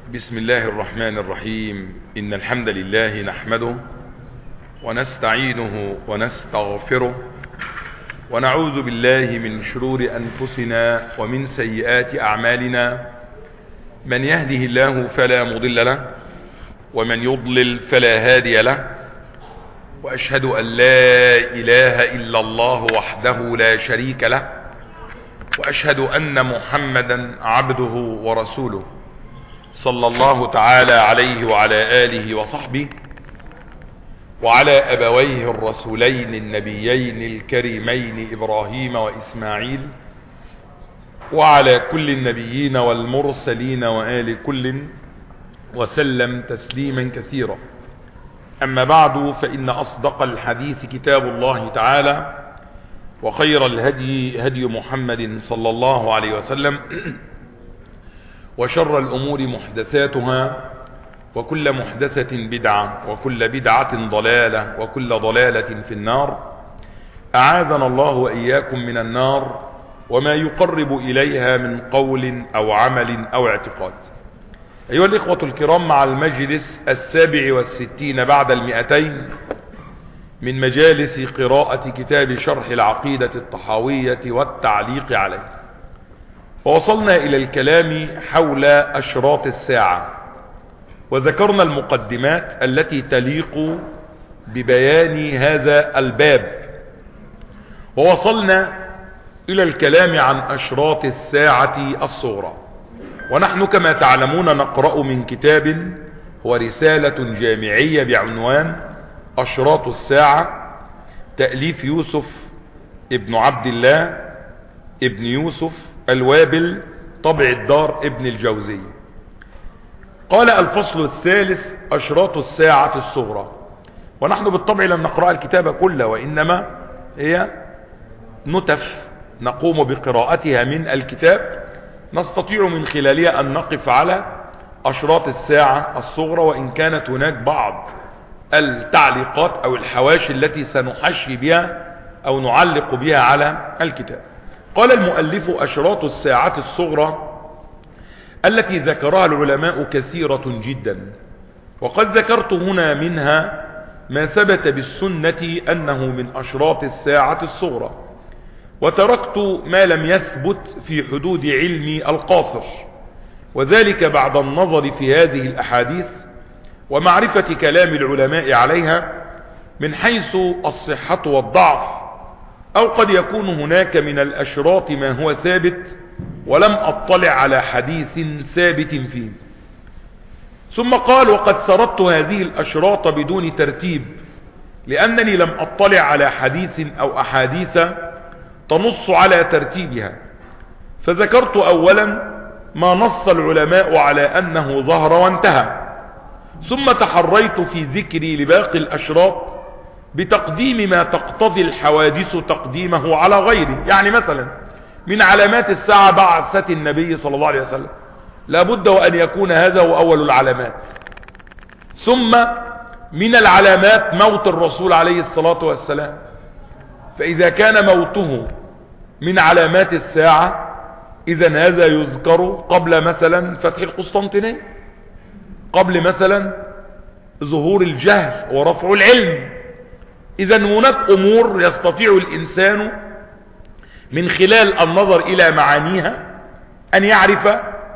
بسم الله الرحمن الرحيم. إن الحمد لله نحمده ونستعينه ونستغفره ونعوذ بالله من شرور أنفسنا ومن سيئات أعمالنا. من يهده الله فلا مضل له ومن يضلل فلا هادي له، وأشهد أن لا إله إلا الله وحده لا شريك له، وأشهد أن محمدا عبده ورسوله صلى الله تعالى عليه وعلى آله وصحبه وعلى أبويه الرسولين النبيين الكريمين إبراهيم وإسماعيل، وعلى كل النبيين والمرسلين وآل كل وسلم تسليما كثيرا. أما بعد، فإن أصدق الحديث كتاب الله تعالى، وخير الهدي هدي محمد صلى الله عليه وسلم، وشر الأمور محدثاتها، وكل محدثة بدعة، وكل بدعة ضلالة، وكل ضلالة في النار. أعاذنا الله وإياكم من النار وما يقرب إليها من قول أو عمل أو اعتقاد. أيها الإخوة الكرام، مع المجلس 67 بعد 200 من مجالس قراءة كتاب شرح العقيدة الطحاوية والتعليق عليه، ووصلنا إلى الكلام حول أشراط الساعة، وذكرنا المقدمات التي تليق ببيان هذا الباب، ووصلنا إلى الكلام عن أشراط الساعة الصغرى. ونحن كما تعلمون نقرأ من كتاب هو رسالة جامعية بعنوان أشراط الساعة، تأليف يوسف ابن عبد الله ابن يوسف الوابل، طبع الدار ابن الجوزي. قال: الفصل الثالث: أشراط الساعة الصغرى. ونحن بالطبع لم نقرأ الكتاب كله، وإنما هي نتف نقوم بقراءتها من الكتاب، نستطيع من خلالها أن نقف على أشراط الساعة الصغرى، وإن كانت هناك بعض التعليقات أو الحواشي التي سنحشي بها أو نعلق بها على الكتاب. قال المؤلف: أشراط الساعة الصغرى التي ذكرها العلماء كثيرة جدا، وقد ذكرت هنا منها ما ثبت بالسنة أنه من أشراط الساعة الصغرى، وتركت ما لم يثبت في حدود علمي القاصر، وذلك بعد النظر في هذه الأحاديث ومعرفة كلام العلماء عليها من حيث الصحة والضعف، أو قد يكون هناك من الأشراط ما هو ثابت ولم أطلع على حديث ثابت فيه. ثم قال: وقد سردت هذه الأشراط بدون ترتيب، لأنني لم أطلع على حديث أو أحاديث تنص على ترتيبها، فذكرت أولا ما نص العلماء على أنه ظهر وانتهى، ثم تحريت في ذكري لباقي الأشراط بتقديم ما تقتضي الحوادث تقديمه على غيره. يعني مثلا من علامات الساعة بعثة النبي صلى الله عليه وسلم، لابد وأن يكون هذا هو أول العلامات. ثم من العلامات موت الرسول عليه الصلاة والسلام، فإذا كان موته من علامات الساعة، إذن هذا يذكر قبل مثلا فتح القسطنطينية، قبل مثلا ظهور الجهل ورفع العلم. إذن هناك أمور يستطيع الإنسان من خلال النظر إلى معانيها أن يعرف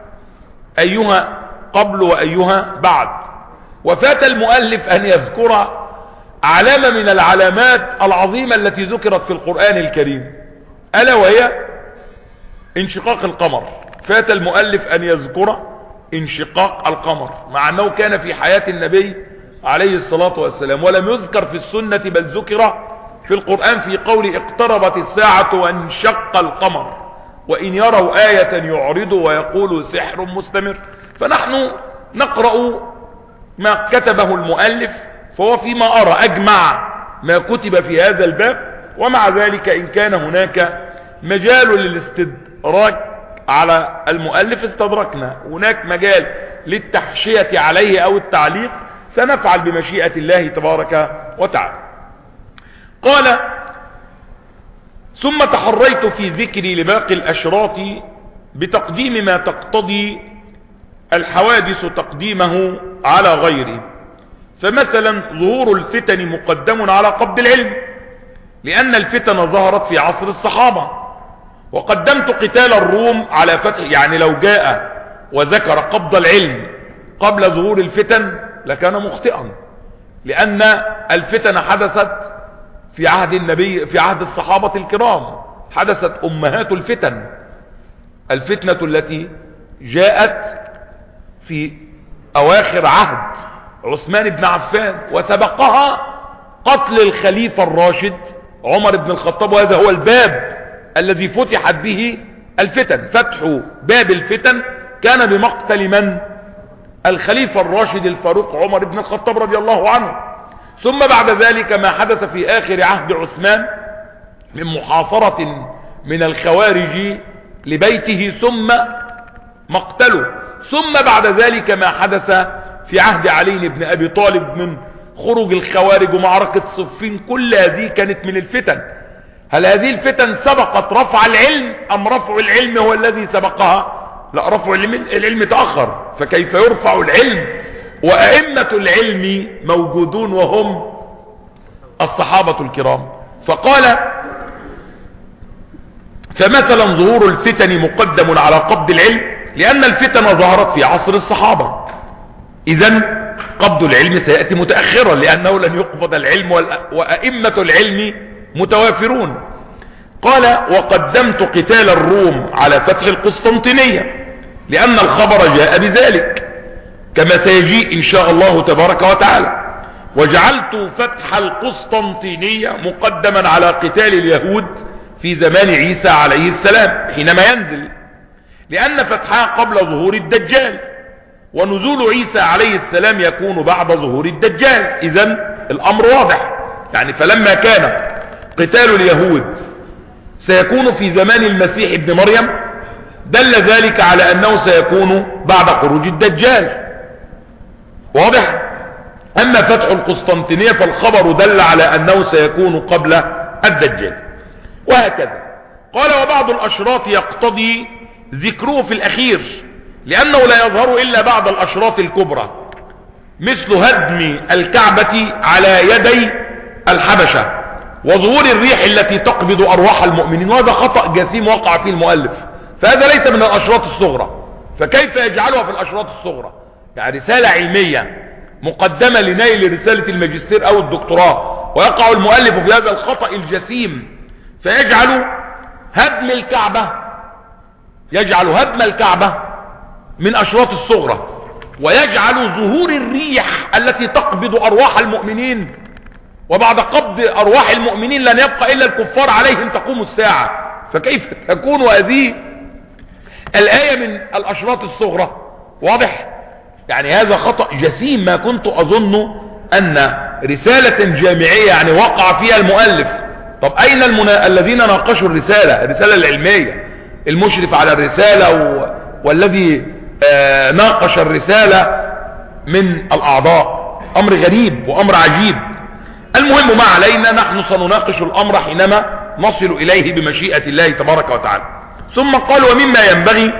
أيها قبل وأيها بعد. وفات المؤلف أن يذكر علامة من العلامات العظيمة التي ذكرت في القرآن الكريم، ألا وهي انشقاق القمر. فات المؤلف أن يذكر انشقاق القمر، مع أنه كان في حياة النبي عليه الصلاة والسلام، ولم يذكر في السنة، بل ذكر في القرآن في قول: اقتربت الساعة وانشق القمر وإن يروا آية يعرضوا ويقولوا سحر مستمر. فنحن نقرأ ما كتبه المؤلف، فهو فيما أرى أجمع ما كتب في هذا الباب، ومع ذلك إن كان هناك مجال للاستدراك على المؤلف استدركنا، هناك مجال للتحشية عليه أو التعليق سنفعل بمشيئة الله تبارك وتعالى. قال: ثم تحريت في ذكري لباقي الأشراط بتقديم ما تقتضي الحوادث تقديمه على غيره. فمثلا ظهور الفتن مقدم على قبض العلم، لأن الفتن ظهرت في عصر الصحابة. وقدمت قتال الروم على فتح، يعني لو جاء وذكر قبض العلم قبل ظهور الفتن لكان مخطئا، لأن الفتن حدثت في عهد النبي، في عهد الصحابة الكرام، حدثت أمهات الفتن. الفتنة التي جاءت في أواخر عهد عثمان بن عفان، وسبقها قتل الخليفة الراشد عمر بن الخطاب، وهذا هو الباب الذي فتحت به الفتن. فتح باب الفتن كان بمقتل من؟ الخليفة الراشد الفاروق عمر بن الخطاب رضي الله عنه. ثم بعد ذلك ما حدث في آخر عهد عثمان من محاصرة من الخوارج لبيته ثم مقتله. ثم بعد ذلك ما حدث في عهد علي بن أبي طالب من خروج الخوارج ومعركة صفين. كل هذه كانت من الفتن. هل هذه الفتن سبقت رفع العلم أم رفع العلم هو الذي سبقها؟ لا، رفع العلم تأخر. فكيف يرفع العلم وأئمة العلم موجودون وهم الصحابة الكرام؟ فقال فمثلا ظهور الفتن مقدم على قبض العلم، لأن الفتن ظهرت في عصر الصحابة. إذن قبض العلم سيأتي متأخرا، لأنه لن يقبض العلم وأئمة العلم متوافرون. قال وقدمت قتال الروم على فتح القسطنطينية، لأن الخبر جاء بذلك كما سيجيء إن شاء الله تبارك وتعالى. وجعلت فتح القسطنطينية مقدما على قتال اليهود في زمان عيسى عليه السلام حينما ينزل، لأن فتحها قبل ظهور الدجال، ونزول عيسى عليه السلام يكون بعد ظهور الدجال. إذن الأمر واضح، يعني فلما كان قتال اليهود سيكون في زمان المسيح ابن مريم دل ذلك على أنه سيكون بعد خروج الدجال، واضح. أما فتح القسطنطينية فالخبر دل على أنه سيكون قبل الدجال، وهكذا. قال وبعض الأشراط يقتضي ذكره في الأخير، لأنه لا يظهر إلا بعد الأشراط الكبرى، مثل هدم الكعبة على يدي الحبشة، وظهور الريح التي تقبض أرواح المؤمنين. وهذا خطأ جسيم وقع فيه المؤلف، فهذا ليس من الأشراط الصغرى، فكيف يجعلها في الأشراط الصغرى؟ يعني رسالة علمية مقدمة لنيل رسالة الماجستير أو الدكتوراه، ويقع المؤلف في هذا الخطأ الجسيم، فيجعل هدم الكعبة، يجعل هدم الكعبة من أشراط الصغرى، ويجعل ظهور الريح التي تقبض أرواح المؤمنين، وبعد قبض أرواح المؤمنين لن يبقى إلا الكفار عليهم تقوم الساعة. فكيف تكون هذه الآية من الأشراط الصغرى؟ واضح؟ يعني هذا خطأ جسيم. ما كنت أظن أن رسالة جامعية يعني وقع فيها المؤلف. طب أين الذين ناقشوا الرسالة العلمية؟ المشرف على الرسالة والذي ناقش الرسالة من الأعضاء. أمر غريب وأمر عجيب. المهم ما علينا، نحن سنناقش الأمر حينما نصل إليه بمشيئة الله تبارك وتعالى. ثم قال ومما ينبغي،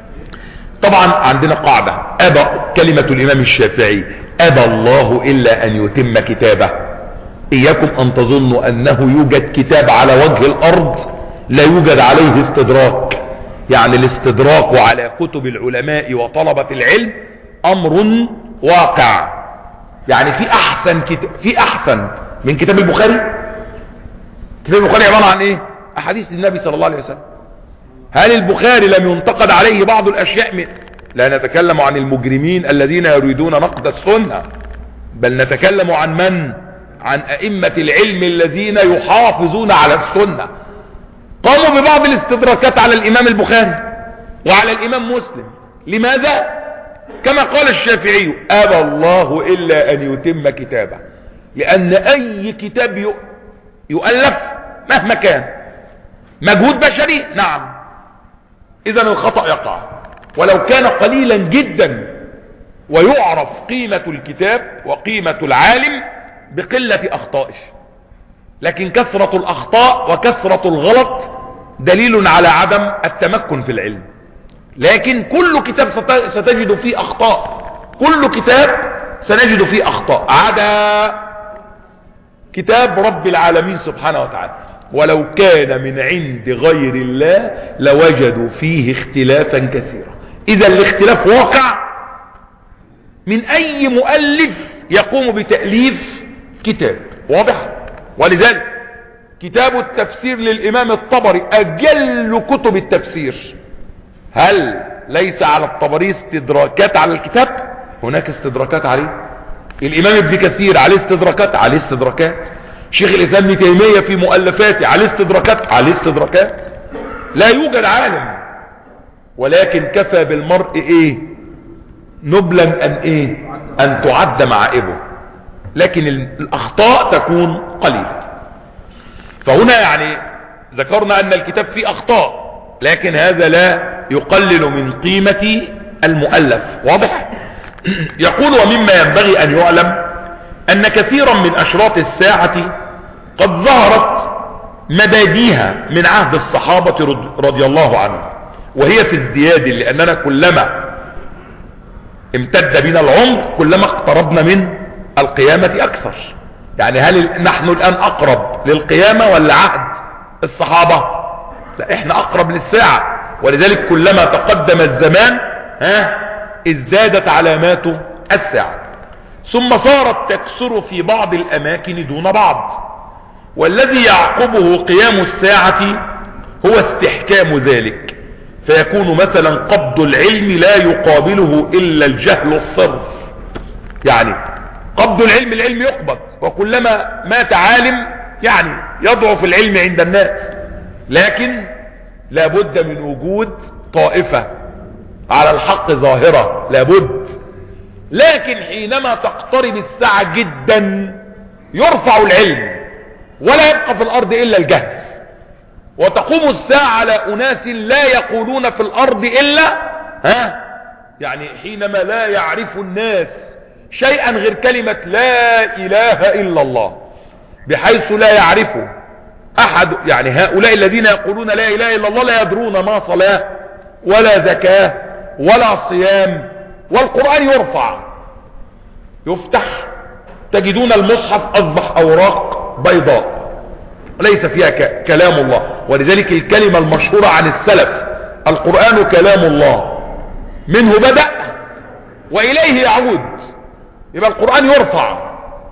طبعا عندنا قاعدة، أبى كلمة الإمام الشافعي أبى الله إلا أن يتم كتابه. إياكم أن تظنوا أنه يوجد كتاب على وجه الأرض لا يوجد عليه استدراك. يعني الاستدراك على كتب العلماء وطلبة العلم أمر واقع. يعني في أحسن من كتاب البخاري. كتاب البخاري عبارة عن إيه؟ أحاديث النبي صلى الله عليه وسلم. هل البخاري لم ينتقد عليه بعض الأشياء؟ لا نتكلم عن المجرمين الذين يريدون نقد السنة، بل نتكلم عن من؟ عن أئمة العلم الذين يحافظون على السنة. قاموا ببعض الاستدراكات على الإمام البخاري وعلى الإمام مسلم. لماذا؟ كما قال الشافعي أبى الله إلا أن يتم كتابه، لأن أي كتاب يؤلف مهما كان مجهود بشري، نعم، إذن الخطأ يقع ولو كان قليلا جدا. ويعرف قيمة الكتاب وقيمة العالم بقلة أخطائه، لكن كثرة الأخطاء وكثرة الغلط دليل على عدم التمكن في العلم. لكن كل كتاب ستجد فيه اخطاء، كل كتاب سنجد فيه اخطاء، عدا كتاب رب العالمين سبحانه وتعالى. ولو كان من عند غير الله لوجدوا فيه اختلافا كثيرا. اذا الاختلاف واقع من اي مؤلف يقوم بتأليف كتاب، واضح؟ ولذلك كتاب التفسير للامام الطبري اجل كتب التفسير، هل ليس على الطبري استدراكات على الكتاب؟ هناك استدراكات عليه. الامام ابن كثير عليه استدراكات، عليه استدراكات. شيخ الاسلام ابن تيمية في مؤلفاته عليه استدراكات، عليه استدراكات. لا يوجد عالم، ولكن كفى بالمرء ايه نبلا ان تعد معائبه، لكن الاخطاء تكون قليلة. فهنا يعني ذكرنا ان الكتاب فيه اخطاء، لكن هذا لا يقلل من قيمة المؤلف، واضح؟ يقول ومما ينبغي ان يعلم ان كثيرا من اشراط الساعة قد ظهرت مباديها من عهد الصحابة رضي الله عنهم، وهي في ازدياد، لاننا كلما امتد بنا العمر كلما اقتربنا من القيامة اكثر. يعني هل نحن الان اقرب للقيامة ولا عهد الصحابة؟ لا، احنا اقرب للساعة، ولذلك كلما تقدم الزمان ازدادت علامات الساعة. ثم صارت تكثر في بعض الاماكن دون بعض، والذي يعقبه قيام الساعة هو استحكام ذلك، فيكون مثلا قبض العلم لا يقابله الا الجهل الصرف. يعني قبض العلم، العلم يقبض، وكلما مات عالم يعني يضعف العلم عند الناس، لكن لابد من وجود طائفة على الحق ظاهرة، لابد. لكن حينما تقترب الساعة جدا يرفع العلم ولا يبقى في الارض الا الجهل، وتقوم الساعة على اناس لا يقولون في الارض الا يعني حينما لا يعرف الناس شيئا غير كلمة لا اله الا الله، بحيث لا يعرف احد، يعني هؤلاء الذين يقولون لا اله الا الله لا يدرون ما صلاة ولا زكاة ولا صيام. والقرآن يرفع، يفتح، تجدون المصحف اصبح اوراق بيضاء ليس فيها كلام الله. ولذلك الكلمة المشهورة عن السلف القرآن كلام الله، منه بدأ واليه يعود. يبقى القرآن يرفع.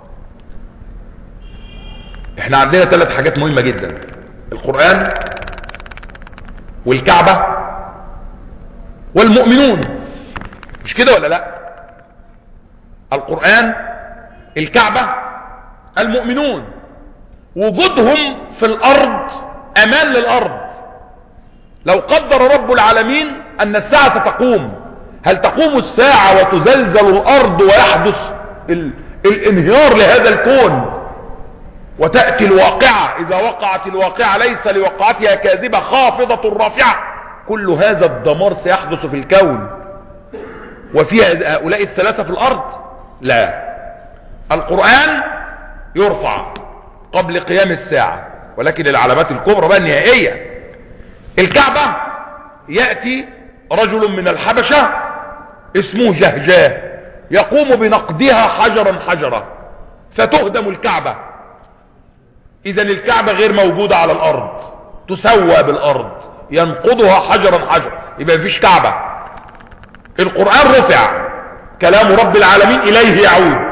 احنا عندنا 3 حاجات مهمة جدا: القرآن والكعبة والمؤمنون، مش كده ولا لا؟ القرآن، الكعبة، المؤمنون. وجودهم في الارض امان للارض. لو قدر رب العالمين ان الساعة ستقوم، هل تقوم الساعة وتزلزل الارض ويحدث الانهيار لهذا الكون وتأتي الواقعة؟ اذا وقعت الواقعة ليس لوقعتها كاذبة خافضة رافعة. كل هذا الدمار سيحدث في الكون وفي هؤلاء الثلاثة في الارض؟ لا. القرآن يرفع قبل قيام الساعة، ولكن العلامات الكبرى بقى النهائية. الكعبة يأتي رجل من الحبشة اسمه جهجاه يقوم بنقدها حجرا حجرا فتهدم الكعبة. اذا الكعبة غير موجودة على الارض، تسوى بالارض، ينقضها حجرا حجرا، يبقى مفيش كعبة. القرآن رفع، كلام رب العالمين اليه يعود.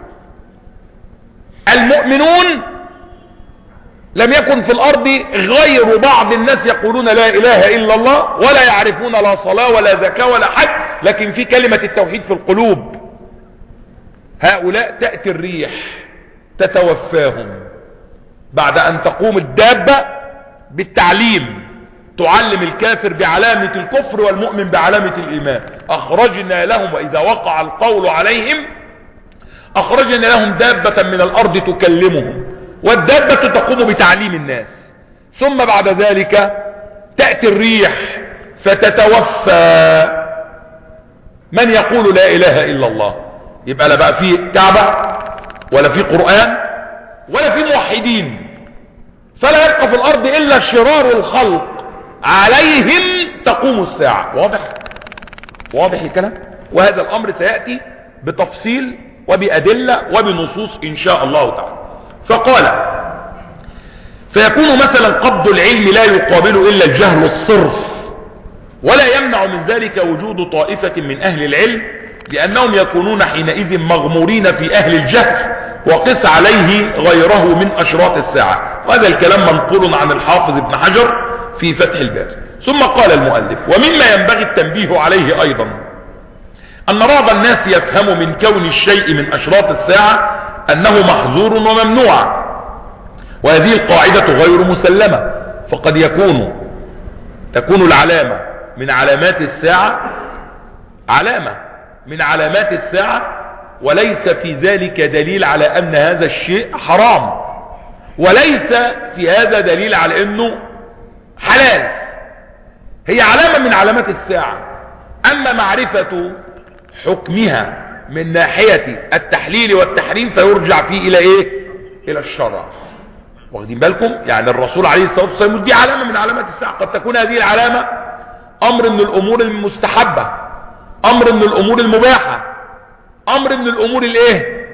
المؤمنون لم يكن في الارض غير بعض الناس يقولون لا اله الا الله ولا يعرفون لا صلاة ولا زكاة ولا حج، لكن في كلمة التوحيد في القلوب. هؤلاء تأتي الريح تتوفاهم بعد ان تقوم الدابة بالتعليم، تعلم الكافر بعلامة الكفر والمؤمن بعلامة الايمان. اخرجنا لهم، واذا وقع القول عليهم اخرجنا لهم دابة من الارض تكلمهم، والدابة تقوم بتعليم الناس. ثم بعد ذلك تأتي الريح فتتوفى من يقول لا اله الا الله. يبقى لا بقى في كعبة ولا في قرآن ولا في موحدين، فلا يبقى في الارض الا شرار الخلق عليهم تقوم الساعة. واضح الكلام؟ وهذا الامر سيأتي بتفصيل وبأدلة وبنصوص ان شاء الله تعالى. فقال فيكون مثلا قبض العلم لا يقابل الا الجهل الصرف، ولا يمنع من ذلك وجود طائفة من اهل العلم، لانهم يكونون حينئذ مغمورين في اهل الجهل، وقس عليه غيره من اشراط الساعة. وهذا الكلام منقول عن الحافظ ابن حجر في فتح الباري. ثم قال المؤلف ومما ينبغي التنبيه عليه ايضا ان بعض الناس يفهم من كون الشيء من اشراط الساعة انه محظور وممنوع، وهذه القاعدة غير مسلمة، فقد تكون العلامة من علامات الساعة، علامة من علامات الساعة، وليس في ذلك دليل على ان هذا الشيء حرام، وليس في هذا دليل على انه حلال. هي علامة من علامات الساعة، اما معرفة حكمها من ناحية التحليل والتحريم فيرجع فيه الى ايه؟ الى الشرع. واخدين بالكم؟ يعني الرسول عليه الصلاة والسلام دي علامة من علامات الساعة. قد تكون هذه العلامة امر من الامور المستحبة، امر من الامور المباحة، امر من الامور الايه؟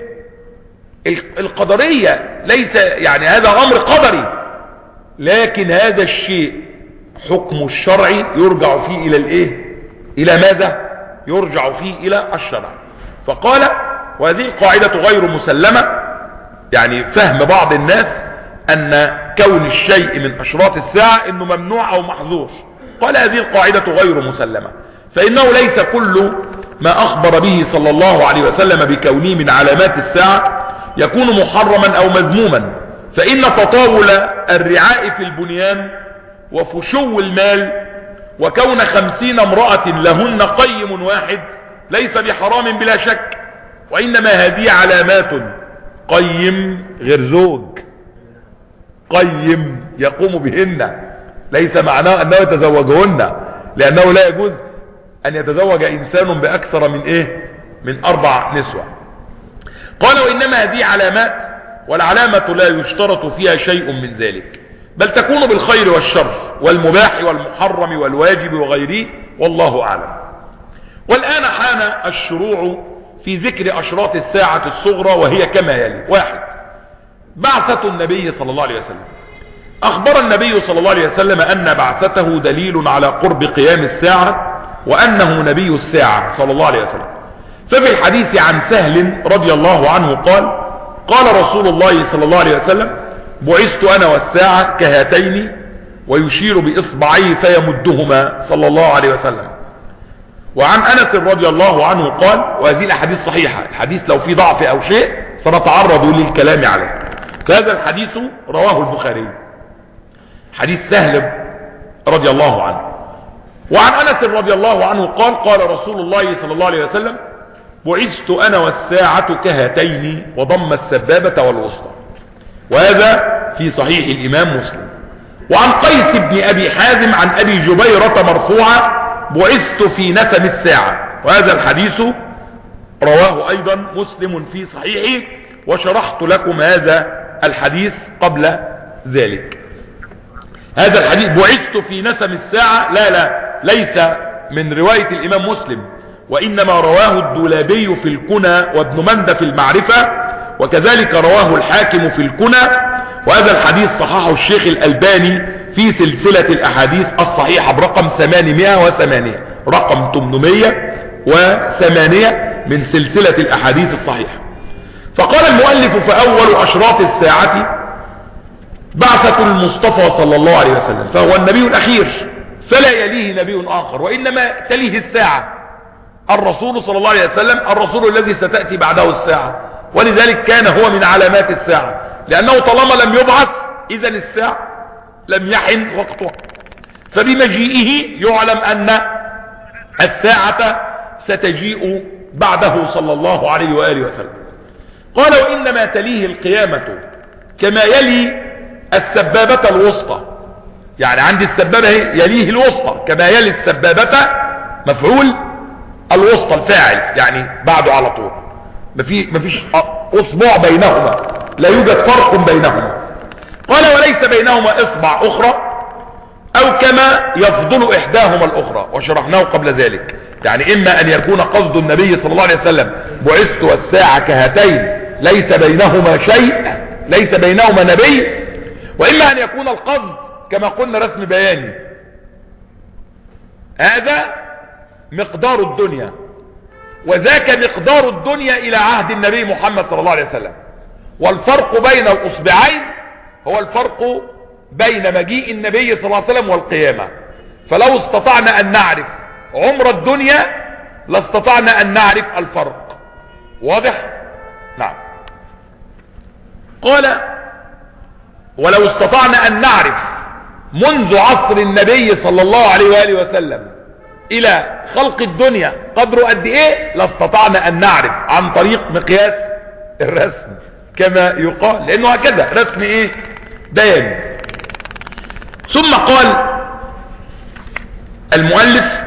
القدرية. ليس يعني هذا امر قدري، لكن هذا الشيء حكم الشرعي يرجع فيه الى الايه؟ الى ماذا؟ يرجع فيه الى الشرع. فقال وهذه القاعدة غير مسلمة، يعني فهم بعض الناس ان كون الشيء من اشراط الساعة انه ممنوع او محظور. قال هذه القاعدة غير مسلمة، فانه ليس كل ما اخبر به صلى الله عليه وسلم بكونه من علامات الساعة يكون محرما او مذموما، فان تطاول الرعاء في البنيان وفشو المال وكون 50 امرأة لهن قيم واحد ليس بحرام بلا شك، وانما هذه علامات. قيم غير زوج، قيم يقوم بهن، ليس معناه انه يتزوجهن، لانه لا يجوز ان يتزوج انسان باكثر من ايه؟ من 4 نسوة. قال وانما هذه علامات، والعلامة لا يشترط فيها شيء من ذلك، بل تكون بالخير والشر والمباح والمحرم والواجب وغيره، والله اعلم. والان حان الشروع في ذكر اشراط الساعة الصغرى، وهي كما يلي: 1. بعثة النبي صلى الله عليه وسلم. اخبر النبي صلى الله عليه وسلم ان بعثته دليل على قرب قيام الساعة، وانه نبي الساعة صلى الله عليه وسلم. ففي الحديث عن سهل رضي الله عنه قال: قال رسول الله صلى الله عليه وسلم: بعثت انا والساعة كهاتين، ويشير باصبعيه فيمدهما صلى الله عليه وسلم. وعن انس رضي الله عنه قال، وهذه الاحاديث صحيحة، الحديث لو في ضعف او شيء سنتعرض للكلام عليه، فهذا الحديث رواه البخاري، حديث سهل رضي الله عنه. وعن انس رضي الله عنه قال: قال رسول الله صلى الله عليه وسلم: بعثت انا والساعة كهاتين، وضم السبابة والوسطى. وهذا في صحيح الامام مسلم. وعن قيس بن ابي حازم عن ابي جبيرة مرفوعة: بعثت في نسم الساعة. وهذا الحديث رواه ايضا مسلم في صحيحه، وشرحت لكم هذا الحديث قبل ذلك. هذا الحديث بعثت في نسم الساعة ليس من رواية الامام مسلم، وانما رواه الدولابي في الكنى، وابن مندى في المعرفة، وكذلك رواه الحاكم في الكنى. وهذا الحديث صححه الشيخ الألباني في سلسلة الأحاديث الصحيحة برقم 808، رقم 808 من سلسلة الأحاديث الصحيحة. فقال المؤلف: فأول أشراط الساعة بعثة المصطفى صلى الله عليه وسلم، فهو النبي الأخير، فلا يليه نبي آخر، وإنما تليه الساعة. الرسول صلى الله عليه وسلم الرسول الذي ستأتي بعده الساعة، ولذلك كان هو من علامات الساعة، لأنه طالما لم يبعث إذن الساعة لم يحن وقتها، فبمجيئه يعلم أن الساعة ستجيء بعده صلى الله عليه وآله وسلم. قال: وإنما تليه القيامة كما يلي السبابة الوسطى، يعني عند السبابة يليه الوسطى، كما يلي السبابة مفعول الوسطى الفاعل، يعني بعده على طول، مفيش اصبع بينهما، لا يوجد فرق بينهما. قال: وليس بينهما اصبع اخرى او كما يفضل احداهما الاخرى، وشرحناه قبل ذلك. يعني اما ان يكون قصد النبي صلى الله عليه وسلم بعثت والساعة كهاتين ليس بينهما شيء، ليس بينهما نبي، واما ان يكون القصد كما قلنا رسم بياني، هذا مقدار الدنيا، وذاك مقدار الدنيا الى عهد النبي محمد صلى الله عليه وسلم. والفرق بين الاصبعين هو الفرق بين مجيء النبي صلى الله عليه وسلم والقيامة. فلو استطعنا ان نعرف عمر الدنيا لاستطعنا ان نعرف الفرق. واضح؟ نعم. قال ولو استطعنا ان نعرف منذ عصر النبي صلى الله عليه وآله وسلم الى خلق الدنيا قدره قد ايه لاستطعنا ان نعرف عن طريق مقياس الرسم كما يقال، لانه هكذا رسم ايه بيان. ثم قال المؤلف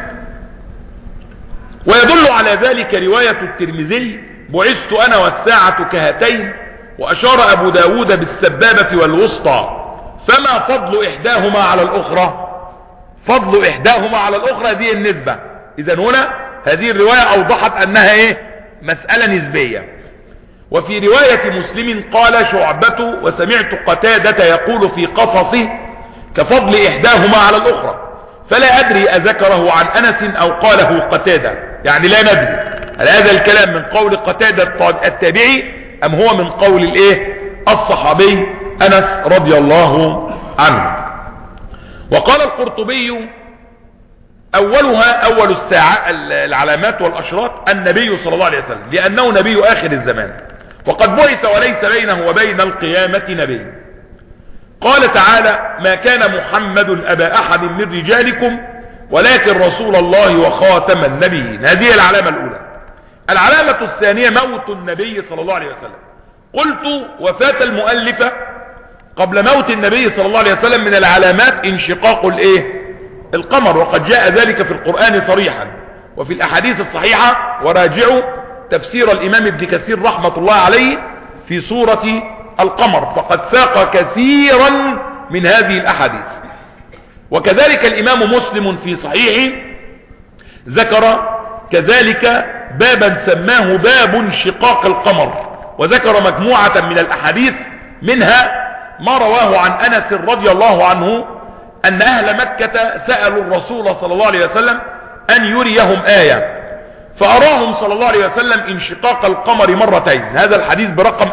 ويدل على ذلك رواية الترمذي بعثت انا والساعة كهاتين، واشار ابو داود بالسبابة والوسطى، فما فضل احداهما على الاخرى؟ فضل احداهما على الاخرى دي النسبة. اذا هنا هذه الرواية اوضحت انها ايه مسألة نسبية. وفي رواية مسلم قال شعبة وسمعت قتادة يقول في قصصه كفضل احداهما على الاخرى، فلا ادري اذكره عن انس او قاله قتادة، يعني لا ندري هل هذا الكلام من قول قتادة التابعي ام هو من قول الايه الصحابي انس رضي الله عنه. وقال القرطبي اولها اول الساعة العلامات والاشراط النبي صلى الله عليه وسلم، لانه نبي اخر الزمان وقد بعث وليس بينه وبين القيامة نبي. قال تعالى ما كان محمد ابا احد من رجالكم ولكن رسول الله وخاتم النبيين. هذه العلامة الاولى. العلامة الثانية موت النبي صلى الله عليه وسلم. قلت وفاة المؤلفة قبل موت النبي صلى الله عليه وسلم من العلامات انشقاق الايه القمر، وقد جاء ذلك في القرآن صريحا وفي الاحاديث الصحيحة، وراجعوا تفسير الامام ابن كثير رحمة الله عليه في سورة القمر، فقد ساق كثيرا من هذه الاحاديث. وكذلك الامام مسلم في صحيحه ذكر كذلك بابا سماه باب انشقاق القمر، وذكر مجموعة من الاحاديث منها ما رواه عن انس رضي الله عنه ان اهل مكة سألوا الرسول صلى الله عليه وسلم ان يريهم آية، فاراهم صلى الله عليه وسلم انشقاق القمر مرتين. هذا الحديث برقم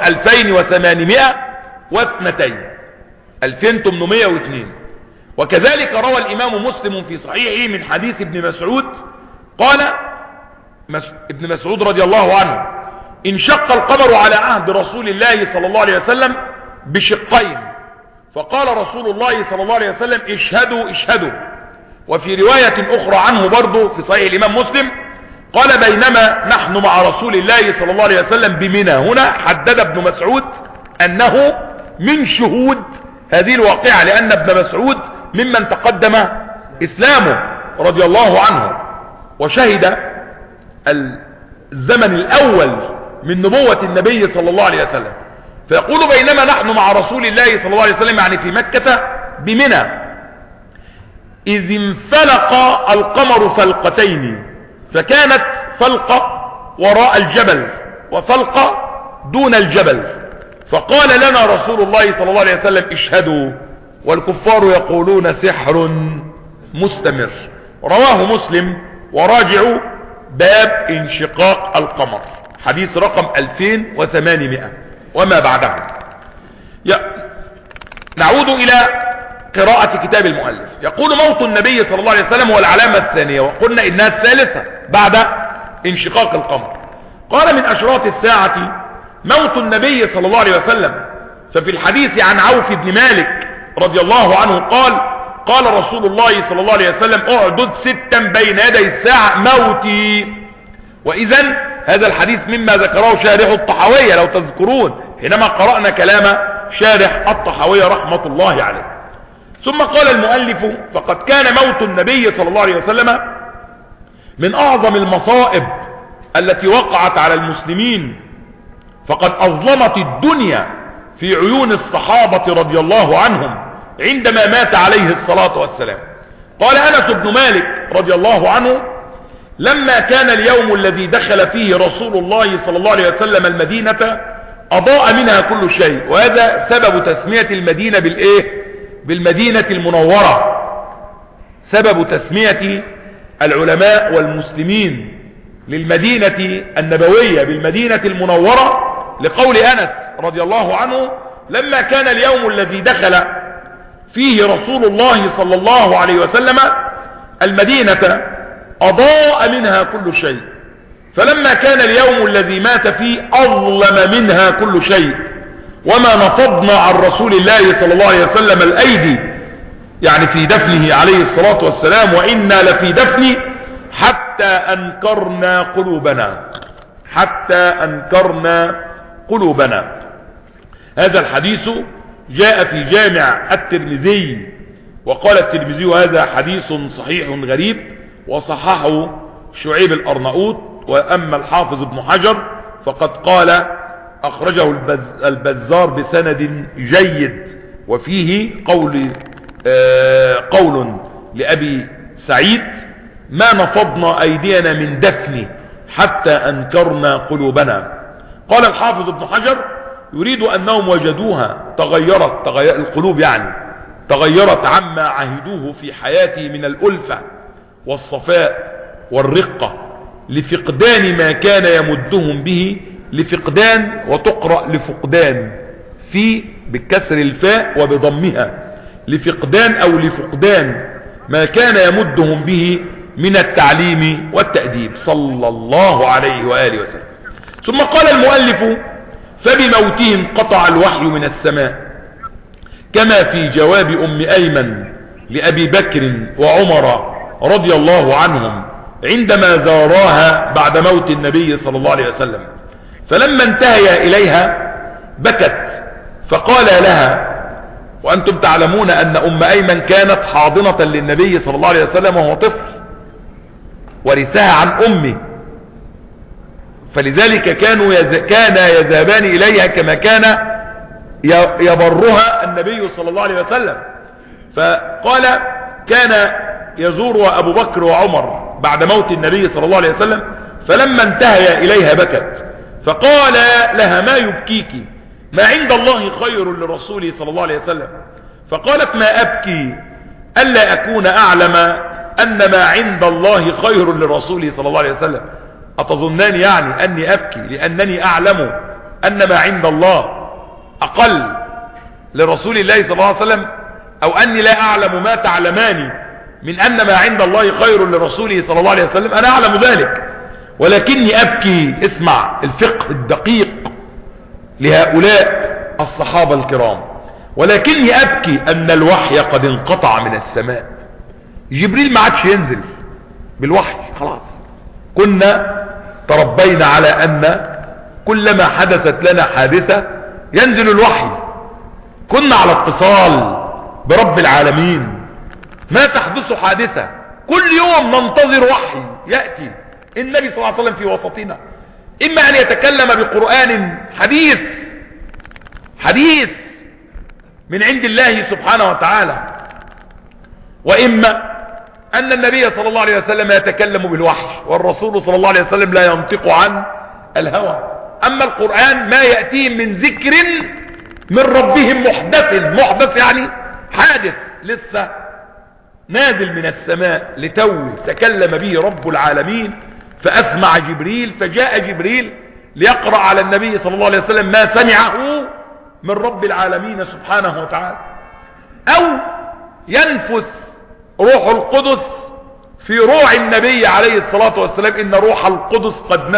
2802. وكذلك روى الامام مسلم في صحيحه من حديث ابن مسعود قال ابن مسعود رضي الله عنه انشق القمر على عهد رسول الله صلى الله عليه وسلم بشقين، فقال رسول الله صلى الله عليه وسلم اشهدوا اشهدوا. وفي رواية اخرى عنه برضو في صحيح الامام مسلم قال بينما نحن مع رسول الله صلى الله عليه وسلم بمنى. هنا حدد ابن مسعود انه من شهود هذه الواقعة، لان ابن مسعود ممن تقدم اسلامه رضي الله عنه وشهد الزمن الاول من نبوة النبي صلى الله عليه وسلم. فيقول بينما نحن مع رسول الله صلى الله عليه وسلم يعني في مكة بمنى اذ انفلق القمر فلقتين، فكانت فلقة وراء الجبل وفلقة دون الجبل، فقال لنا رسول الله صلى الله عليه وسلم اشهدوا، والكفار يقولون سحر مستمر. رواه مسلم، وراجعوا باب انشقاق القمر حديث رقم 2800 وما بعده. نعود الى قراءة كتاب المؤلف. يقول موت النبي صلى الله عليه وسلم هو العلامة الثانية، وقلنا انها الثالثة بعد انشقاق القمر. قال من اشراط الساعة موت النبي صلى الله عليه وسلم. ففي الحديث عن عوف بن مالك رضي الله عنه قال رسول الله صلى الله عليه وسلم اعدد 6 بين يدي الساعة موتي. واذا هذا الحديث مما ذكره شارح الطحاوية لو تذكرون حينما قرأنا كلام شارح الطحاوية رحمة الله عليه. ثم قال المؤلف فقد كان موت النبي صلى الله عليه وسلم من اعظم المصائب التي وقعت على المسلمين، فقد اظلمت الدنيا في عيون الصحابة رضي الله عنهم عندما مات عليه الصلاة والسلام. قال أنس بن مالك رضي الله عنه: لما كان اليوم الذي دخل فيه رسول الله صلى الله عليه وسلم المدينة أضاء منها كل شيء. وهذا سبب تسمية المدينة بالمدينة المنورة، سبب تسمية العلماء والمسلمين للمدينة النبوية بالمدينة المنورة لقول أنس رضي الله عنه: لما كان اليوم الذي دخل فيه رسول الله صلى الله عليه وسلم المدينة أضاء منها كل شيء، فلما كان اليوم الذي مات فيه أظلم منها كل شيء، وما نفضنا عن رسول الله صلى الله عليه وسلم الأيدي، يعني في دفنه عليه الصلاة والسلام، وإنا لفي دفنه حتى أنكرنا قلوبنا. هذا الحديث جاء في جامع الترمذي، وقال الترمذي: هذا حديث صحيح غريب، وصححه شعيب الأرناؤوط. وأما الحافظ ابن حجر فقد قال: أخرجه البزار بسند جيد، وفيه قول لأبي سعيد: ما نفضنا أيدينا من دفنه حتى أنكرنا قلوبنا. قال الحافظ ابن حجر: يريد أنهم وجدوها تغيرت القلوب، يعني تغيرت عما عهدوه في حياته من الألفة والصفاء والرقة، لفقدان ما كان يمدهم به، لفقدان وتقرأ لفقدان في بكسر الفاء وبضمها، لفقدان أو لفقدان ما كان يمدهم به من التعليم والتأديب صلى الله عليه وآله وسلم. ثم قال المؤلف: فبموتهم قطع الوحي من السماء، كما في جواب أم أيمن لأبي بكر وعمر رضي الله عنهم عندما زاراها بعد موت النبي صلى الله عليه وسلم، فلما انتهي إليها بكت، فقال لها: وأنتم تعلمون أن أم أيمن كانت حاضنة للنبي صلى الله عليه وسلم وهو طفل، ورثها عن أمه، فلذلك كان يذهبان إليها كما كان يبرها النبي صلى الله عليه وسلم. فقال: كان يزور أبو بكر وعمر بعد موت النبي صلى الله عليه وسلم، فلما انتهي إليها بكت، فقال لها: ما يبكيك؟ ما عند الله خير لرسوله صلى الله عليه وسلم. فقالت: ما أبكي ألا أكون أعلم أن ما عند الله خير لرسوله صلى الله عليه وسلم. أتظنان يعني أني أبكي لأنني أعلم أن ما عند الله أقل لرسول الله صلى الله عليه وسلم، أو أني لا أعلم ما تعلمان من أن ما عند الله خير لرسوله صلى الله عليه وسلم؟ أنا أعلم ذلك، ولكني أبكي. اسمع الفقه الدقيق لهؤلاء الصحابة الكرام: ولكني أبكي أن الوحي قد انقطع من السماء. جبريل ما عادش ينزل بالوحي، خلاص. كنا تربينا على أن كلما حدثت لنا حادثة ينزل الوحي، كنا على اتصال برب العالمين، ما تحدث حادثة كل يوم ننتظر وحي يأتي النبي صلى الله عليه وسلم في وسطنا، إما أن يتكلم بقرآن حديث من عند الله سبحانه وتعالى، وإما أن النبي صلى الله عليه وسلم يتكلم بالوحي، والرسول صلى الله عليه وسلم لا ينطق عن الهوى. أما القرآن ما يأتيهم من ذكر من ربهم محدث يعني حادث لسه نازل من السماء لتو تكلم به رب العالمين، فأسمع جبريل، فجاء جبريل ليقرأ على النبي صلى الله عليه وسلم ما سمعه من رب العالمين سبحانه وتعالى، أو ينفس روح القدس في روع النبي عليه الصلاة والسلام، إن روح القدس قد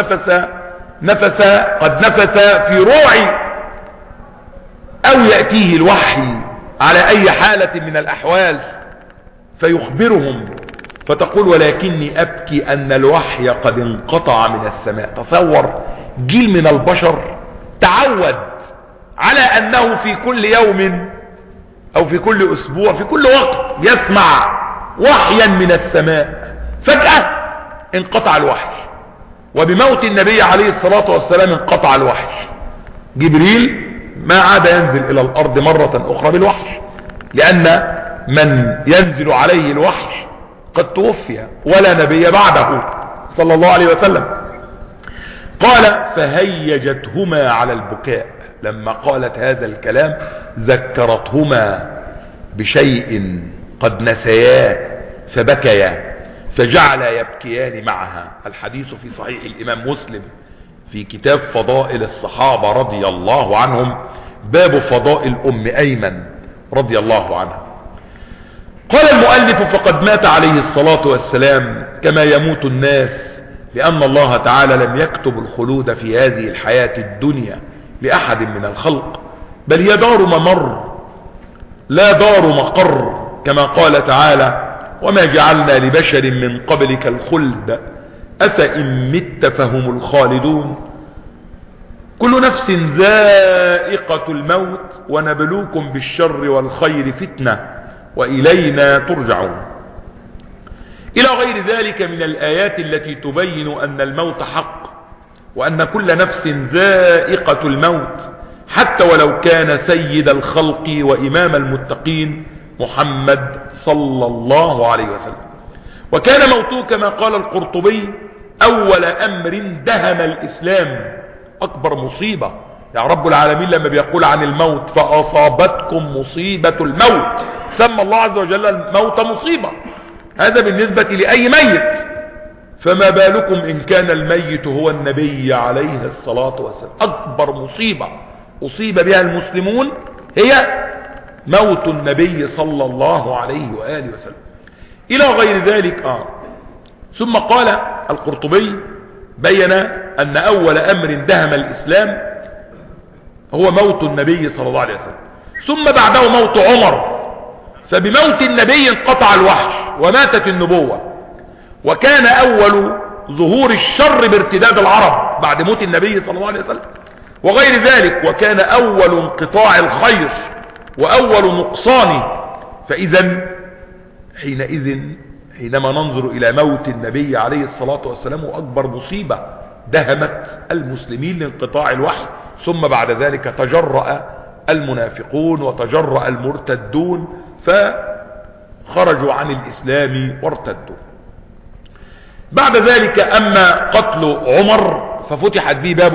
نفس في روعي، أو يأتيه الوحي على أي حالة من الأحوال فيخبرهم، فتقول: ولكني أبكي أن الوحي قد انقطع من السماء. تصور جيل من البشر تعود على أنه في كل يوم أو في كل أسبوع في كل وقت يسمع وحيا من السماء، فجأة انقطع الوحي، وبموت النبي عليه الصلاة والسلام انقطع الوحي. جبريل ما عاد ينزل إلى الأرض مرة أخرى بالوحي، لأن من ينزل عليه الوحي قد توفي ولا نبي بعده صلى الله عليه وسلم. قال فهيجتهما على البكاء، لما قالت هذا الكلام ذكرتهما بشيء قد نسياه فبكيا، فجعلا يبكيان معها. الحديث في صحيح الإمام مسلم في كتاب فضائل الصحابة رضي الله عنهم، باب فضائل أم أيمن رضي الله عنها. قال المؤلف فقد مات عليه الصلاة والسلام كما يموت الناس، لأن الله تعالى لم يكتب الخلود في هذه الحياة الدنيا لأحد من الخلق، بل هي دار ممر لا دار مقر، كما قال تعالى وما جعلنا لبشر من قبلك الخلد أفإن مت فهم الخالدون كل نفس ذائقة الموت ونبلوكم بالشر والخير فتنة وإلينا ترجعون، إلى غير ذلك من الآيات التي تبين أن الموت حق، وأن كل نفس ذائقة الموت، حتى ولو كان سيد الخلق وإمام المتقين محمد صلى الله عليه وسلم. وكان موته كما قال القرطبي أول أمر دهم الإسلام، أكبر مصيبة. يعني رب العالمين لما بيقول عن الموت فأصابتكم مصيبة الموت، سمى الله عز وجل الموت مصيبة، هذا بالنسبة لأي ميت، فما بالكم إن كان الميت هو النبي عليه الصلاة والسلام. أكبر مصيبة أصيب بها المسلمون هي موت النبي صلى الله عليه وآله وسلم، إلى غير ذلك. ثم قال القرطبي بين أن أول أمر دهم الإسلام هو موت النبي صلى الله عليه وسلم، ثم بعده موت عمر، فبموت النبي انقطع الوحش وماتت النبوة، وكان أول ظهور الشر بارتداد العرب بعد موت النبي صلى الله عليه وسلم وغير ذلك، وكان أول انقطاع الخير وأول نقصان. فإذا حينما ننظر إلى موت النبي عليه الصلاة والسلام هو أكبر مصيبة دهمت المسلمين لانقطاع الوحي، ثم بعد ذلك تجرأ المنافقون وتجرأ المرتدون فخرجوا عن الإسلام وارتدوا. بعد ذلك أما قتل عمر ففتحت به باب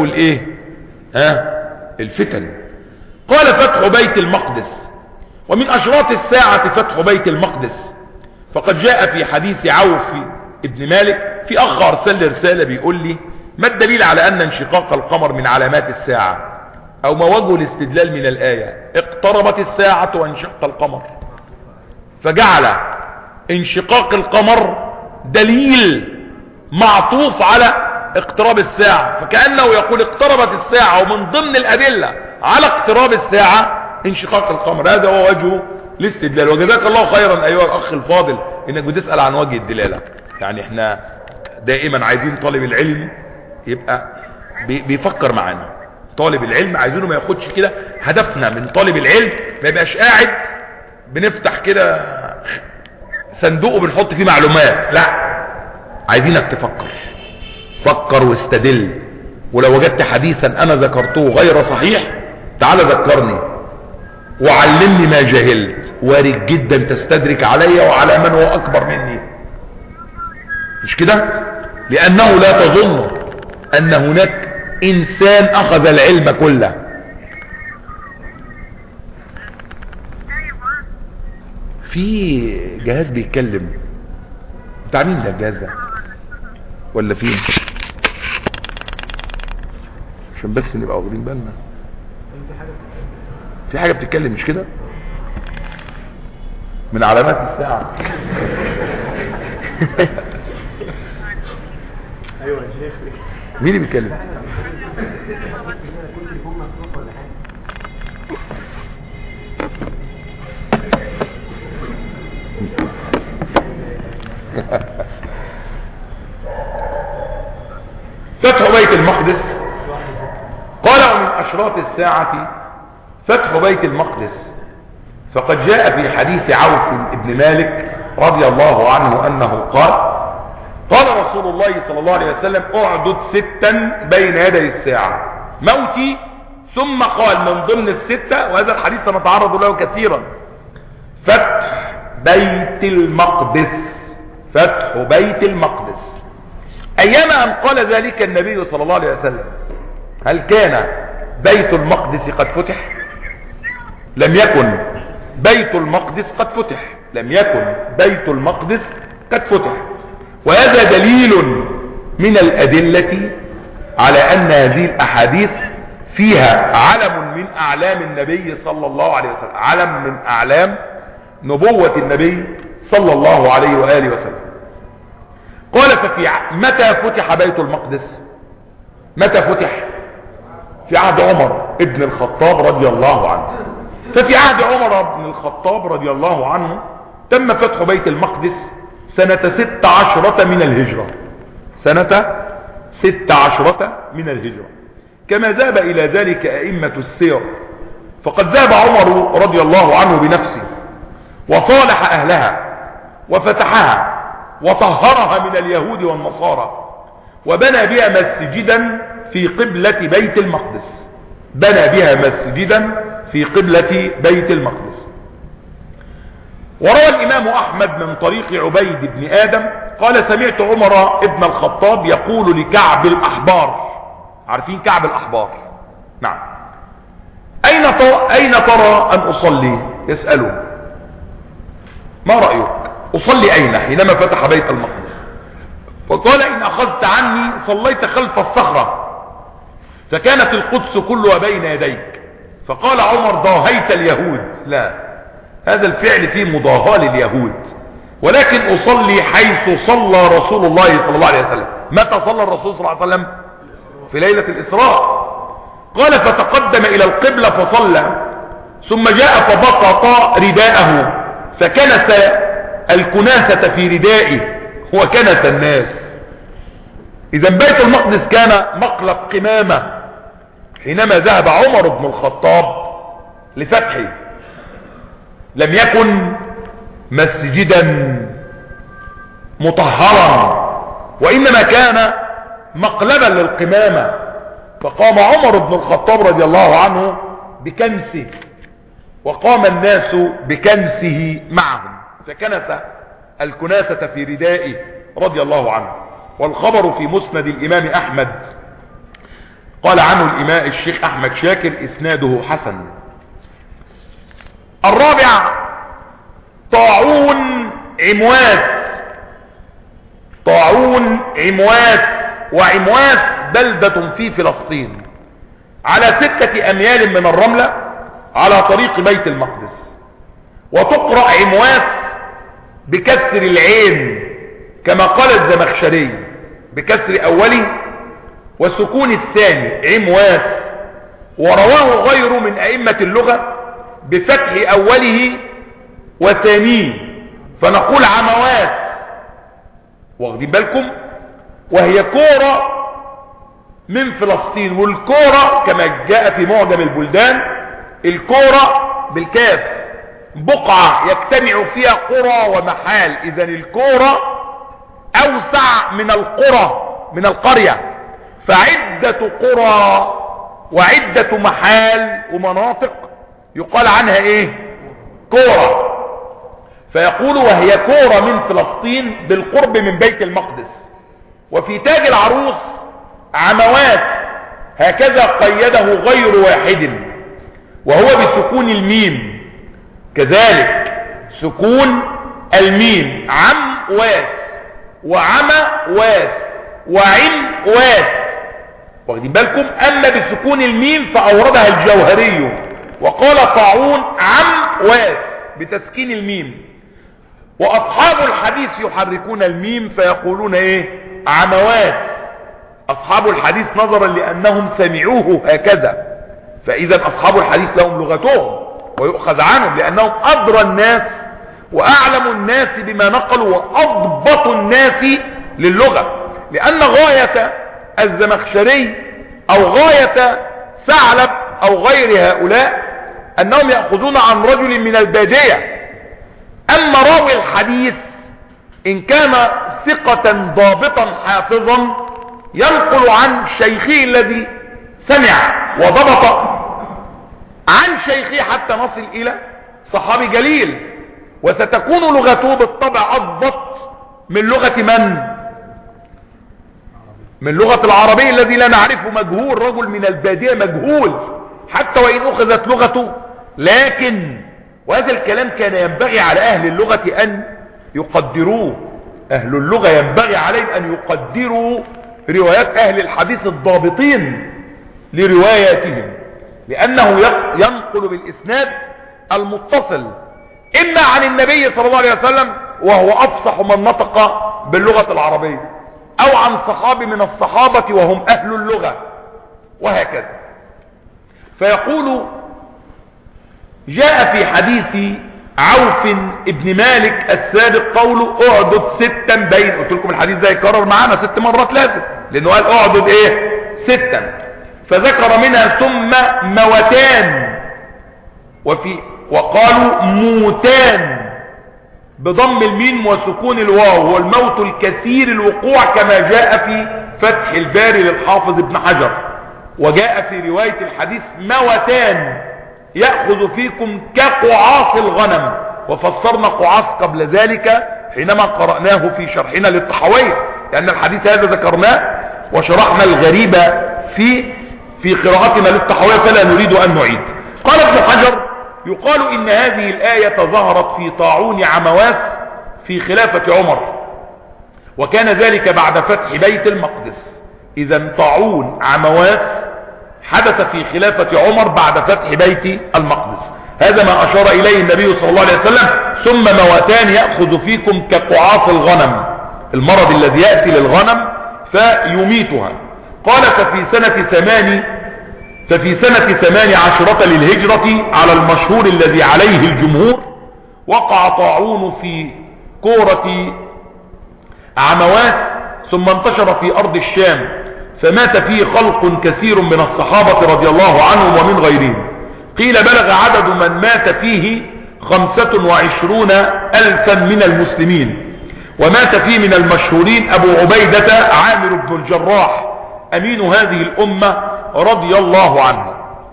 الفتن. قال فتح بيت المقدس، ومن أشراط الساعة فتح بيت المقدس، فقد جاء في حديث عوف ابن مالك، في أخ أرسل لي رسالة بيقول لي ما الدليل على أن انشقاق القمر من علامات الساعة، أو ما وجه الاستدلال من الآية اقتربت الساعة وانشق القمر، فجعل انشقاق القمر دليل معطوف على اقتراب الساعة، فكأنه يقول اقتربت الساعة، ومن ضمن الأدلة على اقتراب الساعة انشقاق القمر. هذا هو وجه الاستدلال. وجزاك الله خيرا أيها الأخ الفاضل إنك بتسأل عن وجه الدلالة. يعني احنا دائما عايزين طالب العلم يبقى بيفكر معانا، طالب العلم عايزينه ما ياخدش كده، هدفنا من طالب العلم ما يبقاش قاعد بنفتح كده صندوق وبنحط فيه معلومات، لا، عايزينك تفكر، فكر واستدل، ولو وجدت حديثا انا ذكرته غير صحيح تعال ذكرني وعلمني ما جهلت، وارد جدا تستدرك علي وعلى من هو اكبر مني، مش كده؟ لانه لا تظن ان هناك انسان اخذ العلم كله. في جهاز بيتكلم بتاع مين ده الجهاز ده ولا فين؟ عشان بس نبقى واخدين بالنا في حاجه بتتكلم، مش كده؟ من علامات الساعه. ايوه يا شيخ. مين اللي بيتكلم؟ فتح بيت المقدس. قال ومن أشراط الساعة فتح بيت المقدس، فقد جاء في حديث عوف بن مالك رضي الله عنه أنه قال رسول الله صلى الله عليه وسلم اعدد 6 بين يدي الساعة موتي، ثم قال من ضمن ال6، وهذا الحديث سنتعرض له كثيرا، فتح بيت المقدس، فتح بيت المقدس. ايام ان قال ذلك النبي صلى الله عليه وسلم هل كان بيت المقدس قد فتح؟ لم يكن بيت المقدس قد فتح، لم يكن بيت المقدس قد فتح. وهذا دليل من الأدلة على أن هذه الأحاديث فيها علم من أعلام النبي صلى الله عليه وسلم، علم من أعلام نبوة النبي صلى الله عليه وآله وسلم. قال متى فتح بيت المقدس؟ متى فتح؟ في عهد عمر ابن الخطاب رضي الله عنه. ففي عهد عمر بن الخطاب رضي الله عنه تم فتح بيت المقدس سنة 16 من الهجرة، سنة 16 من الهجرة، كما ذهب إلى ذلك أئمة السير. فقد ذهب عمر رضي الله عنه بنفسه وصالح أهلها وفتحها وطهرها من اليهود والنصارى، وبنى بها مسجدا في قبلة بيت المقدس، بنى بها مسجدا في قبلة بيت المقدس. وروى الإمام أحمد من طريق عبيد بن آدم قال سمعت عمر ابن الخطاب يقول لكعب الأحبار، عارفين كعب الأحبار؟ نعم. أين ترى أن أصلي؟ يسأله ما رأيك أصلي أين حينما فتح بيت المقدس؟ وقال إن أخذت عني صليت خلف الصخرة فكانت القدس كلها بين يديك. فقال عمر ضاهيت اليهود. لا، هذا الفعل فيه مضاهاة لليهود، ولكن أصلي حيث صلى رسول الله صلى الله عليه وسلم. متى صلى الرسول صلى الله عليه وسلم؟ في ليلة الإسراء. قال فتقدم إلى القبلة فصلى، ثم جاء فبسط رداءه فكنس الكناسة في ردائه وكنس الناس. إذا بيت المقدس كان مقلب قمامة حينما ذهب عمر بن الخطاب لفتحه. لم يكن مسجدا مطهرا، وإنما كان مقلبا للقمامة. فقام عمر بن الخطاب رضي الله عنه بكنسه، وقام الناس بكنسه معهم، فكنس الكناسة في ردائه رضي الله عنه. والخبر في مسند الإمام أحمد، قال عنه الإمام الشيخ أحمد شاكر إسناده حسن. الرابع طاعون عمواس. طاعون عمواس، وعمواس بلدة في فلسطين على 6 أميال من الرملة على طريق بيت المقدس. وتقرأ عمواس بكسر العين كما قال الزمخشري، بكسر أوله وسكون الثاني عمواس. ورواه غير من أئمة اللغة بفتح أوله وثانيه، فنقول عمواس. واخدين بالكم؟ وهي كورة من فلسطين. والكورة كما جاء في معجم البلدان، الكورة بالكاف بقعة يجتمع فيها قرى ومحال. إذا الكورة أوسع من القرى، من القرية. فعدة قرى وعدة محال ومناطق يقال عنها ايه؟ كورة. فيقول وهي كورة من فلسطين بالقرب من بيت المقدس. وفي تاج العروس عموات، هكذا قيده غير واحد، وهو بسكون الميم. كذلك سكون الميم عمواس وعمواس وعمواس. واخدين بالكم؟ اما بسكون الميم فاوردها الجوهري وقال طاعون عمواس بتسكين الميم. واصحاب الحديث يحركون الميم فيقولون ايه؟ عمواس. اصحاب الحديث نظرا لانهم سمعوه هكذا، فاذا اصحاب الحديث لهم لغتهم ويؤخذ عنهم، لانهم ادرى الناس واعلم الناس بما نقلوا واضبط الناس للغة. لان غاية الزمخشري او غاية ثعلب او غير هؤلاء انهم يأخذون عن رجل من البادية. اما راوي الحديث ان كان ثقة ضابطا حافظا ينقل عن شيخه الذي سمع وضبط عن شيخه حتى نصل الى صحابي جليل. وستكون لغته بالطبع أضبط من لغة من؟ من لغة العربي الذي لا نعرفه، مجهول، رجل من البادية مجهول حتى وإن أخذت لغته. لكن وهذا الكلام كان ينبغي على أهل اللغة أن يقدروه. أهل اللغة ينبغي عليهم أن يقدروا روايات أهل الحديث الضابطين لرواياتهم، لأنه ينقل بالإسناد المتصل إما عن النبي صلى الله عليه وسلم وهو أفصح من نطق باللغة العربية، أو عن صحابي من الصحابة وهم أهل اللغة، وهكذا. فيقول جاء في حديث عوف ابن مالك السابق قوله اعدد 6 بين، قلت لكم الحديث ده يكرر معانا 6 مرات لازم، لأنه قال اعدد 6، فذكر منها ثم موتان، وقالوا موتان بضم الميم وسكون الواو، والموت الكثير الوقوع كما جاء في فتح الباري للحافظ ابن حجر. وجاء في رواية الحديث موتان يأخذ فيكم كقعاص الغنم، وفسرنا قعاص قبل ذلك حينما قرأناه في شرحنا للطحاوية، لأن الحديث هذا ذكرناه وشرحنا الغريب في قراءتنا للطحاوية فلا نريد أن نعيد. قال ابن حجر يقال إن هذه الآية ظهرت في طاعون عمواس في خلافة عمر، وكان ذلك بعد فتح بيت المقدس. إذا طاعون عمواس حدث في خلافة عمر بعد فتح بيت المقدس، هذا ما أشار إليه النبي صلى الله عليه وسلم. ثم موتان يأخذ فيكم كقعاص الغنم، المرض الذي يأتي للغنم فيميتها. قال ففي سنة 18 للهجرة على المشهور الذي عليه الجمهور وقع طاعون في كورة عمواس، ثم انتشر في أرض الشام، فمات فيه خلق كثير من الصحابة رضي الله عنهم ومن غيرهم. قيل بلغ عدد من مات فيه 25,000 من المسلمين، ومات فيه من المشهورين أبو عبيدة عامر بن الجراح أمين هذه الأمة رضي الله عنه.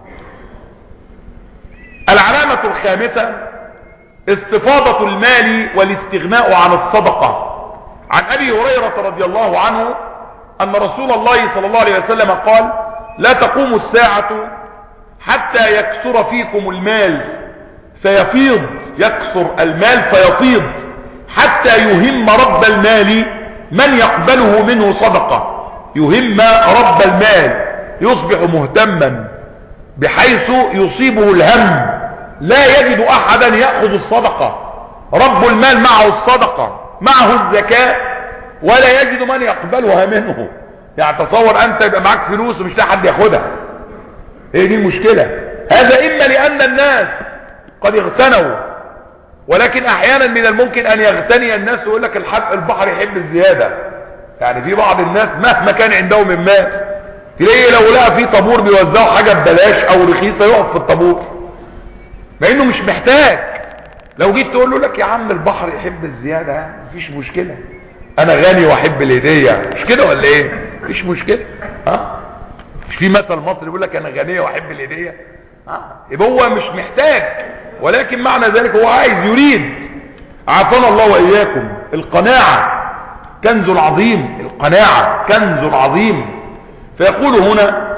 العلامة الخامسة استفاضة المال والاستغناء عن الصدقة. عن أبي هريرة رضي الله عنه أن رسول الله صلى الله عليه وسلم قال: لا تقوم الساعة حتى يكثر فيكم المال فيفيض، يكثر المال فيفيض، حتى يهم رب المال من يقبله منه صدقة. يهم رب المال، يصبح مهتما بحيث يصيبه الهم، لا يجد أحدا يأخذ الصدقة. رب المال معه الصدقة، معه الزكاة، ولا يجد من يقبلها منه. يعني تصور أنت يبقى معك فلوس ومش لاقي حد ياخدها، هي دي المشكلة. هذا إما لأن الناس قد اغتنوا، ولكن أحيانا من الممكن أن يغتني الناس ويقول لك البحر يحب الزيادة. يعني في بعض الناس مهما كان عندهم من مال تلاقيه لو لقى في طابور بيوزعوا حاجة ببلاش أو رخيصة يقف في الطابور مع إنه مش محتاج. لو جيت تقول له لك يا عم البحر يحب الزيادة، مفيش مشكلة، أنا غني وأحب الهدية، مش كده ولا إيه؟ مفيش مشكلة. مش في مثل مصري يقول لك أنا غني وأحب الهدية؟ يبقى هو مش محتاج، ولكن معنى ذلك هو عايز يريد. عافانا الله وإياكم. القناعة كنز عظيم، القناعة كنز عظيم. فيقول هنا: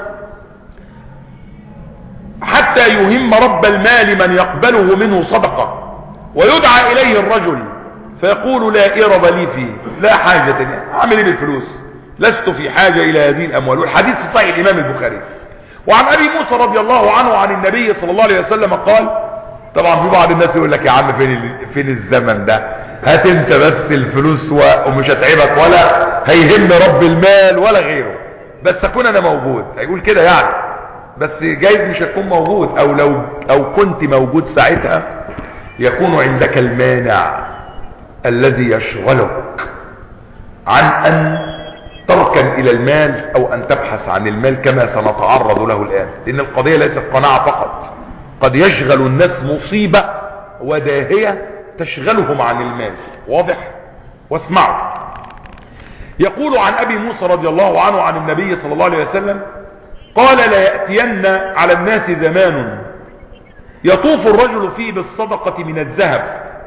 حتى يهم رب المال من يقبله منه صدقة. ويدعى إليه الرجل فيقول: لا إرب لي فيه، لا حاجة لي، أعمل إيه بالفلوس؟ لست في حاجة إلى هذه الأموال. والحديث في صحيح الإمام البخاري. وعن أبي موسى رضي الله عنه عن النبي صلى الله عليه وسلم قال، طبعا في بعض الناس يقول لك يا عم فين الزمن ده، هات انت بس الفلوس ومش هتعبك ولا هيهم رب المال ولا غيره، بس اكون انا موجود. هيقول كده يعني، بس جايز مش هتكون موجود، او كنت موجود ساعتها يكون عندك المانع الذي يشغلك عن ان تركن الى المال او ان تبحث عن المال كما سنتعرض له الان. لان القضية ليست قناعة فقط، قد يشغل الناس مصيبة وداهية تشغلهم عن المال. واضح؟ واسمعوا. يقول عن أبي موسى رضي الله عنه عن النبي صلى الله عليه وسلم قال: لا يأتين على الناس زمان يطوف الرجل فيه بالصدقة من الذهب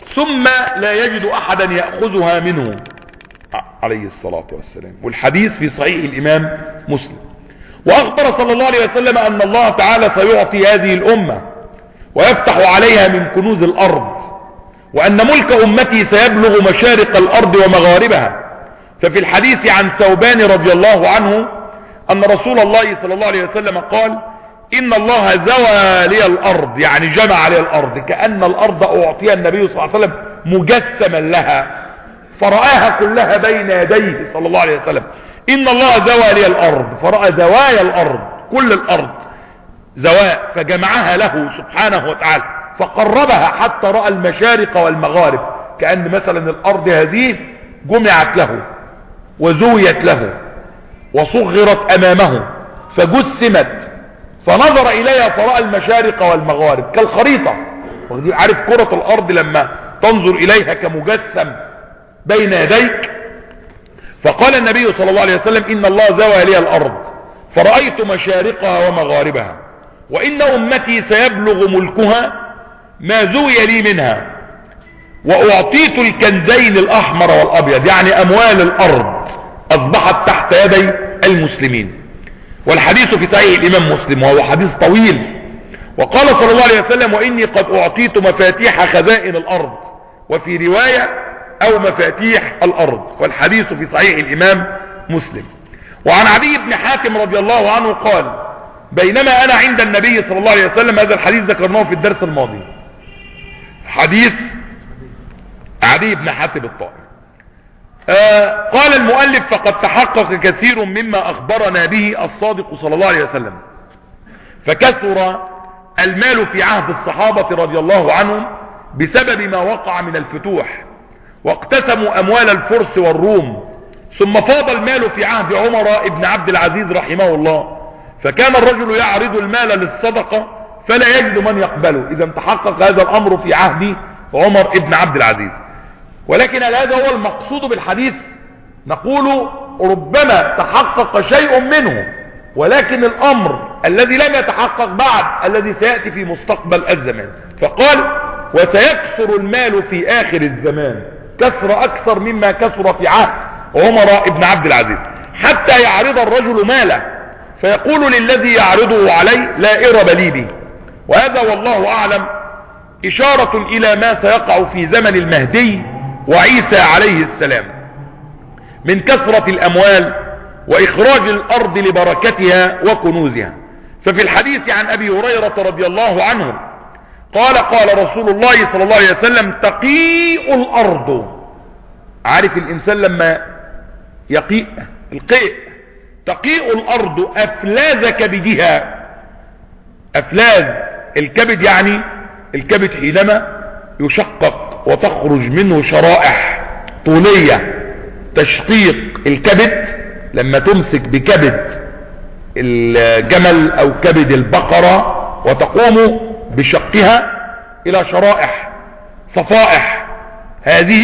ثم لا يجد أحدا يأخذها منه عليه الصلاة والسلام. والحديث في صحيح الإمام مسلم. وأخبر صلى الله عليه وسلم أن الله تعالى سيعطي هذه الأمة ويفتح عليها من كنوز الأرض، وأن ملك أمتي سيبلغ مشارق الأرض ومغاربها. ففي الحديث عن ثوبان رضي الله عنه أن رسول الله صلى الله عليه وسلم قال: إن الله زوى لي الأرض، يعني جمع لي الأرض، كأن الأرض أعطيها النبي صلى الله عليه وسلم مجسما لها، فرآها كلها بين يديه صلى الله عليه وسلم. إن الله زوى لي الأرض، فرأى زوايا الأرض، كل الأرض زواء، فجمعها له سبحانه وتعالى، فقربها حتى رأى المشارق والمغارب، كأن مثلا الأرض هذه جمعت له وزويت له وصغرت أمامه فجسمت، فنظر إليها فرأى المشارق والمغارب كالخريطة. عارف كرة الأرض لما تنظر إليها كمجسم بين يديك. فقال النبي صلى الله عليه وسلم: إن الله زوى لي الأرض فرأيت مشارقها ومغاربها، وإن أمتي سيبلغ ملكها ما زوي لي منها، وأعطيت الكنزين الأحمر والأبيض، يعني أموال الأرض أصبحت تحت يدي المسلمين. والحديث في صحيح الإمام مسلم، وهو حديث طويل. وقال صلى الله عليه وسلم: وإني قد أعطيت مفاتيح خزائن الأرض، وفي رواية أو مفاتيح الأرض. والحديث في صحيح الإمام مسلم. وعن عدي بن حاتم رضي الله عنه قال: بينما أنا عند النبي صلى الله عليه وسلم، هذا الحديث ذكرناه في الدرس الماضي، حديث عدي بن حاتم الطائي. قال المؤلف: فقد تحقق كثير مما أخبرنا به الصادق صلى الله عليه وسلم، فكثر المال في عهد الصحابة رضي الله عنهم بسبب ما وقع من الفتوح، واقتسموا أموال الفرس والروم. ثم فاض المال في عهد عمر بن عبد العزيز رحمه الله، فكان الرجل يعرض المال للصدقة فلا يجد من يقبله. إذا تحقق هذا الأمر في عهد عمر بن عبد العزيز. ولكن هذا هو المقصود بالحديث؟ نقول ربما تحقق شيء منه، ولكن الأمر الذي لم يتحقق بعد الذي سيأتي في مستقبل الزمان. فقال: وسيكثر المال في آخر الزمان، كثر أكثر مما كثر في عهد عمر بن عبد العزيز، حتى يعرض الرجل ماله فيقول للذي يعرضه عليه: لا إرب لي به. وهذا والله أعلم إشارة إلى ما سيقع في زمن المهدي وعيسى عليه السلام من كثرة الأموال وإخراج الأرض لبركتها وكنوزها. ففي الحديث عن أبي هريرة رضي الله عنه قال: قال رسول الله صلى الله عليه وسلم: تقيء الأرض. عارف الإنسان لما يقيء القيء، تقيء الأرض أفلاذ كبدها. أفلاذ الكبد، يعني الكبد حينما يشقق وتخرج منه شرائح طولية، تشقيق الكبد لما تمسك بكبد الجمل أو كبد البقرة وتقوم بشقها إلى شرائح صفائح، هذه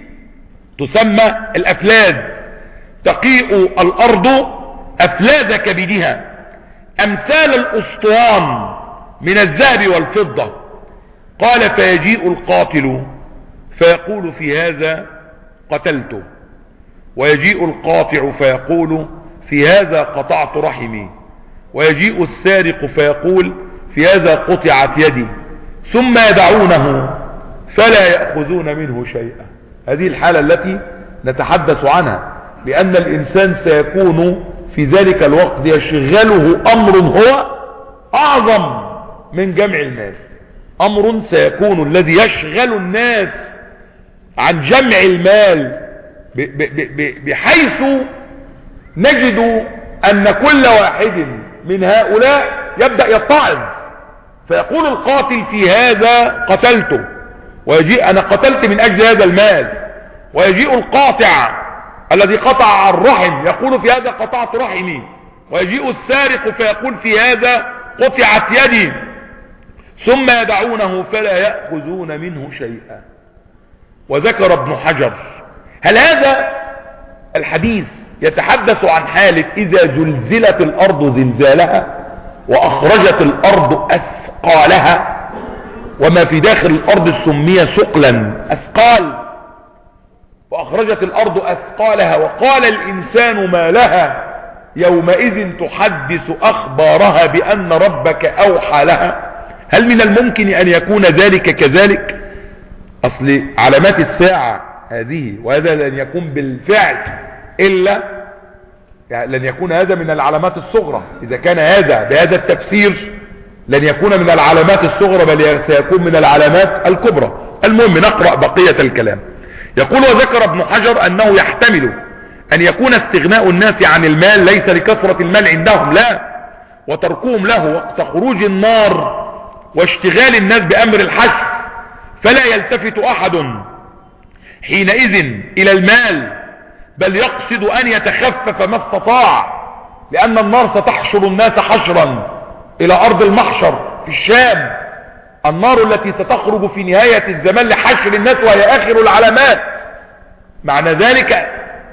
تسمى الأفلاذ. تقيء الأرض أفلاذ كبدها أمثال الأسطوان من الذهب والفضة. قال: فيجيء القاتل فيقول: في هذا قتلته، ويجيء القاطع فيقول: في هذا قطعت رحمي، ويجيء السارق فيقول: في هذا قطعت يدي، ثم يدعونه فلا يأخذون منه شيئا. هذه الحالة التي نتحدث عنها، لأن الإنسان سيكون في ذلك الوقت يشغله أمر هو أعظم من جمع المال. أمر سيكون الذي يشغل الناس عن جمع المال، بحيث نجد أن كل واحد من هؤلاء يبدأ يتعظ، فيقول القاتل: في هذا قتلته، ويجيء أنا قتلت من أجل هذا المال. ويجيء القاطع الذي قطع الرحم يقول: في هذا قطعت رحمي. ويجيء السارق فيقول: في هذا قطعت يدي، ثم يدعونه فلا يأخذون منه شيئا. وذكر ابن حجر: هل هذا الحديث يتحدث عن حالة إذا زلزلت الأرض زلزالها وأخرجت الأرض أثقالها، وما في داخل الأرض سمي ثقلا أثقال، وأخرجت الأرض أثقالها وقال الإنسان ما لها يومئذ تحدث أخبارها بأن ربك أوحى لها. هل من الممكن أن يكون ذلك كذلك؟ أصل علامات الساعة هذه، وهذا لن يكون بالفعل إلا يعني لن يكون هذا من العلامات الصغرى. إذا كان هذا بهذا التفسير لن يكون من العلامات الصغرى بل سيكون من العلامات الكبرى. المهم نقرأ بقية الكلام. يقول وذكر ابن حجر أنه يحتمل أن يكون استغناء الناس عن المال ليس لكثرة المال عندهم، لا، وتركهم له وقت خروج النار واشتغال الناس بأمر الحث، فلا يلتفت أحد حينئذ إلى المال بل يقصد أن يتخفف ما استطاع، لأن النار ستحشر الناس حشرا إلى أرض المحشر في الشام، النار التي ستخرج في نهاية الزمان لحشر الناس وهي آخر العلامات. معنى ذلك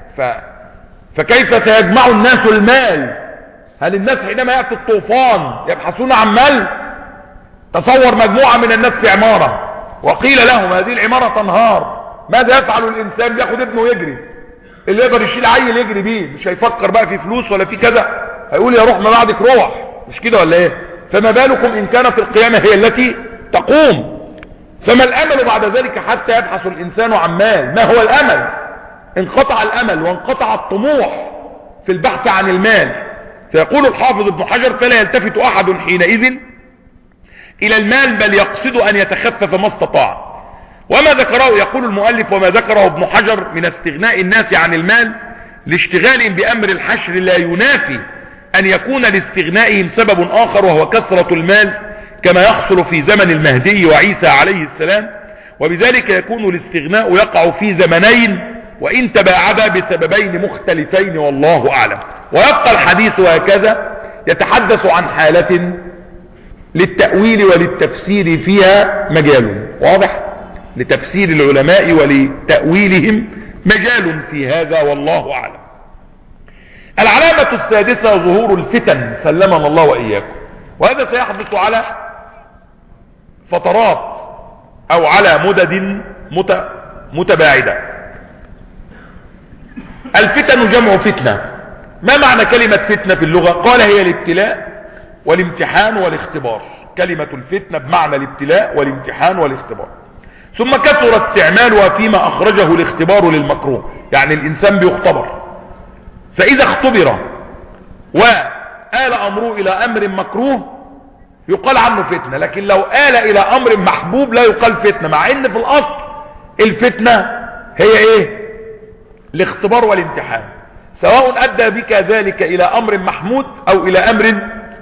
فكيف سيجمع الناس المال؟ هل الناس حينما يأتي الطوفان يبحثون عن مال؟ تصور مجموعة من الناس في عمارة وقيل لهم هذه العمارة تنهار، ماذا يفعل الإنسان؟ بياخد ابنه ويجري، اللي يقدر يشيل عيل يجري بيه، مش هيفكر بقى في فلوس ولا في كذا، هيقول يا روح ما بعدك روح، مش كده ولا ايه؟ فما بالكم إن كانت القيامة هي التي تقوم؟ فما الأمل بعد ذلك حتى يبحث الإنسان عن مال؟ ما هو الأمل؟ انقطع الأمل وانقطع الطموح في البحث عن المال. فيقول الحافظ ابن حجر فلا يلتفت أحد حينئذ إلى المال بل يقصد أن يتخفف ما استطاع. وما ذكره يقول المؤلف وما ذكره ابن حجر من استغناء الناس عن المال لاشتغال بأمر الحشر لا ينافي أن يكون لاستغنائهم سبب آخر وهو كثرة المال كما يحصل في زمن المهدي وعيسى عليه السلام، وبذلك يكون الاستغناء يقع في زمنين وإن تباعدا بسببين مختلفين والله أعلم. ويبقى الحديث هكذا يتحدث عن حالة للتأويل وللتفسير فيها مجال واضح، لتفسير العلماء ولتأويلهم مجال في هذا والله أعلم. العلامة السادسة ظهور الفتن سلمنا الله وإياكم، وهذا سيحدث على فترات أو على مدد متباعدة. الفتن جمع فتنة. ما معنى كلمة فتنة في اللغة؟ قال هي الابتلاء والامتحان والاختبار. كلمة الفتنة بمعنى الابتلاء والامتحان والاختبار. ثم كثر استعمالها فيما أخرجه الاختبار للمكروه، يعني الإنسان بيختبر، فإذا اختبر وآل أمره إلى أمر مكروه يقال عنه فتنة، لكن لو آل إلى أمر محبوب لا يقال فتنة، مع إن في الأصل الفتنة هي إيه؟ الاختبار والامتحان، سواء أدى بك ذلك إلى أمر محمود أو إلى أمر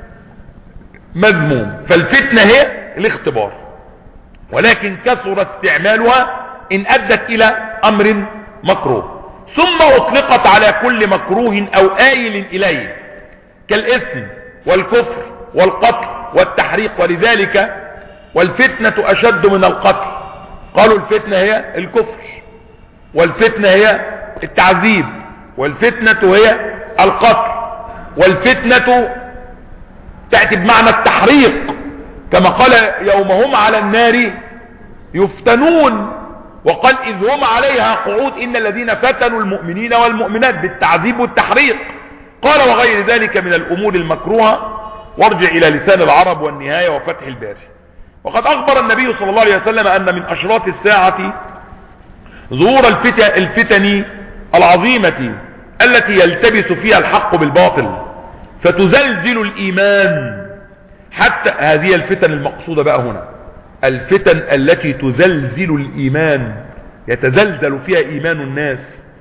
مذموم، فالفتنة هي الاختبار، ولكن كثر استعمالها إن أدت إلى أمر مكروه. ثم أطلقت على كل مكروه أو آيل إليه كالإثم والكفر والقتل والتحريق، ولذلك والفتنة أشد من القتل. قالوا الفتنة هي الكفر، والفتنة هي التعذيب، والفتنة هي القتل، والفتنة تأتي بمعنى التحريق كما قال يوم هم على النار يفتنون، وقال إذ هم عليها قعود إن الذين فتنوا المؤمنين والمؤمنات بالتعذيب والتحريق. قال وغير ذلك من الأمور المكروهة، وارجع إلى لسان العرب والنهاية وفتح الباري. وقد أخبر النبي صلى الله عليه وسلم أن من أشراط الساعة ظهور الفتن العظيمة التي يلتبس فيها الحق بالباطل فتزلزل الإيمان. حتى هذه الفتن المقصودة بقى هنا الفتن التي تزلزل الإيمان، يتزلزل فيها إيمان الناس.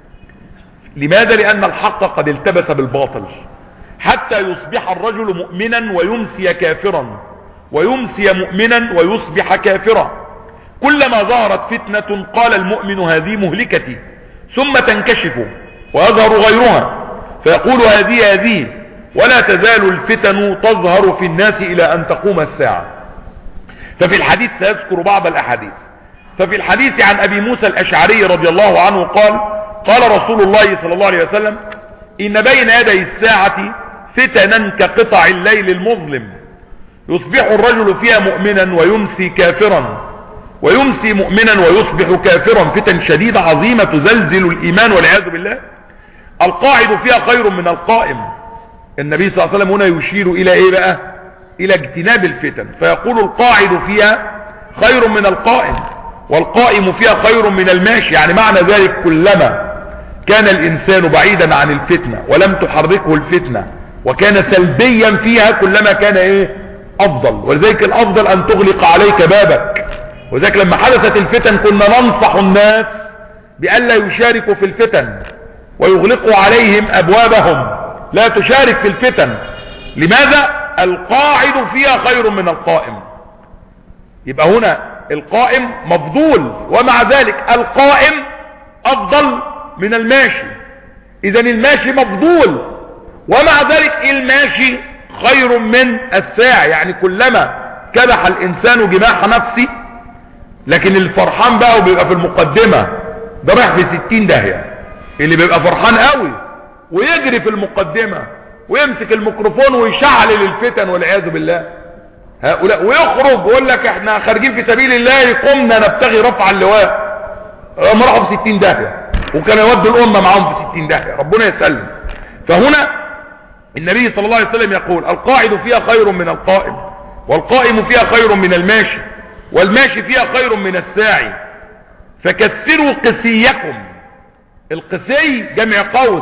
لماذا؟ لأن الحق قد التبس بالباطل حتى يصبح الرجل مؤمنا ويمسي كافرا، ويمسي مؤمنا ويصبح كافرا. كلما ظهرت فتنة قال المؤمن هذه مهلكتي، ثم تنكشف ويظهر غيرها فيقول هذه، ولا تزال الفتن تظهر في الناس إلى أن تقوم الساعة. ففي الحديث سيذكر بعض الأحاديث. ففي الحديث عن أبي موسى الأشعري رضي الله عنه قال رسول الله صلى الله عليه وسلم إن بين يدي الساعة فتنا كقطع الليل المظلم يصبح الرجل فيها مؤمنا ويمسي كافرا، ويمسي مؤمنا ويصبح كافرا، فتن شديدة عظيمة تزلزل الإيمان والعياذ بالله. القاعد فيها خير من القائم. النبي صلى الله عليه وسلم هنا يشير إلى إيه بقى؟ إلى اجتناب الفتن، فيقول القاعد فيها خير من القائم، والقائم فيها خير من الماشي. يعني معنى ذلك كلما كان الإنسان بعيدا عن الفتنة ولم تحركه الفتنة وكان سلبيا فيها كلما كان إيه؟ أفضل. ولذلك الأفضل أن تغلق عليك بابك. وذلك لما حدثت الفتن كنا ننصح الناس بألا يشاركوا في الفتن ويغلقوا عليهم أبوابهم، لا تشارك في الفتن. لماذا؟ القاعد فيها خير من القائم. يبقى هنا القائم مفضول، ومع ذلك القائم أفضل من الماشي. إذا الماشي مفضول، ومع ذلك الماشي خير من الساعي. يعني كلما كدح الإنسان جماح نفسه، لكن الفرحان بقى وبيبقى في المقدمة ده رايح في 60 داهية. اللي بيبقى فرحان قوي ويجري في المقدمة ويمسك الميكروفون ويشعل للفتن والعياذ بالله، هؤلاء ويخرج ويقول لك احنا خارجين في سبيل الله قمنا نبتغي رفع اللواء، هم راحوا في 60 داهية وكان يودوا الأمة معهم في 60 داهية، ربنا يسلم. فهنا النبي صلى الله عليه وسلم يقول القاعد فيها خير من القائم، والقائم فيها خير من الماشي، والماشي فيها خير من الساعي. فكسروا قسيكم. القسي جمع قوس،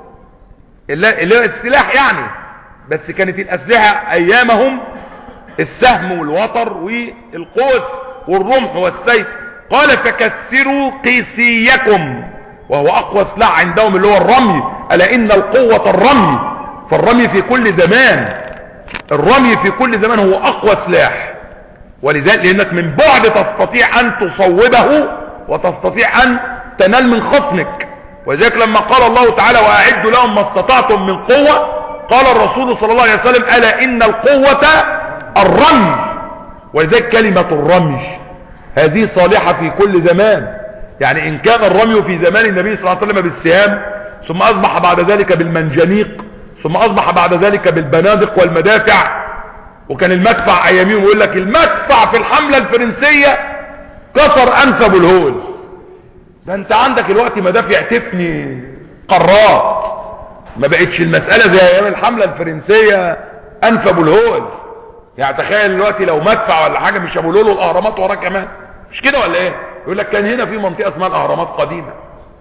اللي هو السلاح يعني، بس كانت الأسلحة أيامهم السهم والوتر والقوس والرمح والسيف. قال فكسروا قسيكم، وهو أقوى سلاح عندهم اللي هو الرمي. ألا إن القوة الرمي، فالرمي في كل زمان، الرمي في كل زمان هو أقوى سلاح. ولذلك لأنك من بعد تستطيع أن تصوبه وتستطيع أن تنال من خصمك. ولذلك لما قال الله تعالى وأعدوا لهم ما استطعتم من قوة، قال الرسول صلى الله عليه وسلم ألا إن القوة الرمي. ولذلك كلمة الرمي هذه صالحة في كل زمان. يعني إن كان الرمي في زمان النبي صلى الله عليه وسلم بالسهام، ثم أصبح بعد ذلك بالمنجنيق، ثم أصبح بعد ذلك بالبنادق والمدافع. وكان المدفع أياميهم يقول لك المدفع في الحملة الفرنسية كسر أنف أبو الهول. ده أنت عندك الوقت مدافع تفني قارات، ما بقتش المسألة زي أيام الحملة الفرنسية أنف أبو الهول. يعني تخيل دلوقتي لو مدفع ولا حاجة مش أبو الهول والأهرامات وراه كمان، مش كده ولا إيه؟ يقول لك كان هنا في منطقة اسمها الأهرامات قديمة،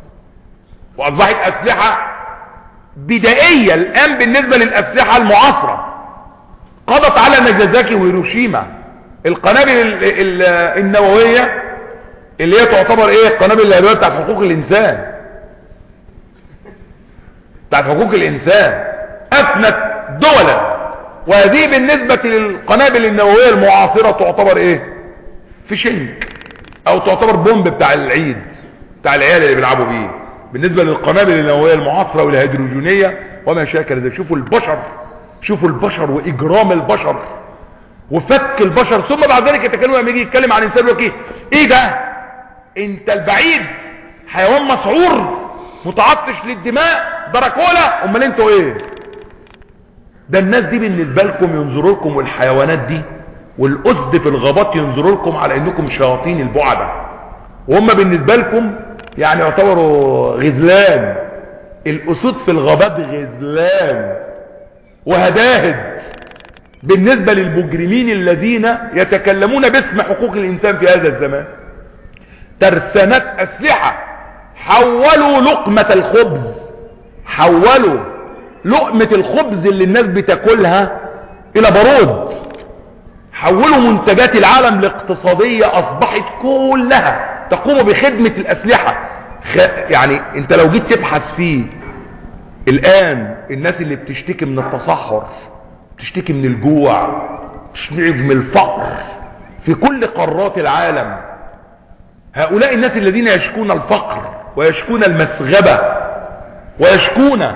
وأصبحت أسلحة بدائية الآن بالنسبة للأسلحة المعاصرة. قضت على ناجازاكي وهيروشيما. القنابل النووية اللي هي تعتبر ايه؟ القنابل النووية بتاعت حقوق الإنسان، بتاعت حقوق الإنسان أفنت دولا. وهذه بالنسبة للقنابل النووية المعاصرة تعتبر ايه؟ فيشنك، او تعتبر بومب بتاع العيد بتاع العيال اللي بيلعبوا بيه بالنسبة للقنابل النووية المعاصرة والهيدروجينية وما شاكل ذلك. شوفوا البشر، شوفوا البشر واجرام البشر وفك البشر. ثم بعد ذلك يتكلم لما يجي يتكلم عن انسان يقول ايه ده؟ انت البعيد حيوان مسعور متعطش للدماء دراكولا، امال انتوا ايه؟ ده الناس دي بالنسبة لكم ينظروا لكم، والحيوانات دي والأسد في الغابات ينظروا لكم على انكم شياطين البعدة، وهم بالنسبة لكم يعني يعتبروا غزلان. الأسود في الغابات غزلان وهداهد بالنسبة للمجرمين الذين يتكلمون باسم حقوق الإنسان في هذا الزمان. ترسانات أسلحة، حولوا لقمة الخبز، حولوا لقمة الخبز اللي الناس بتاكلها إلى بارود، حولوا منتجات العالم الاقتصادية أصبحت كلها تقوم بخدمة الأسلحة. يعني انت لو جيت تبحث فيه الآن الناس اللي بتشتكي من التصحر، بتشتكي من الجوع، بتشتكي من الفقر في كل قارات العالم، هؤلاء الناس الذين يشكون الفقر ويشكون المسغبة ويشكون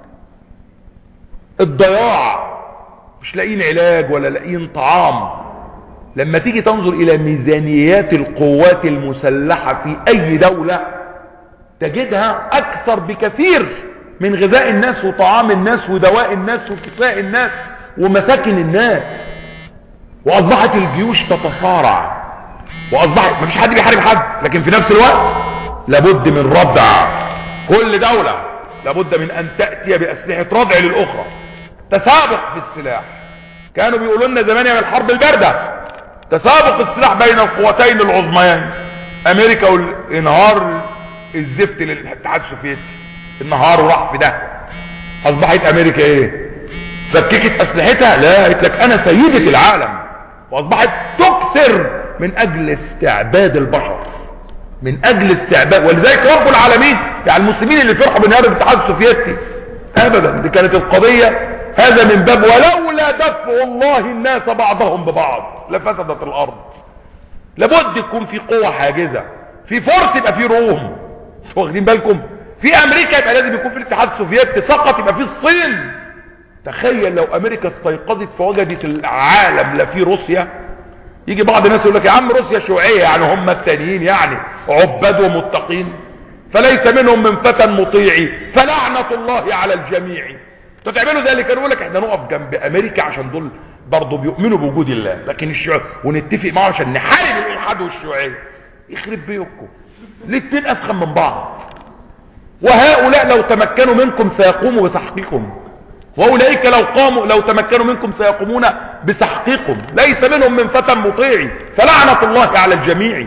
الضياع، مش لاقين علاج ولا لاقين طعام. لما تيجي تنظر الى ميزانيات القوات المسلحة في اي دولة تجدها اكثر بكثير من غذاء الناس وطعام الناس ودواء الناس وكفاء الناس ومساكن الناس. واصبحت الجيوش تتصارع، واصبحت مفيش حد بيحارب حد، لكن في نفس الوقت لابد من ردع. كل دولة لابد من ان تأتي باسلحة ردع للاخرى، تسابق في السلاح. كانوا بيقولوا لنا زمان يا الحرب الباردة تسابق السلاح بين القوتين العظميين، امريكا والانهار الزفت للاتحاد السوفيتي، النهار وراح في ده. اصبحت امريكا ايه؟ فككت اسلحتها؟ لا، قلت لك انا سيدة العالم، واصبحت تكثر من اجل استعباد البشر، من اجل استعباد. ولذلك رب العالمين يعني المسلمين اللي فرحوا بانهيار الاتحاد السوفيتي ابدا، دي كانت القضية هذا من باب ولولا دفع الله الناس بعضهم ببعض لفسدت الارض. لابد يكون في قوة حاجزة، في فرس يبقى في روم، واخدين بالكم؟ في امريكا يبقى لازم يكون في الاتحاد السوفيتي، سقط يبقى في الصين. تخيل لو امريكا استيقظت فوجدت العالم لا في روسيا. يجي بعض الناس يقول لك يا عم روسيا شيوعية، يعني هم التانيين يعني عباد ومتقين، فليس منهم من فتى مطيعي فلعنة الله على الجميع. انتوا تعملوا ذلك؟ كانوا يقول لك احنا نقف جنب امريكا عشان دول برضه بيؤمنوا بوجود الله، لكن الشيوعية ونتفق معاهم عشان نحارب الالحاد والشيوعية. يخرب بيوتكم، الاتنين اسخن من بعض. وهؤلاء لو تمكنوا منكم سيقوموا بتحقيقكم، واولئك لو تمكنوا منكم سيقومون بتحقيقكم. ليس منهم من فتى مطيعي فلعنة الله على الجميع.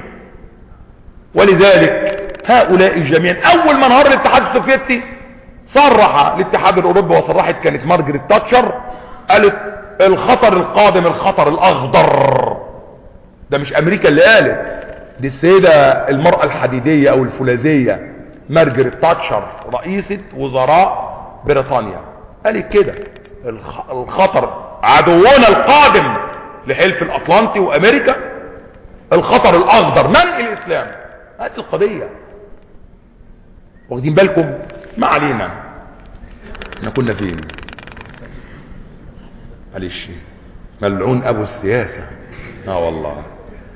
ولذلك هؤلاء جميعا اول ما انهار الاتحاد السوفيتي صرح الاتحاد الاوروبي، وصرحت كانت مارجريت تاتشر، قالت الخطر القادم الخطر الاخضر. ده مش امريكا اللي قالت، دي السيدة المرأة الحديدية او الفولاذية مارجريت تاتشر رئيسة وزراء بريطانيا قالت كده. الخطر عدونا القادم لحلف الاطلنطي وامريكا الخطر الاخضر من الاسلام. هذه القضية، واخدين بالكم؟ ما علينا، احنا كنا فين؟ معلش، ملعون ابو السياسة. والله.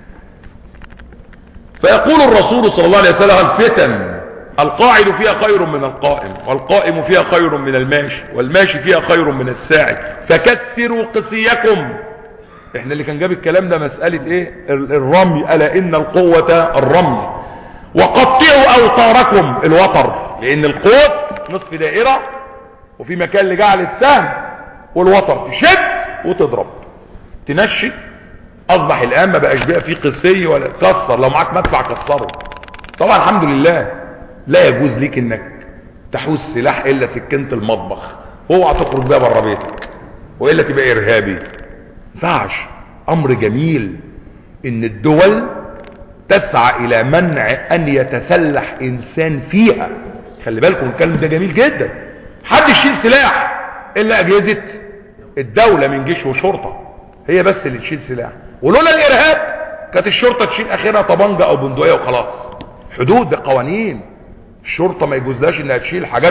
فيقول الرسول صلى الله عليه وسلم الفتن القاعد فيها خير من القائم، والقائم فيها خير من الماشي، والماشي فيها خير من الساعي، فكثروا قسيكم. احنا اللي كان جاب الكلام ده مسألة ايه؟ الرمي، ألا إن القوة الرمي. وقطعوا أوتاركم، الوتر، لأن القوس نصف دائرة وفي مكان لجعل السهم، والوتر تشد وتضرب تنشد. أصبح الآن ما بقاش بقى فيه قسي ولا كسر، لو معاك مدفع كسره. طبعا الحمد لله لا يجوز ليك انك تحوز سلاح الا سكينة المطبخ، اوعى تخرج بيها بره بيتك والا تبقى ارهابي. ينفعش. امر جميل ان الدول تسعى الى منع ان يتسلح انسان فيها. خلي بالكم الكلام ده جميل جدا. حد يشيل سلاح الا اجهزة الدولة من جيش وشرطة، هي بس اللي تشيل سلاح. ولولا الارهاب كانت الشرطة تشيل اخرها طبنجة او بندقية وخلاص. حدود بقوانين، الشرطة ما يجوزلاش انها تشيل حاجات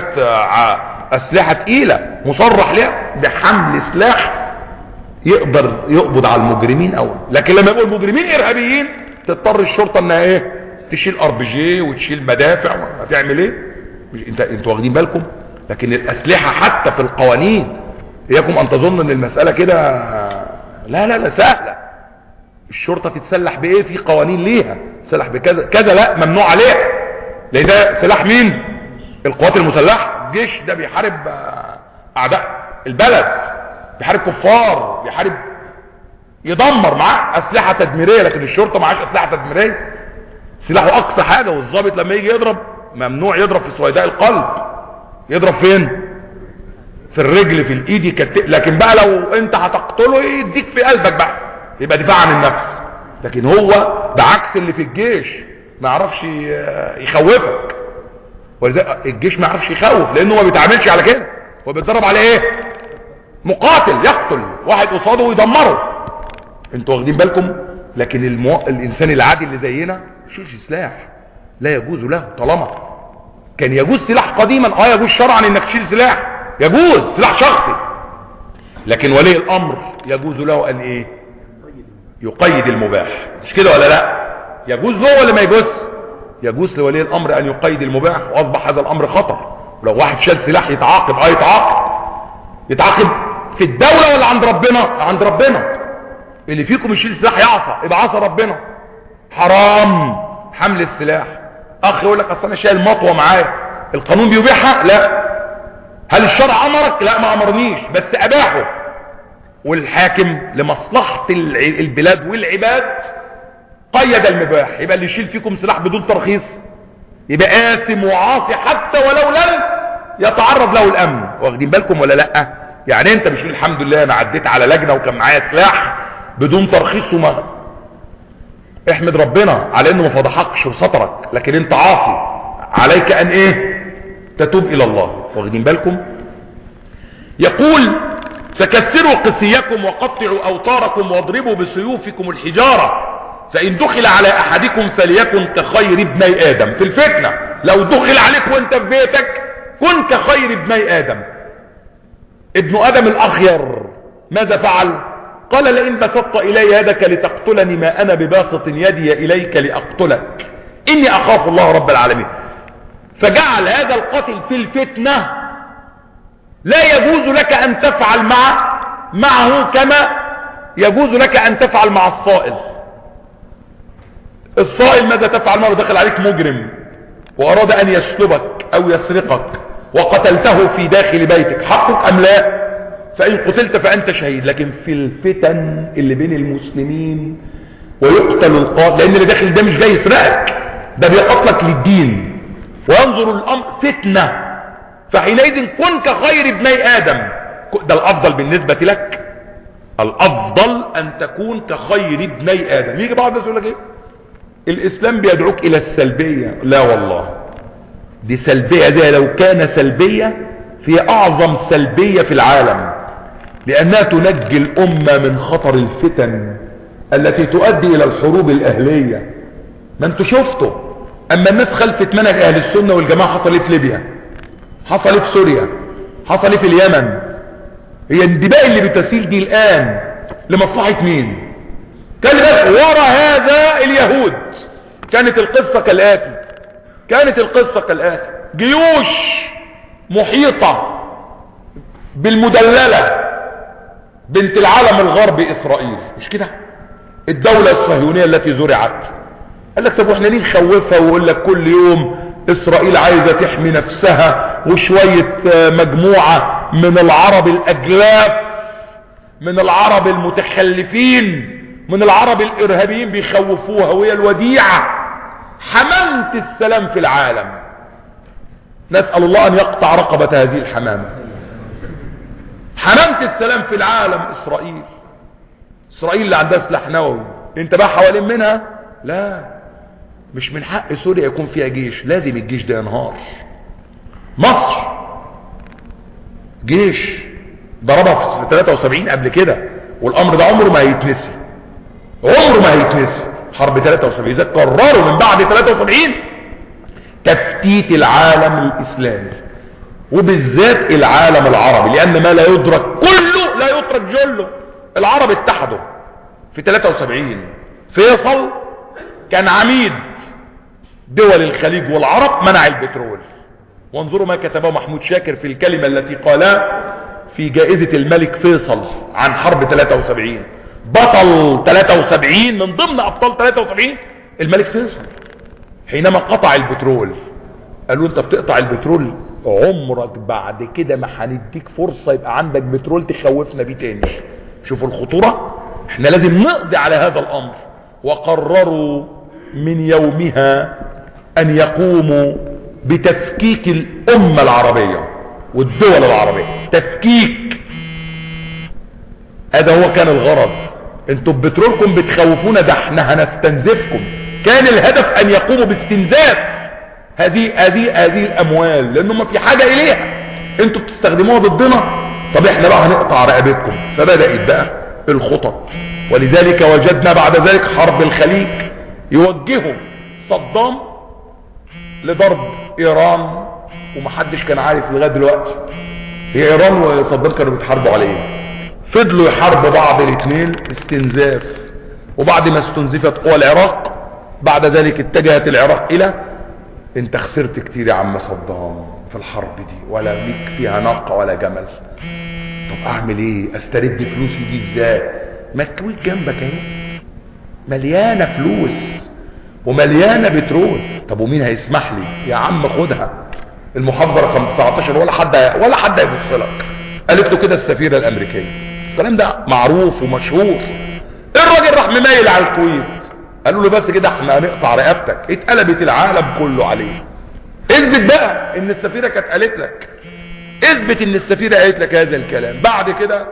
اسلحة تقيلة مصرح لها بحمل سلاح يقدر يقبض على المجرمين اول. لكن لما يقول المجرمين ارهابيين تضطر الشرطة انها ايه؟ تشيل RPG وتشيل مدافع. هتعمل ايه؟ انتوا واخدين بالكم؟ لكن الاسلحة حتى في القوانين، اياكم ان تظن ان المسألة كده لا لا لا سهلة. الشرطة تتسلح بايه؟ في قوانين ليها، تسلح بكذا كذا، لا ممنوع عليها، لان ده سلاح مين؟ القوات المسلحة. الجيش ده بيحارب اعداء البلد، بيحارب كفار، بيحارب يدمر، معاه اسلحة تدميرية. لكن الشرطة معاش اسلحة تدميرية، سلاحه اقصى حاجة. والضابط لما يجي يضرب ممنوع يضرب في سويداء القلب، يضرب فين؟ في الرجل، في الايد، لكن بقى لو انت هتقتله يديك في قلبك بقى، يبقى دفاع عن النفس. لكن هو بعكس اللي في الجيش ما يعرفش يخوفك. ولذلك الجيش ما يعرفش يخوف، لانه ما بيتعاملش على كده. هو بيتدرب على ايه؟ مقاتل يقتل واحد قصاده ويدمره. انتوا واخدين بالكم؟ لكن الانسان العادي اللي زينا شيلش سلاح، لا يجوز له. طالما كان يجوز سلاح قديما، يجوز شرعا انك تشيل سلاح، يجوز سلاح شخصي. لكن ولي الامر يجوز له ان ايه؟ يقيد المباح. مش كده ولا لا؟ يجوز له ولا ما يجوز؟ يجوز لولي الامر ان يقيد المباح. واصبح هذا الامر خطر. ولو واحد شال سلاح يتعاقب. يتعاقب في الدولة ولا عند ربنا؟ عند ربنا. اللي فيكم يشيل سلاح يعصى، يبقى عصى ربنا. حرام حمل السلاح. اخ يقول لك اصل انا شايل مطوه معايا، القانون بيبيحها؟ لا. هل الشرع امرك؟ لا ما امرنيش، بس اباحه. والحاكم لمصلحه البلاد والعباد قيد المباح. يبقى اللي يشيل فيكم سلاح بدون ترخيص يبقى آثم وعاصي حتى ولو لم يتعرض له الامن. واخدين بالكم ولا لا؟ يعني انت مش الحمد لله انا عديت على لجنه وكان معايا سلاح بدون ترخيص وما احمد ربنا على انه ما فضحكش وسترك، لكن انت عاصي، عليك ان ايه؟ تتوب الى الله. واخدين بالكم؟ يقول فكسروا قسيكم وقطعوا اوتاركم واضربوا بسيوفكم الحجارة، فان دخل على احدكم فليكن كخير ابني ادم. في الفتنة لو دخل عليك وانت في بيتك كن كخير ابني ادم. ابن ادم الاخير ماذا فعل؟ قال لئن بسطت الي يدك لتقتلني ما انا بباسط يدي اليك لاقتلك اني اخاف الله رب العالمين. فجعل هذا القتل في الفتنة لا يجوز لك ان تفعل معه كما يجوز لك ان تفعل مع الصائل. الصائل ماذا تفعل معه؟ دخل عليك مجرم واراد ان يسلبك او يسرقك وقتلته في داخل بيتك، حقك ام لا؟ فان قتلت فانت شهيد. لكن في الفتن اللي بين المسلمين ويقتل القاتل، لان اللي داخل ده مش جاي يسرقك، ده بيقتلك للدين وينظر الامر فتنة. فحينئذ كن كخير ابني ادم. ده الافضل بالنسبة لك، الافضل ان تكون كخير ابني ادم. يجي بعض الناس يقول لك ايه؟ الاسلام بيدعوك الى السلبية. لا والله، دي سلبية، زي لو كان سلبية في اعظم سلبية في العالم، لانها تنجي الامة من خطر الفتن التي تؤدي الى الحروب الاهلية. ما انتوا شفتوا اما الناس خلفت منهج اهل السنة والجماعة حصل ايه في ليبيا، حصل ايه في سوريا، حصل ايه في اليمن. هي الدماء اللي بتسيل دي الان لمصلحة مين؟ كان بس ورا هذا اليهود. كانت القصة كالآتي، جيوش محيطة بالمدللة بنت العالم الغربي اسرائيل، مش كده؟ الدولة الصهيونية التي زرعت. قال لك طب واحنا ليه نخوفها ويقول لك كل يوم اسرائيل عايزة تحمي نفسها، وشوية مجموعة من العرب الاجلاف، من العرب المتخلفين، من العرب الارهابيين بيخوفوها، وهي الوديعة حمامة السلام في العالم. نسأل الله ان يقطع رقبة هذه الحمامة. حمامة السلام في العالم اسرائيل اللي عندها سلاح نووي. انت بقى حوالين منها؟ لا، مش من حق سوريا يكون فيها جيش، لازم الجيش ده ينهار. مصر جيش ضربها في 73 قبل كده، والامر ده عمره ما هيتنسي، حرب 73. اذا قرروا من بعد 73 تفتيت العالم الاسلامي وبالذات العالم العربي، لان ما لا يدرك كله لا يترك جله. العرب اتحدوا في 73. فيصل كان عميد دول الخليج والعرب، منع البترول. وانظروا ما كتبه محمود شاكر في الكلمة التي قالها في جائزة الملك فيصل عن حرب 73. بطل 73 من ضمن ابطال 73 الملك فيصل حينما قطع البترول. قالوا انت بتقطع البترول، عمرك بعد كده ما هنديك فرصة يبقى عندك بترول تخوفنا بيه تاني. شوفوا الخطورة، احنا لازم نقضي على هذا الامر. وقرروا من يومها ان يقوموا بتفكيك الامة العربية والدول العربية. تفكيك، هذا هو كان الغرض. انتوا ببترولكم بتخوفونا، ده احنا هنستنزفكم. كان الهدف ان يقوموا باستنزاف هذه الاموال، لانه ما في حاجة اليها، انتوا بتستخدموها ضدنا، طب احنا بقى هنقطع رقبتكم. فبدأت بقى الخطط، ولذلك وجدنا بعد ذلك حرب الخليج يوجهوا صدام لضرب ايران، ومحدش كان عارف لغاية دلوقتي هي ايران وصدام كانوا بيتحاربوا عليه. فضلوا يحاربوا بعض الاثنين استنزاف، وبعد ما استنزفت قوى العراق بعد ذلك اتجهت العراق الى انت خسرت كتير يا عم صدام في الحرب دي، ولا ليك فيها ناقة ولا جمل. طب اعمل ايه؟ استرد فلوسي دي ازاي؟ ما الكويت جنبك اهي مليانة فلوس ومليانة بترول. طب ومين هيسمح لي؟ يا عم خدها، المحافظة رقم 19 ولا حد هيبص لك. قالت له كده السفيرة الامريكية. الكلام ده معروف ومشهور. الراجل راح مميل على الكويت، قالوا له بس كده احنا هنقطع رقبتك. اتقلبت العالم كله عليه. اثبت بقى ان السفيرة كانت قالت لك، اثبت ان السفيرة قالت لك هذا الكلام. بعد كده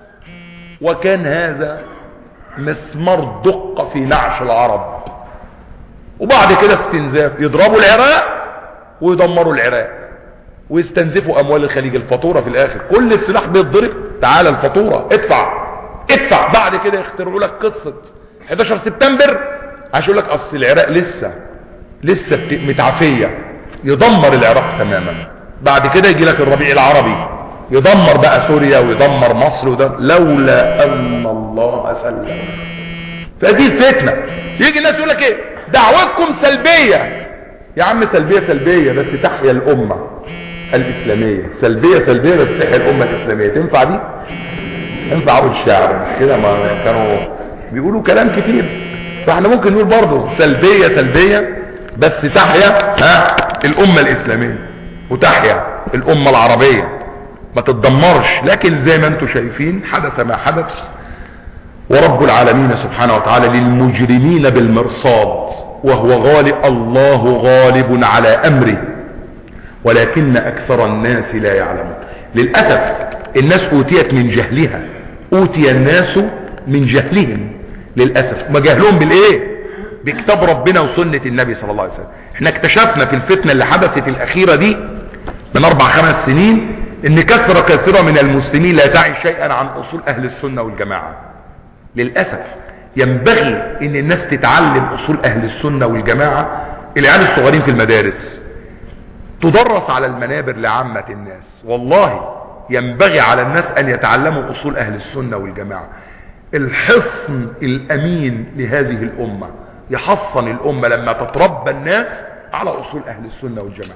وكان هذا مسمار دقة في نعش العرب. وبعد كده استنزاف، يضربوا العراق ويدمروا العراق ويستنزفوا اموال الخليج. الفاتورة في الاخر كل السلاح بيتضرب، تعالى الفاتورة ادفع. بعد كده يخترعوا لك قصة 11 سبتمبر عشان يقول لك اصل العراق لسه متعافية، يدمر العراق تماما. بعد كده يجي لك الربيع العربي يدمر بقى سوريا ويدمر مصر لولا ان الله سلم. فدي الفتنة. يجي الناس يقول لك ايه دعوتكم سلبية. يا عم سلبية بس تحيا الامة الاسلامية. سلبية بس تحيا الامة الاسلامية. تنفع دي؟ ينفع اقول الشعر مش كده؟ ما كانوا بيقولوا كلام كتير. فاحنا ممكن نقول برضو سلبية بس تحيا الامة الاسلامية وتحيا الامة العربية، ما تتدمرش. لكن زي ما انتم شايفين حدث ما حدث، ورب العالمين سبحانه وتعالى للمجرمين بالمرصاد، وهو الله غالب على امره ولكن اكثر الناس لا يعلمون. للأسف الناس اوتيت من جهلها، اوتي الناس من جهلهم للأسف. ما جهلهم بالايه؟ بكتاب ربنا وسنة النبي صلى الله عليه وسلم. احنا اكتشفنا في الفتنة اللي حدثت الاخيرة دي من 4-5 سنين ان كثيرة من المسلمين لا تعي شيئا عن اصول اهل السنة والجماعة. للأسف ينبغي ان الناس تتعلم اصول اهل السنة والجماعة. العيال الصغيرين في المدارس تدرس على المنابر لعامة الناس. والله ينبغي على الناس ان يتعلموا اصول اهل السنة والجماعة. الحصن الامين لهذه الامة، يحصن الامة لما تتربى الناس على اصول اهل السنة والجماعة.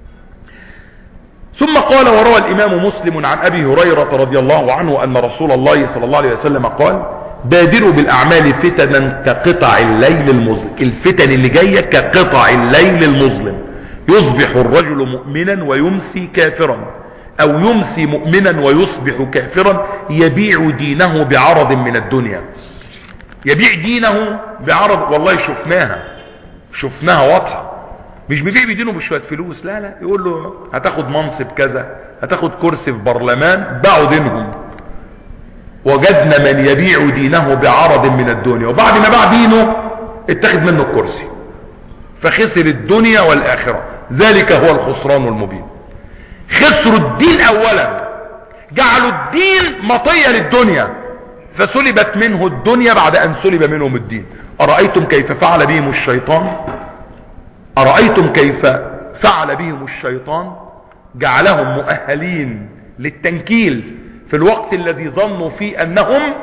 ثم قال: وروى الامام مسلم عن ابي هريرة رضي الله عنه ان رسول الله صلى الله عليه وسلم قال: بادروا بالاعمال فتنا كقطع الليل المظلم. الفتن اللي جاية كقطع الليل المظلم، يصبح الرجل مؤمنا ويمسي كافرا، او يمسي مؤمنا ويصبح كافرا، يبيع دينه بعرض من الدنيا. يبيع دينه بعرض. والله شفناها واضحة. مش بيبيع دينه بشوية فلوس، لا يقول له هتاخد منصب كذا، هتاخد كرسي في برلمان، باعوا دينهم. وجدنا من يبيع دينه بعرض من الدنيا، وبعد ما باع دينه اتخذ منه الكرسي، فخسر الدنيا والآخرة. ذلك هو الخسران المبين. خسروا الدين اولا، جعلوا الدين مطية للدنيا، فسلبت منه الدنيا بعد ان سلب منهم الدين. أرأيتم كيف فعل بهم الشيطان؟ أرأيتم كيف فعل بهم الشيطان؟ جعلهم مؤهلين للتنكيل في الوقت الذي ظنوا فيه انهم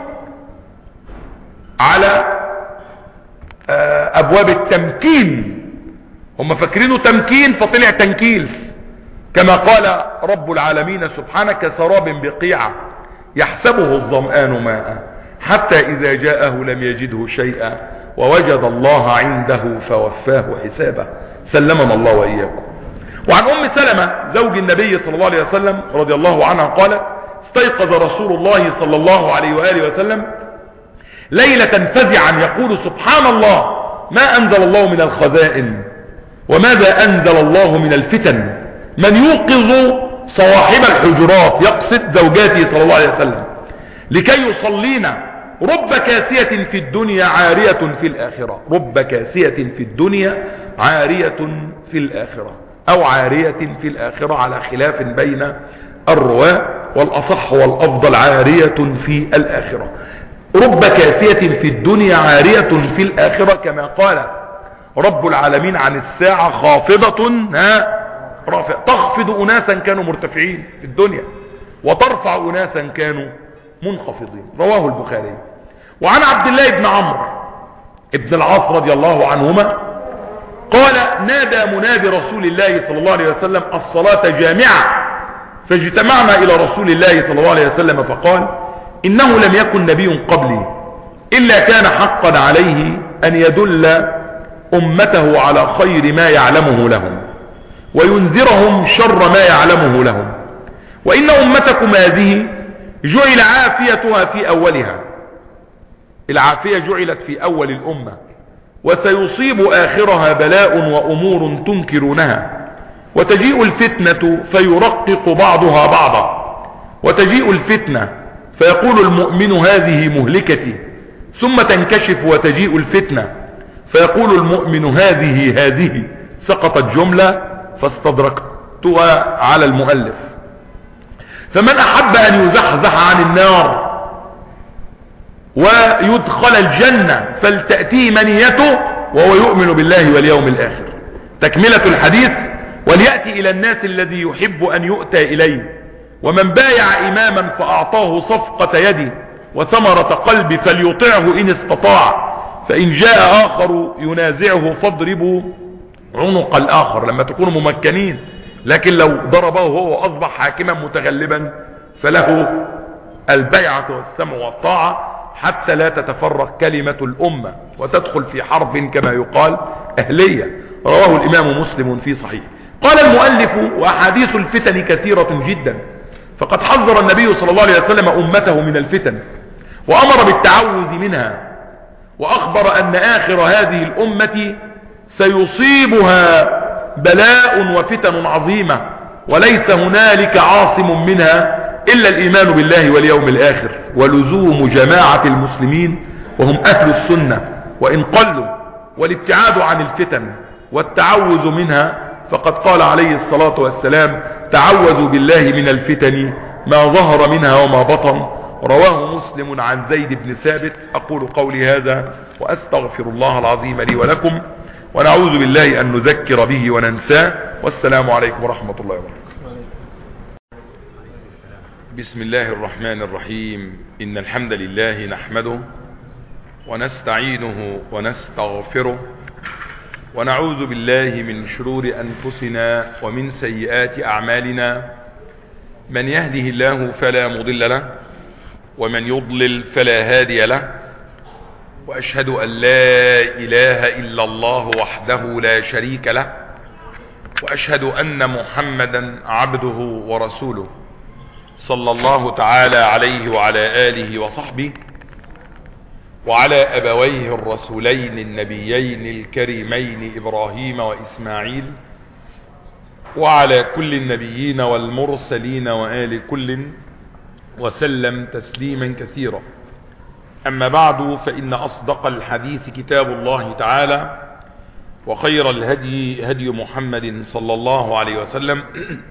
على ابواب التمكين. هم فاكرينه تمكين فطلع تنكيل. كما قال رب العالمين سبحانه: كسراب بقيعة يحسبه الظمآن ماء حتى إذا جاءه لم يجده شيئا ووجد الله عنده فوفاه حسابه. سلمنا الله وإياكم. وعن أم سلمة زوج النبي صلى الله عليه وسلم رضي الله عنها قالت: استيقظ رسول الله صلى الله عليه وآله وسلم ليلة فزعا يقول: سبحان الله، ما أنزل الله من الخزائن وماذا أنزل الله من الفتن، من يوقظ صواحب الحجرات، يقصد زوجاته صلى الله عليه وسلم، لكي يصلينا. رب كاسية في الدنيا عارية في الآخرة. رب كاسية في الدنيا عارية في الآخرة، أو عارية في الآخرة، على خلاف بين الرواة، والأصح والأفضل عارية في الآخرة. رب كاسية في الدنيا عارية في الآخرة، كما قال رب العالمين عن الساعة: خافضة رافع، تخفض أناسا كانوا مرتفعين في الدنيا وترفع أناسا كانوا منخفضين. رواه البخاري. وعن عبد الله بن عمرو ابن العاص رضي الله عنهما قال: نادى منادي رسول الله صلى الله عليه وسلم: الصلاة جامعة. فاجتمعنا إلى رسول الله صلى الله عليه وسلم فقال: إنه لم يكن نبي قبلي إلا كان حقا عليه أن يدل أمته على خير ما يعلمه لهم وينذرهم شر ما يعلمه لهم. وإن أمتكم هذه جعل عافيتها في أولها، العافية جعلت في أول الأمة، وسيصيب آخرها بلاء وأمور تنكرونها، وتجيء الفتنة فيرقق بعضها بعضا، وتجيء الفتنة فيقول المؤمن هذه مهلكتي، ثم تنكشف وتجيء الفتنة فيقول المؤمن هذه سقطت جملة فاستدركتها على المؤلف. فمن أحب أن يزحزح عن النار ويدخل الجنة فلتأتيه منيته وهو يؤمن بالله واليوم الآخر. تكملة الحديث: وليأتي إلى الناس الذي يحب أن يؤتى إليه، ومن بايع إماما فأعطاه صفقة يدي وثمرة قلبي فليطعه إن استطاع، فإن جاء آخر ينازعه فاضربوا عنق الآخر لما تكونوا ممكنين. لكن لو ضربه هو أصبح حاكما متغلبا فله البيعة والسمع والطاعة حتى لا تتفرق كلمة الأمة وتدخل في حرب كما يقال أهلية. رواه الإمام مسلم في صحيح. قال المؤلف: وأحاديث الفتن كثيرة جدا، فقد حذر النبي صلى الله عليه وسلم أمته من الفتن وأمر بالتعوذ منها، وأخبر أن آخر هذه الأمة سيصيبها بلاء وفتن عظيمة، وليس هنالك عاصم منها إلا الإيمان بالله واليوم الآخر ولزوم جماعة المسلمين وهم أهل السنة وإن قلوا، والابتعاد عن الفتن والتعوذ منها. فقد قال عليه الصلاة والسلام: تعوذوا بالله من الفتن ما ظهر منها وما بطن. رواه مسلم عن زيد بن ثابت. أقول قولي هذا وأستغفر الله العظيم لي ولكم، ونعوذ بالله أن نذكر به وننساه. والسلام عليكم ورحمة الله وبركاته. بسم الله الرحمن الرحيم. إن الحمد لله نحمده ونستعينه ونستغفره، ونعوذ بالله من شرور أنفسنا ومن سيئات أعمالنا. من يهده الله فلا مضل له، ومن يضلل فلا هادي له، وأشهد أن لا إله إلا الله وحده لا شريك له، وأشهد أن محمدا عبده ورسوله صلى الله تعالى عليه وعلى آله وصحبه وعلى أبويه الرسولين النبيين الكريمين إبراهيم وإسماعيل، وعلى كل النبيين والمرسلين وآل كل، وسلم تسليما كثيرا. أما بعد، فإن أصدق الحديث كتاب الله تعالى، وخير الهدي هدي محمد صلى الله عليه وسلم،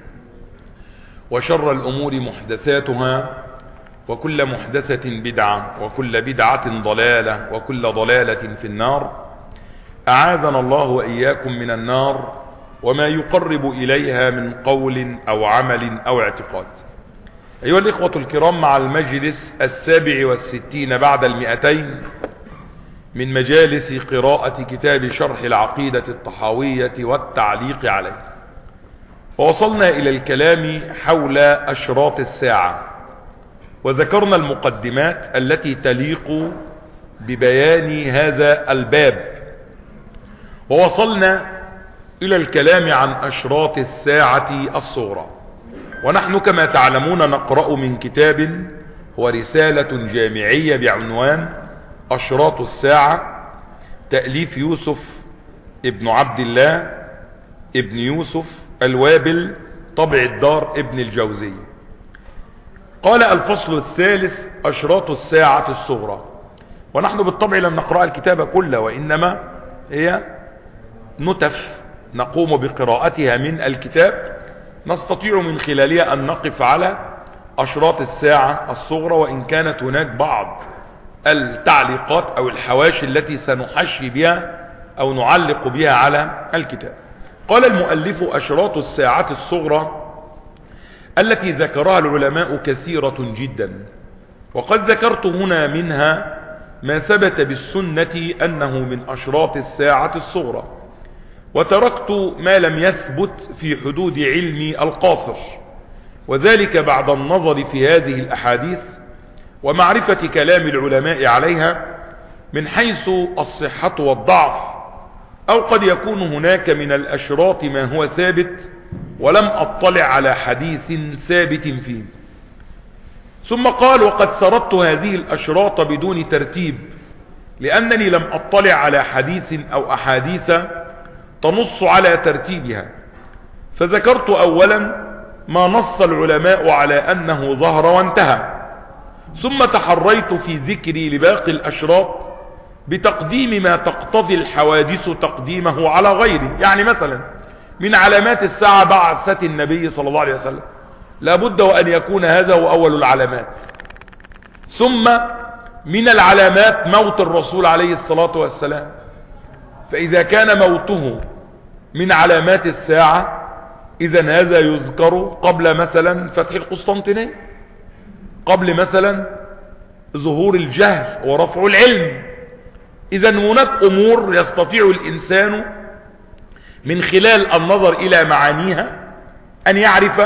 وشر الأمور محدثاتها، وكل محدثة بدعة، وكل بدعة ضلالة، وكل ضلالة في النار. أعاذنا الله وإياكم من النار وما يقرب إليها من قول أو عمل أو اعتقاد. أيها الإخوة الكرام، مع المجلس 67 بعد 200 من مجالس قراءة كتاب شرح العقيدة الطحاوية والتعليق عليه، ووصلنا إلى الكلام حول أشراط الساعة، وذكرنا المقدمات التي تليق ببيان هذا الباب، ووصلنا إلى الكلام عن أشراط الساعة الصغرى. ونحن كما تعلمون نقرأ من كتاب هو رسالة جامعية بعنوان أشراط الساعة، تأليف يوسف ابن عبد الله ابن يوسف الوابل، طبع الدار ابن الجوزي. قال: الفصل الثالث: أشراط الساعة الصغرى. ونحن بالطبع لم نقرأ الكتاب كله، وإنما هي نتف نقوم بقراءتها من الكتاب، نستطيع من خلالها أن نقف على أشراط الساعة الصغرى، وإن كانت هناك بعض التعليقات أو الحواشي التي سنحشي بها أو نعلق بها على الكتاب. قال المؤلف: أشراط الساعة الصغرى التي ذكرها العلماء كثيرة جدا، وقد ذكرت هنا منها ما ثبت بالسنة أنه من أشراط الساعة الصغرى، وتركت ما لم يثبت في حدود علمي القاصر، وذلك بعد النظر في هذه الأحاديث ومعرفة كلام العلماء عليها، من حيث الصحة والضعف، أو قد يكون هناك من الأشراط ما هو ثابت ولم أطلع على حديث ثابت فيه. ثم قال: وقد سردت هذه الأشراط بدون ترتيب، لأنني لم أطلع على حديث أو أحاديث تنص على ترتيبها. فذكرت أولا ما نص العلماء على أنه ظهر وانتهى، ثم تحريت في ذكري لباقي الأشراط بتقديم ما تقتضي الحوادث تقديمه على غيره. يعني مثلا من علامات الساعة بعثة النبي صلى الله عليه وسلم، لابد وأن يكون هذا هو أول العلامات. ثم من العلامات موت الرسول عليه الصلاة والسلام، فإذا كان موته من علامات الساعة إذن هذا يذكر قبل مثلا فتح القسطنطينية، قبل مثلا ظهور الجهل ورفع العلم. إذن هناك أمور يستطيع الإنسان من خلال النظر إلى معانيها أن يعرف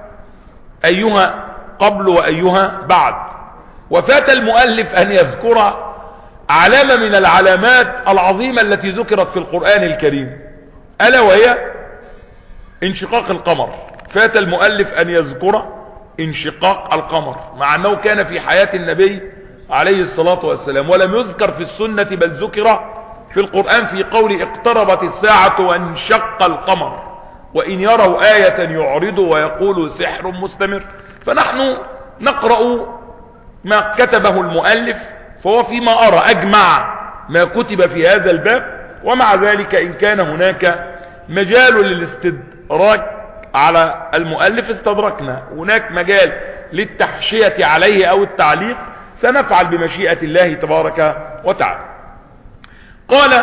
أيها قبل وأيها بعد. وفات المؤلف أن يذكر علامة من العلامات العظيمة التي ذكرت في القرآن الكريم، ألا وهي انشقاق القمر. فات المؤلف أن يذكر انشقاق القمر، مع أنه كان في حياة النبي عليه الصلاة والسلام ولم يذكر في السنة، بل ذكر في القرآن في قول: اقتربت الساعة وانشق القمر وإن يروا آية يعرضوا ويقولوا سحر مستمر. فنحن نقرأ ما كتبه المؤلف، فهو فيما أرى أجمع ما كتب في هذا الباب، ومع ذلك إن كان هناك مجال للاستدراك على المؤلف استدركنا، هناك مجال للتحشية عليه أو التعليق سنفعل بمشيئة الله تبارك وتعالى. قال: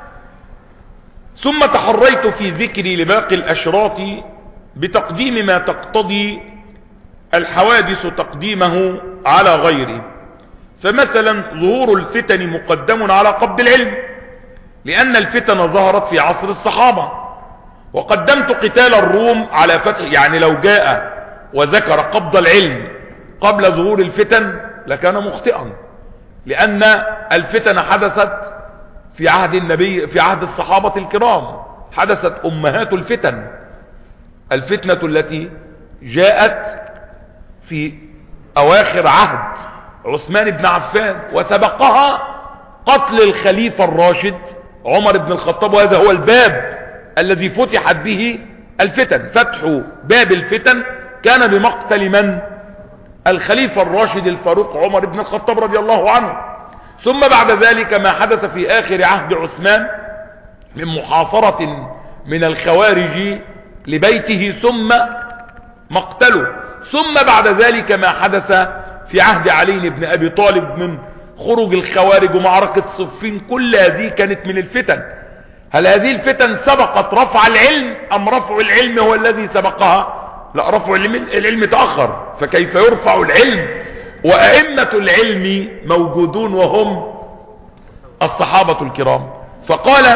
ثم تحريت في ذكري لباقي الأشراط بتقديم ما تقتضي الحوادث تقديمه على غيره. فمثلا ظهور الفتن مقدم على قبض العلم، لأن الفتن ظهرت في عصر الصحابة. وقدمت قتال الروم على فتح، يعني لو جاء وذكر قبض العلم قبل ظهور الفتن لكان مخطئا، لأن الفتن حدثت في عهد النبي، في عهد الصحابة الكرام حدثت أمهات الفتن. الفتنة التي جاءت في أواخر عهد عثمان بن عفان، وسبقها قتل الخليفة الراشد عمر بن الخطاب، وهذا هو الباب الذي فتحت به الفتن. فتح باب الفتن كان بمقتل من؟ الخليفة الراشد الفاروق عمر بن الخطاب رضي الله عنه. ثم بعد ذلك ما حدث في آخر عهد عثمان من محاصرة من الخوارج لبيته ثم مقتله. ثم بعد ذلك ما حدث في عهد علي بن أبي طالب من خروج الخوارج ومعركة صفين. كل هذه كانت من الفتن. هل هذه الفتن سبقت رفع العلم أم رفع العلم هو الذي سبقها؟ لا، رفع العلم تأخر، فكيف يرفع العلم وأئمة العلم موجودون وهم الصحابة الكرام؟ فقال: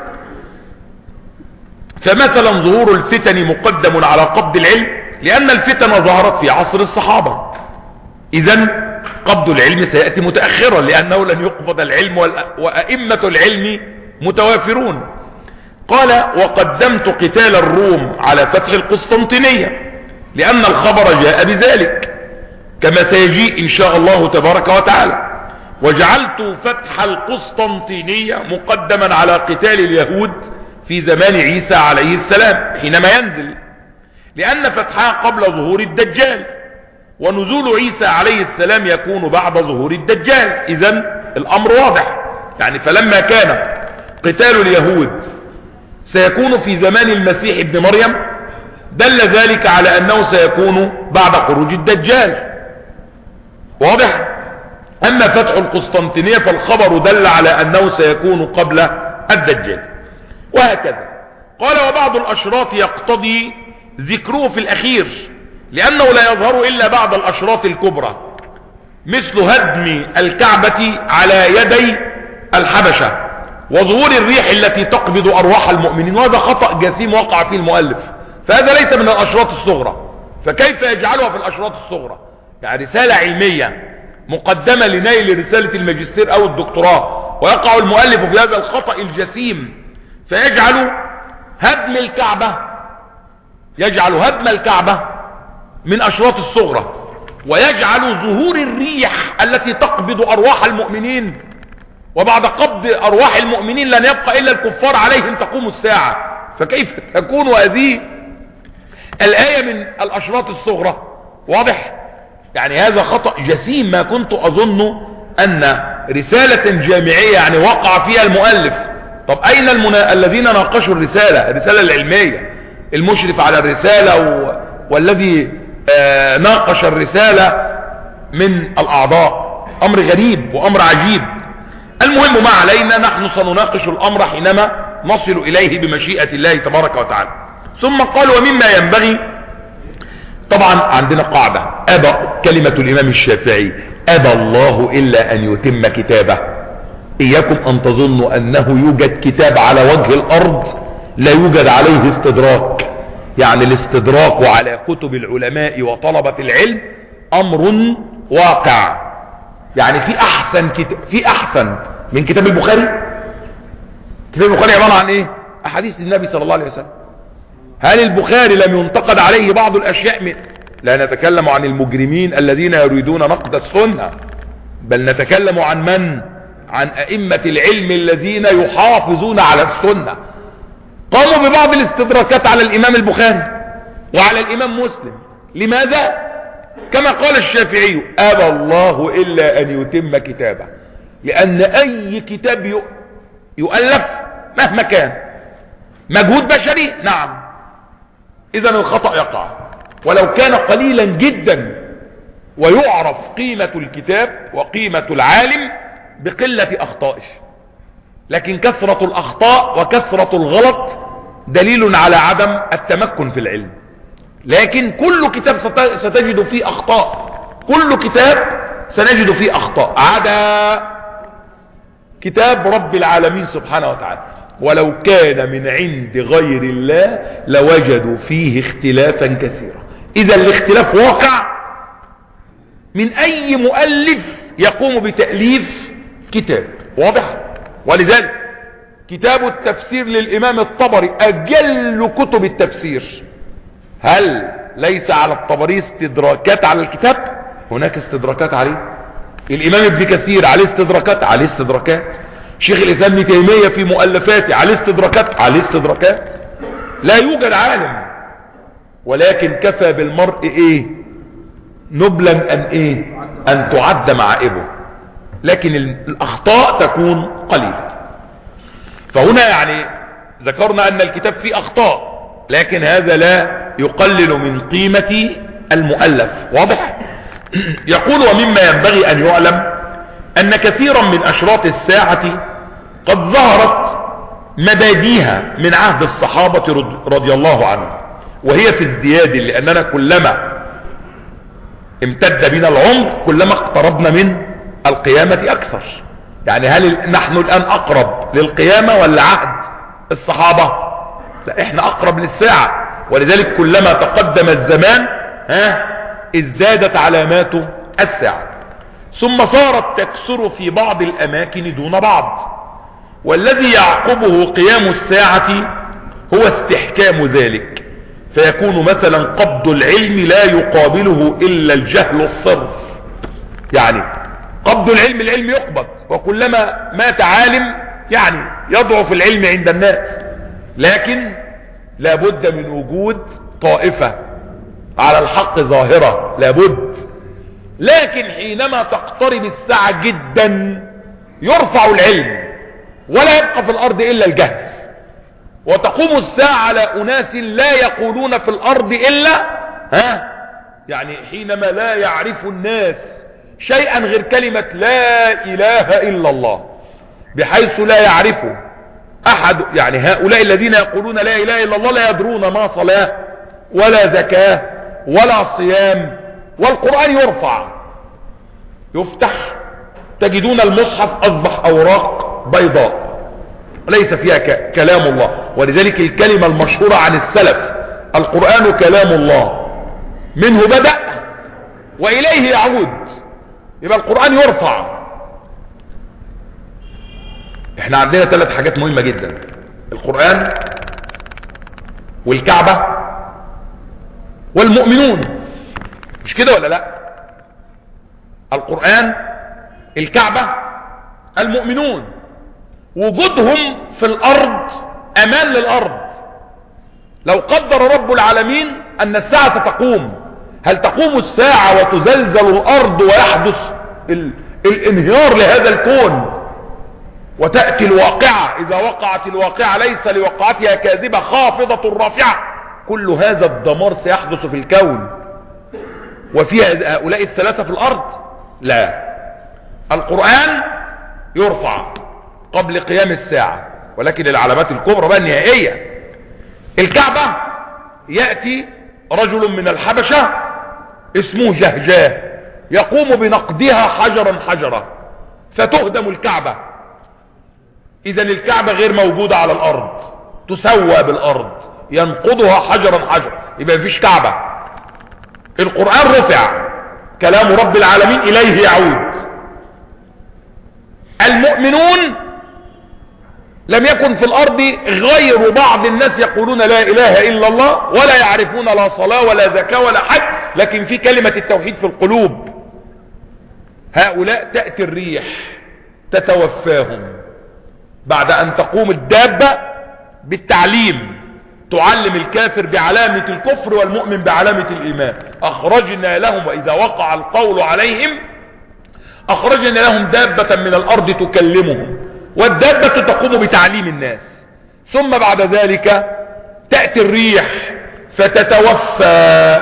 فمثلا ظهور الفتن مقدم على قبض العلم، لأن الفتن ظهرت في عصر الصحابة، إذن قبض العلم سيأتي متأخرا، لأنه لن يقبض العلم وأئمة العلم متوافرون. قال: وقدمت قتال الروم على فتح القسطنطينية، لأن الخبر جاء بذلك كما سيجيء إن شاء الله تبارك وتعالى. وجعلت فتح القسطنطينية مقدما على قتال اليهود في زمان عيسى عليه السلام حينما ينزل، لأن فتحها قبل ظهور الدجال، ونزول عيسى عليه السلام يكون بعد ظهور الدجال. إذن الأمر واضح، يعني فلما كان قتال اليهود سيكون في زمان المسيح ابن مريم دل ذلك على أنه سيكون بعد خروج الدجال، واضح. أما فتح القسطنطينية فالخبر دل على أنه سيكون قبل الدجال، وهكذا. قال: وبعض الأشراط يقتضي ذكره في الأخير، لأنه لا يظهر إلا بعد الأشراط الكبرى، مثل هدم الكعبة على يدي الحبشة، وظهور الريح التي تقبض أرواح المؤمنين. وهذا خطأ جسيم وقع فيه المؤلف، فهذا ليس من الأشراط الصغرى، فكيف يجعلها في الأشراط الصغرى؟ يعني رسالة علمية مقدمة لنيل رسالة الماجستير أو الدكتوراه ويقع المؤلف في هذا الخطأ الجسيم فيجعل هدم الكعبة من أشراط الصغرى، ويجعل ظهور الريح التي تقبض أرواح المؤمنين، وبعد قبض أرواح المؤمنين لن يبقى إلا الكفار عليهم تقوم الساعة. فكيف تكون هذه الآية من الأشراط الصغرى؟ واضح؟ يعني هذا خطأ جسيم. ما كنت أظن أن رسالة جامعية يعني وقع فيها المؤلف. طب أين الذين ناقشوا الرسالة العلمية؟ المشرف على الرسالة والذي ناقش الرسالة من الأعضاء. أمر غريب وأمر عجيب. المهم ما علينا، نحن سنناقش الأمر حينما نصل إليه بمشيئة الله تبارك وتعالى. ثم قال ومما ينبغي، طبعا عندنا قاعدة، كلمة الإمام الشافعي: أبى الله إلا أن يتم كتابه. إياكم أن تظنوا أنه يوجد كتاب على وجه الأرض لا يوجد عليه استدراك. يعني الاستدراك على كتب العلماء وطلبة العلم أمر واقع. يعني في أحسن من كتاب البخاري. كتاب البخاري عبارة عن إيه؟ أحاديث النبي صلى الله عليه وسلم. هل البخاري لم ينتقد عليه بعض الأشياء؟ لا نتكلم عن المجرمين الذين يريدون نقد السنة، بل نتكلم عن من؟ عن أئمة العلم الذين يحافظون على السنة. قاموا ببعض الاستدراكات على الإمام البخاري وعلى الإمام مسلم. لماذا؟ كما قال الشافعي: أبى الله إلا أن يتم كتابه. لأن أي كتاب يؤلف مهما كان مجهود بشري، نعم، إذن الخطأ يقع ولو كان قليلا جدا. ويعرف قيمة الكتاب وقيمة العالم بقلة أخطائه، لكن كثرة الأخطاء وكثرة الغلط دليل على عدم التمكن في العلم. لكن كل كتاب ستجد فيه أخطاء، كل كتاب سنجد فيه أخطاء، عدا كتاب رب العالمين سبحانه وتعالى. ولو كان من عند غير الله لوجدوا فيه اختلافا كثيرا. إذا الاختلاف واقع من أي مؤلف يقوم بتأليف كتاب. واضح؟ ولذلك كتاب التفسير للإمام الطبري أجل كتب التفسير. هل ليس على الطبري استدراكات على الكتاب؟ هناك استدراكات عليه. الإمام ابن كثير عليه استدراكات، عليه استدراكات. شيخ الإسلام ابن تيمية في مؤلفاته عليه استدراكات، عليه استدراكات. لا يوجد عالم، ولكن كفى بالمرء ايه؟ نبلا ان تعد معائبه. لكن الأخطاء تكون قليلة. فهنا يعني ذكرنا أن الكتاب فيه أخطاء، لكن هذا لا يقلل من قيمة المؤلف. واضح؟ يقول ومما ينبغي أن يعلم أن كثيرا من أشراط الساعة قد ظهرت مباديها من عهد الصحابة رضي الله عنهم، وهي في ازدياد، لأننا كلما امتد بنا العمر كلما اقتربنا من القيامة أكثر. يعني هل نحن الآن أقرب للقيامة ولا عهد الصحابة؟ لا، احنا أقرب للساعة. ولذلك كلما تقدم الزمان ازدادت علامات الساعة. ثم صارت تكثر في بعض الأماكن دون بعض، والذي يعقبه قيام الساعة هو استحكام ذلك، فيكون مثلا قبض العلم لا يقابله إلا الجهل الصرف. يعني قبض العلم يقبض، وكلما مات عالم يعني يضعف العلم عند الناس، لكن لابد من وجود طائفة على الحق ظاهرة، لابد. لكن حينما تقترب الساعة جدا يرفع العلم ولا يبقى في الأرض إلا الجهل، وتقوم الساعة على أناس لا يقولون في الأرض إلا يعني حينما لا يعرف الناس شيئا غير كلمة لا إله إلا الله، بحيث لا يعرف أحد. يعني هؤلاء الذين يقولون لا إله إلا الله لا يدرون ما صلاة ولا زكاة ولا صيام. والقرآن يفتح تجدون المصحف أصبح أوراق بيضاء ليس فيها كلام الله. ولذلك الكلمة المشهورة عن السلف: القرآن كلام الله، منه بدأ وإليه يعود. يبقى القرآن يرفع. احنا عندنا 3 حاجات مهمة جدا: القرآن والكعبة والمؤمنون. مش كده ولا لا؟ القرآن، الكعبة، المؤمنون. وجودهم في الارض امان للارض. لو قدر رب العالمين ان الساعة ستقوم، هل تقوم الساعة وتزلزل الارض ويحدث الانهيار لهذا الكون وتأتي الواقعة؟ اذا وقعت الواقعة ليس لوقعتها كاذبة خافضة رافعة. كل هذا الدمار سيحدث في الكون وفي هؤلاء الثلاثة في الارض؟ لا. القرآن يرفع قبل قيام الساعة، ولكن العلامات الكبرى بقى النهائية. الكعبة يأتي رجل من الحبشة اسمه جهجاه يقوم بنقدها حجرا حجرا فتهدم الكعبة. اذا الكعبة غير موجودة على الارض، تسوى بالارض، ينقضها حجرا حجرا، يبقى مفيش كعبة. القرآن رفع، كلام رب العالمين اليه يعود. المؤمنون لم يكن في الارض غير بعض الناس يقولون لا اله الا الله ولا يعرفون لا صلاة ولا زكاة ولا حج، لكن في كلمة التوحيد في القلوب. هؤلاء تأتي الريح تتوفاهم بعد ان تقوم الدابة بالتعليم، تعلم الكافر بعلامة الكفر والمؤمن بعلامة الايمان. اخرجنا لهم، واذا وقع القول عليهم اخرجنا لهم دابة من الارض تكلمهم، والدابة تقوم بتعليم الناس. ثم بعد ذلك تأتي الريح فتتوفى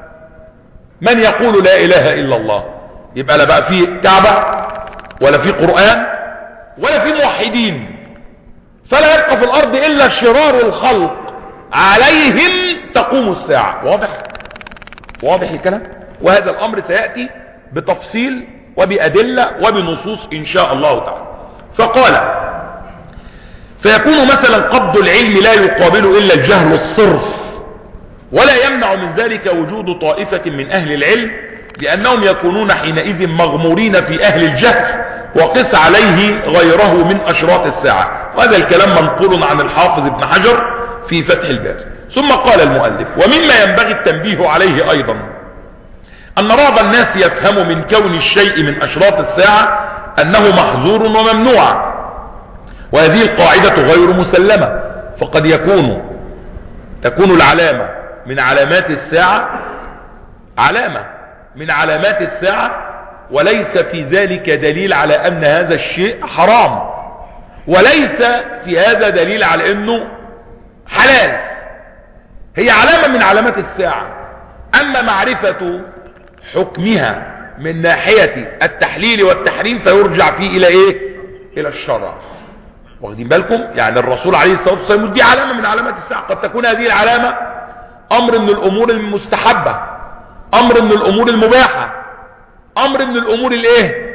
من يقول لا اله الا الله. يبقى لا بقى في كعبة ولا في قرآن ولا في موحدين، فلا يبقى في الارض الا شرار الخلق عليهم تقوم الساعة. واضح الكلام؟ وهذا الامر سيأتي بتفصيل وبأدلة وبنصوص ان شاء الله تعالى. فقال: فيكون مثلا قبض العلم لا يقابل الا الجهل الصرف، ولا يمنع من ذلك وجود طائفة من اهل العلم، لانهم يكونون حينئذ مغمورين في اهل الجهل، وقس عليه غيره من اشراط الساعة. وهذا الكلام منقول عن الحافظ ابن حجر في فتح الباري. ثم قال المؤلف: ومما ينبغي التنبيه عليه ايضا ان بعض الناس يفهم من كون الشيء من اشراط الساعة انه محظور وممنوع، وهذه القاعدة غير مسلمة. فقد تكون العلامة من علامات الساعة، علامة من علامات الساعة، وليس في ذلك دليل على ان هذا الشيء حرام، وليس في هذا دليل على انه حلال. هي علامة من علامات الساعة. اما معرفة حكمها من ناحية التحليل والتحريم فيرجع فيه الى ايه؟ الى الشرع. واخدين بالكم؟ يعني الرسول عليه الصلاة والسلام دي علامة من علامات الساعة. قد تكون هذه العلامة امر من الامور المستحبة، امر من الامور المباحة، امر من الامور الايه؟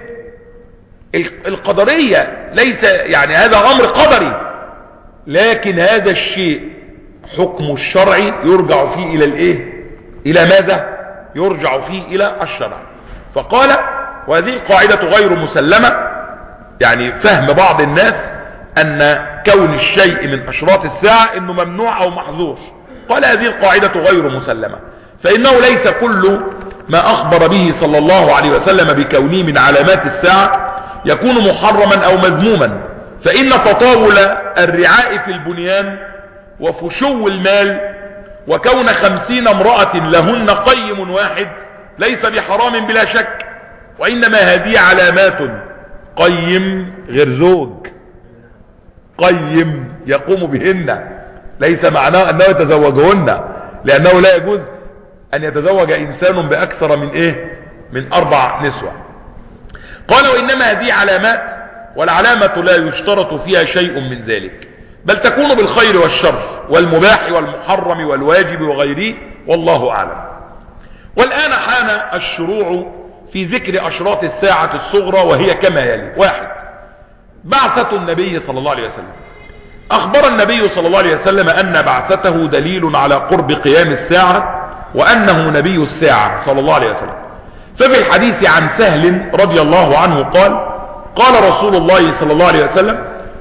القدرية. ليس يعني هذا امر قدري، لكن هذا الشيء حكم الشرعي يرجع فيه الى الايه؟ الى ماذا؟ يرجع فيه الى الشرع. فقال: وهذه القاعدة غير مسلمة، يعني فهم بعض الناس ان كون الشيء من اشراط الساعة انه ممنوع او محظور. قال: هذه القاعدة غير مسلمة، فانه ليس كل ما اخبر به صلى الله عليه وسلم بكونه من علامات الساعة يكون محرما او مذموما، فان تطاول الرعاء في البنيان وفشو المال وكون 50 امرأة لهن قيم واحد ليس بحرام بلا شك، وانما هذه علامات. قيم غير زوج، قيم يقوم بهن، ليس معناه انه يتزوجهن، لانه لا يجوز ان يتزوج انسان باكثر من ايه؟ من 4 نسوة. قال: وانما هذه علامات، والعلامة لا يشترط فيها شيء من ذلك، بل تكون بالخير والشر والمباح والمحرم والواجب وغيره، والله اعلم. والان حان الشروع في ذكر اشراط الساعة الصغرى، وهي كما يلي: 1. بعثة النبي صلى الله عليه وسلم. اخبر النبي صلى الله عليه وسلم ان بعثته دليل على قرب قيام الساعة، وانه نبي الساعة صلى الله عليه وسلم. ففي الحديث عن سهل رضي الله عنه قال: قال رسول الله صلى الله عليه وسلم: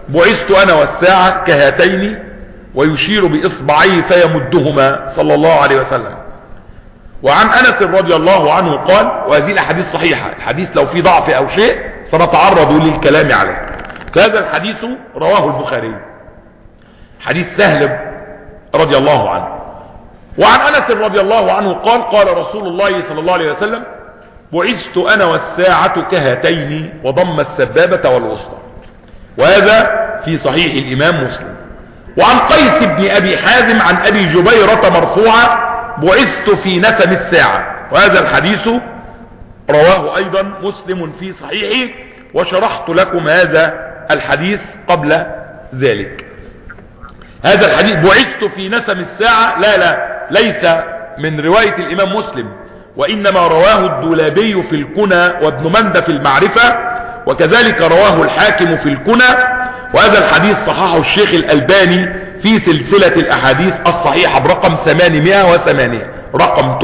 بعثت أنا والساعة كهاتين، ويشير بإصبعيه فيمدهما صلى الله عليه وسلم. وعن أنس رضي الله عنه قال، وهذه الأحاديث صحيحة، الحديث لو في ضعف أو شيء سنتعرض للكلام عليه. فهذا الحديث رواه البخاري، حديث سهل رضي الله عنه. وعن أنس رضي الله عنه قال قال رسول الله صلى الله عليه وسلم: بعثت أنا والساعة كهاتين، وضم السبابة والوسطى. وهذا في صحيح الإمام مسلم. وعن قيس بن أبي حازم عن أبي جبيرة مرفوعة: بعثت في نسم الساعة. وهذا الحديث رواه أيضا مسلم في صحيحه، وشرحت لكم هذا الحديث قبل ذلك. هذا الحديث بعثت في نسم الساعة ليس من رواية الإمام مسلم، وإنما رواه الدولابي في الكنى وابن مندى في المعرفة، وكذلك رواه الحاكم في الكنى. وهذا الحديث صححه الشيخ الألباني في سلسلة الأحاديث الصحيحة برقم 808، رقم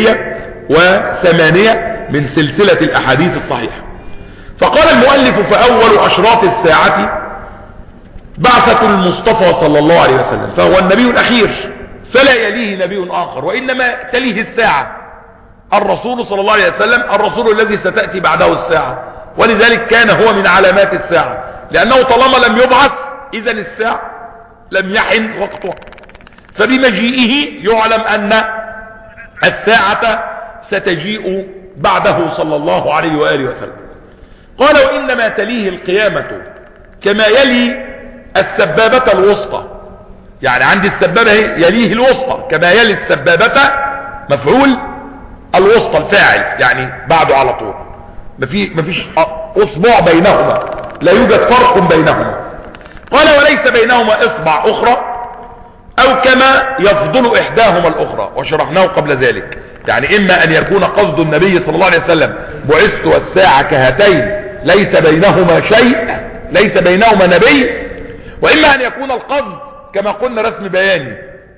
808 من سلسلة الأحاديث الصحيحة. فقال المؤلف: فأول أشراط الساعة بعثة المصطفى صلى الله عليه وسلم، فهو النبي الأخير، فلا يليه نبي آخر، وإنما تليه الساعة. الرسول صلى الله عليه وسلم الرسول الذي ستأتي بعده الساعة، ولذلك كان هو من علامات الساعة، لأنه طالما لم يبعث إذن الساعة لم يحن وقتها، فبمجيئه يعلم أن الساعة ستجيء بعده صلى الله عليه وآله وسلم. قال: وإنما تليه القيامة كما يلي السبابة الوسطى، يعني عند السبابة يليه الوسطى، كما يلي السبابة مفعول الوسطى الفاعل، يعني بعده على طول، مفيش أصبع بينهما، لا يوجد فرق بينهما. قال: وليس بينهما إصبع أخرى، أو كما يفضل إحداهما الأخرى، وشرحناه قبل ذلك. يعني إما أن يكون قصد النبي صلى الله عليه وسلم: بعثت والساعة كهاتين، ليس بينهما شيء، ليس بينهما نبي، وإما أن يكون القصد كما قلنا رسم بياني،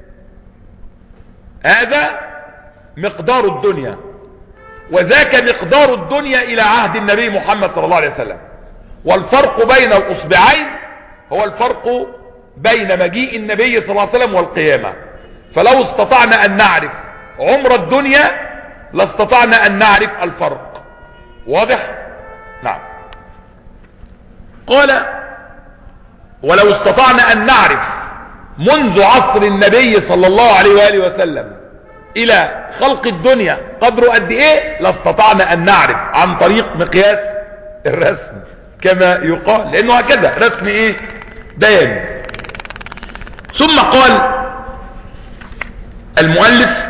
هذا مقدار الدنيا، وذاك مقدار الدنيا إلى عهد النبي محمد صلى الله عليه وسلم. والفرق بين الأصبعين هو الفرق بين مجيء النبي صلى الله عليه وسلم والقيامة. فلو استطعنا أن نعرف عمر الدنيا لاستطعنا أن نعرف الفرق. واضح؟ نعم. قال: ولو استطعنا أن نعرف منذ عصر النبي صلى الله عليه وآله وسلم إلى خلق الدنيا قدره قد إيه لاستطعنا أن نعرف عن طريق مقياس الرسم كما يقال، لأنه هكذا رسم إيه بيان. ثم قال المؤلف: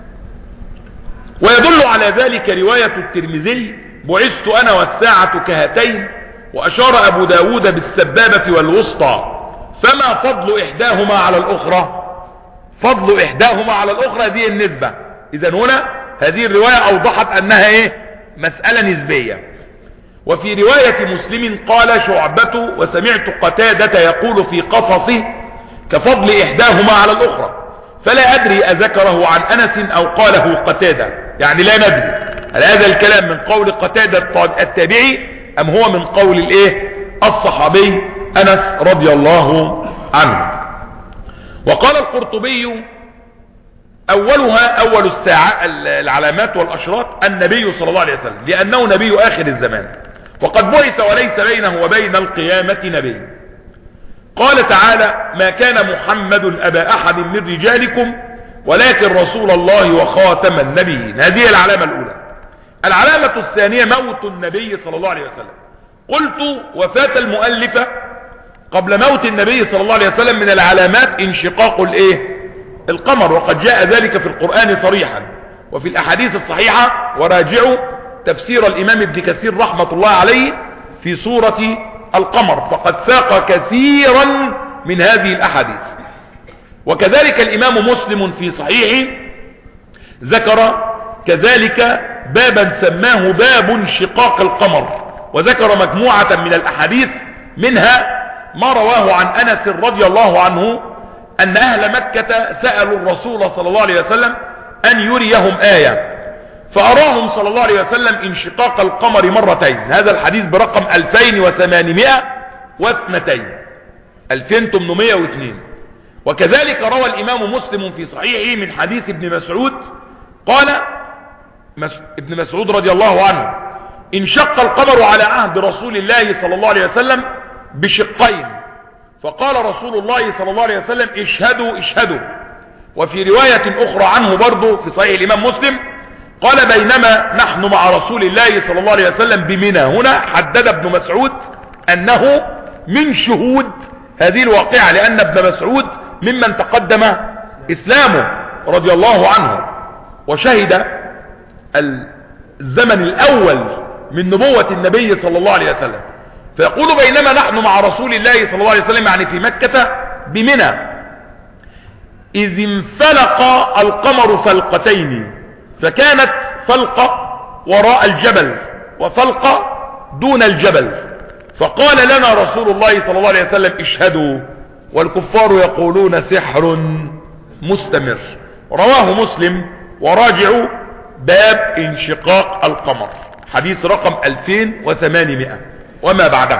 ويدل على ذلك رواية الترمذي: بعثت أنا والساعة كهاتين، وأشار أبو داود بالسبابة والوسطى، فما فضل إحداهما على الأخرى. فضل إحداهما على الأخرى دي النسبة. إذن هنا هذه الرواية أوضحت أنها إيه؟ مسألة نسبية. وفي رواية مسلم قال شعبة: وسمعت قتادة يقول في قصصه: كفضل إحداهما على الأخرى. فلا أدري أذكره عن أنس أو قاله قتادة، يعني لا ندري هل هذا الكلام من قول قتادة التابعي أم هو من قول الإيه؟ الصحابي أنس رضي الله عنه. وقال القرطبي: أولها أول الساعة العلامات والأشراط النبي صلى الله عليه وسلم، لأنه نبي آخر الزمان، وقد بعث وليس بينه وبين القيامة نبي. قال تعالى: ما كان محمد أبا أحد من رجالكم ولكن رسول الله وخاتم النبيين. هذه العلامة الأولى. العلامة الثانية موت النبي صلى الله عليه وسلم. قلت: وفاة المؤلفة قبل موت النبي صلى الله عليه وسلم من العلامات انشقاق الايه؟ القمر، وقد جاء ذلك في القرآن صريحا وفي الأحاديث الصحيحة. وراجعوا تفسير الإمام ابن كثير رحمة الله عليه في سورة القمر، فقد ساق كثيرا من هذه الأحاديث. وكذلك الإمام مسلم في صحيحه ذكر كذلك بابا سماه باب انشقاق القمر، وذكر مجموعة من الأحاديث، منها ما رواه عن أنس رضي الله عنه أن أهل مكة سألوا الرسول صلى الله عليه وسلم أن يريهم آية، فأراهم صلى الله عليه وسلم انشقاق القمر مرتين. هذا الحديث برقم 2802. 2802. وكذلك روى الإمام مسلم في صحيحه من حديث ابن مسعود قال ابن مسعود رضي الله عنه: انشق القمر على عهد رسول الله صلى الله عليه وسلم بشقين، فقال رسول الله صلى الله عليه وسلم: اشهدوا اشهدوا. وفي رواية أخرى عنه برضو في صحيح الإمام مسلم قال: بينما نحن مع رسول الله صلى الله عليه وسلم بمنى. هنا حدد ابن مسعود أنه من شهود هذه الواقعة، لأن ابن مسعود ممن تقدم إسلامه رضي الله عنه وشهد الزمن الأول من نبوة النبي صلى الله عليه وسلم. فيقول: بينما نحن مع رسول الله صلى الله عليه وسلم، يعني في مكة بمنى، إذ انفلق القمر فلقتين، فكانت فلقة وراء الجبل وفلقة دون الجبل، فقال لنا رسول الله صلى الله عليه وسلم: اشهدوا، والكفار يقولون سحر مستمر. رواه مسلم. وراجعوا باب انشقاق القمر، حديث رقم 2800 وما بعده.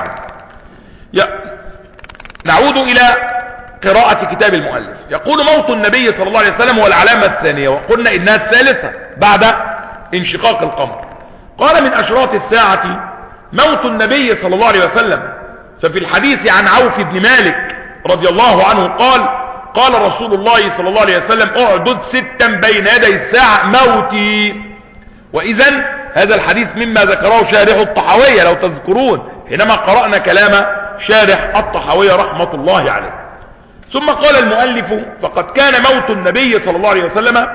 نعود إلى قراءة كتاب المؤلف. يقول: موت النبي صلى الله عليه وسلم هو العلامة الثانية، وقلنا إنها الثالثة بعد انشقاق القمر. قال: من أشراط الساعة موت النبي صلى الله عليه وسلم. ففي الحديث عن عوف بن مالك رضي الله عنه قال: قال رسول الله صلى الله عليه وسلم: اعدد 6 بين يدي الساعة موتي. وإذن هذا الحديث مما ذكره شارح الطحاوية لو تذكرون حينما قرأنا كلام شارح الطحاوية رحمة الله عليه. ثم قال المؤلف: فقد كان موت النبي صلى الله عليه وسلم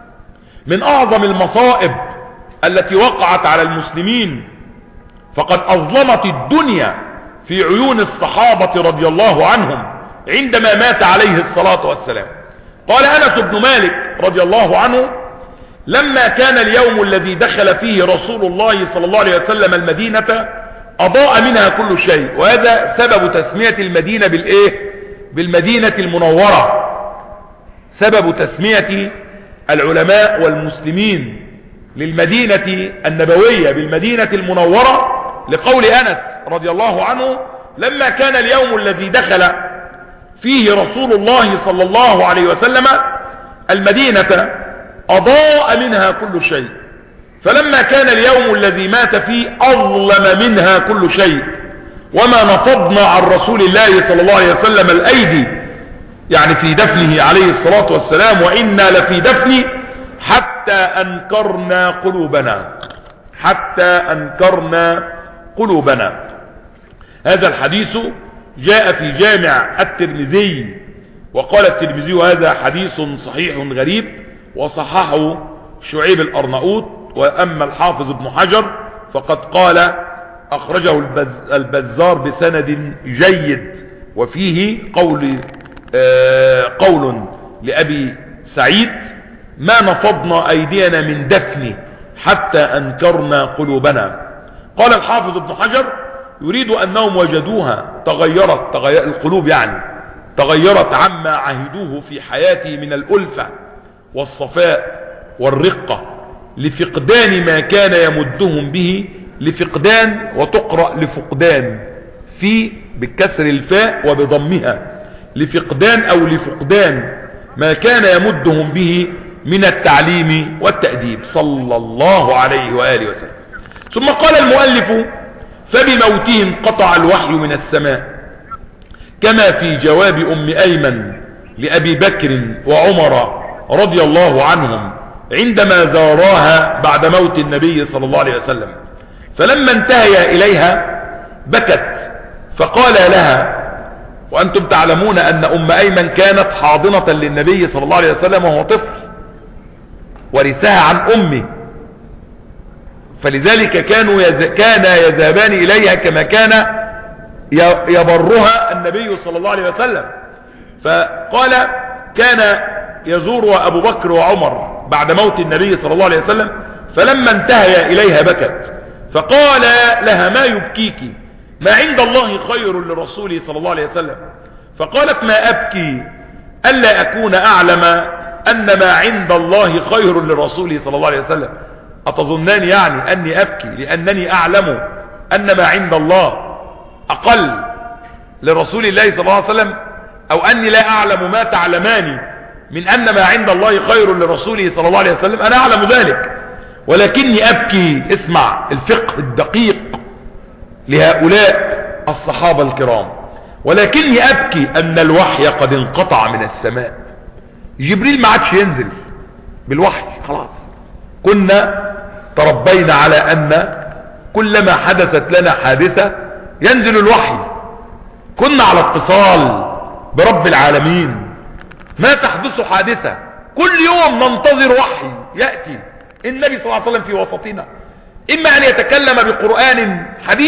من أعظم المصائب التي وقعت على المسلمين، فقد أظلمت الدنيا في عيون الصحابة رضي الله عنهم عندما مات عليه الصلاة والسلام. قال أنس بن مالك رضي الله عنه: لما كان اليوم الذي دخل فيه رسول الله صلى الله عليه وسلم المدينة أضاء منها كل شيء. وهذا سبب تسمية المدينة بالمدينة المنورة، سبب تسمية العلماء والمسلمين للمدينة النبوية بالمدينة المنورة لقول أنس رضي الله عنه: لما كان اليوم الذي دخل فيه رسول الله صلى الله عليه وسلم المدينة أضاء منها كل شيء، فلما كان اليوم الذي مات فيه أظلم منها كل شيء، وما نفضنا عن رسول الله صلى الله عليه وسلم الأيدي، يعني في دفنه عليه الصلاة والسلام، وإنا لفي دفنه حتى أنكرنا قلوبنا، حتى أنكرنا قلوبنا. هذا الحديث جاء في جامع الترمذي، وقال الترمذي: هذا حديث صحيح غريب، وصححه شعيب الأرناؤوط. وأما الحافظ ابن حجر فقد قال: أخرجه البزار بسند جيد، وفيه قول لأبي سعيد: ما نفضنا أيدينا من دفنه حتى أنكرنا قلوبنا. قال الحافظ ابن حجر: يريد أنهم وجدوها تغيرت القلوب، يعني تغيرت عما عهدوه في حياته من الألفة والصفاء والرقة، لفقدان ما كان يمدهم به، لفقدان وتقرأ لفقدان في بكسر الفاء وبضمها، لفقدان أو لفقدان ما كان يمدهم به من التعليم والتأديب صلى الله عليه وآله وسلم. ثم قال المؤلف: فبموتهم قطع الوحي من السماء، كما في جواب أم أيمن لأبي بكر وعمر رضي الله عنهم عندما زاراها بعد موت النبي صلى الله عليه وسلم، فلما انتهي إليها بكت، فقال لها: وأنتم تعلمون أن أم أيمن كانت حاضنة للنبي صلى الله عليه وسلم وهو طفل، ورثها عن أمه، فلذلك كان يذهبان إليها كما كان يبرها النبي صلى الله عليه وسلم. فقال: كان يزور أبو بكر وعمر بعد موت النبي صلى الله عليه وسلم، فلما انتهي إليها بكت، فقال لها: ما يبكيك؟ ما عند الله خير لرسوله صلى الله عليه وسلم. فقالت: ما أبكي ألا أكون أعلم أن ما عند الله خير لرسوله صلى الله عليه وسلم. أتظنان يعني أني أبكي لأنني أعلم أن ما عند الله أقل لرسول الله صلى الله عليه وسلم، او اني لا اعلم ما تعلمان من ان ما عند الله خير لرسوله صلى الله عليه وسلم، انا اعلم ذلك، ولكني ابكي. اسمع الفقه الدقيق لهؤلاء الصحابة الكرام. ولكني ابكي ان الوحي قد انقطع من السماء. جبريل ما عادش ينزل بالوحي خلاص. كنا تربينا على ان كلما حدثت لنا حادثة ينزل الوحي، كنا على اتصال برب العالمين، ما تحدث حادثة كل يوم ننتظر وحي يأتي النبي صلى الله عليه وسلم في وسطنا، اما ان يتكلم بقرآن